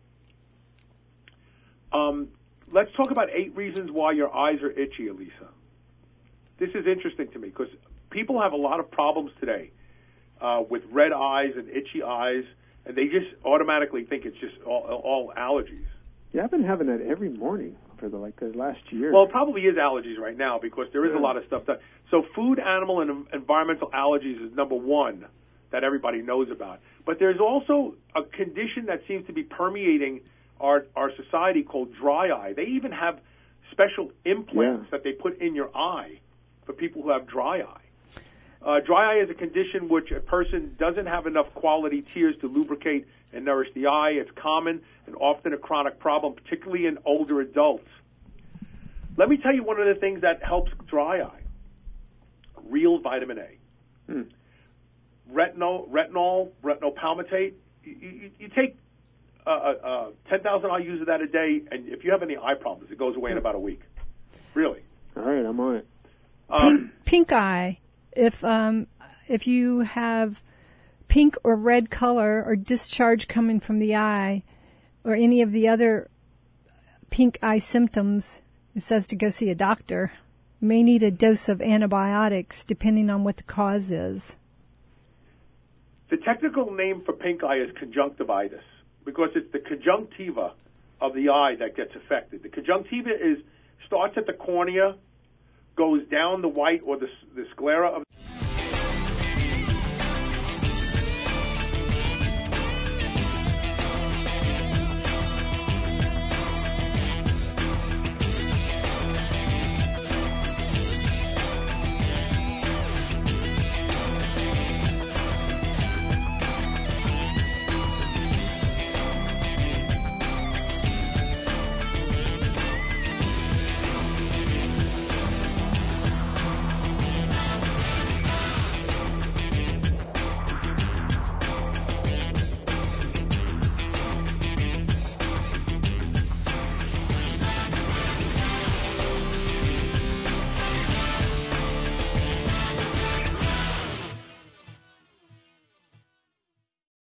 Let's talk about 8 reasons why your eyes are itchy, Elisa. This is interesting to me because people have a lot of problems today with red eyes and itchy eyes, and they just automatically think it's just all allergies. Yeah, I've been having that every morning for the last year. Well, it probably is allergies right now because there is a lot of stuff done. So food, animal, and environmental allergies is number one that everybody knows about. But there's also a condition that seems to be permeating our society called dry eye. They even have special implants that they put in your eye for people who have dry eye. Dry eye is a condition which a person doesn't have enough quality tears to lubricate and nourish the eye. It's common and often a chronic problem, particularly in older adults. Let me tell you one of the things that helps dry eye. Real vitamin A. Retinol palmitate. You take 10,000 IUs of that a day, and if you have any eye problems, it goes away in about a week. Really. All right, I'm on it. Pink eye. If you have pink or red color or discharge coming from the eye or any of the other pink eye symptoms, it says to go see a doctor. You may need a dose of antibiotics depending on what the cause is. The technical name for pink eye is conjunctivitis because it's the conjunctiva of the eye that gets affected. The conjunctiva starts at the cornea, goes down the white or the sclera of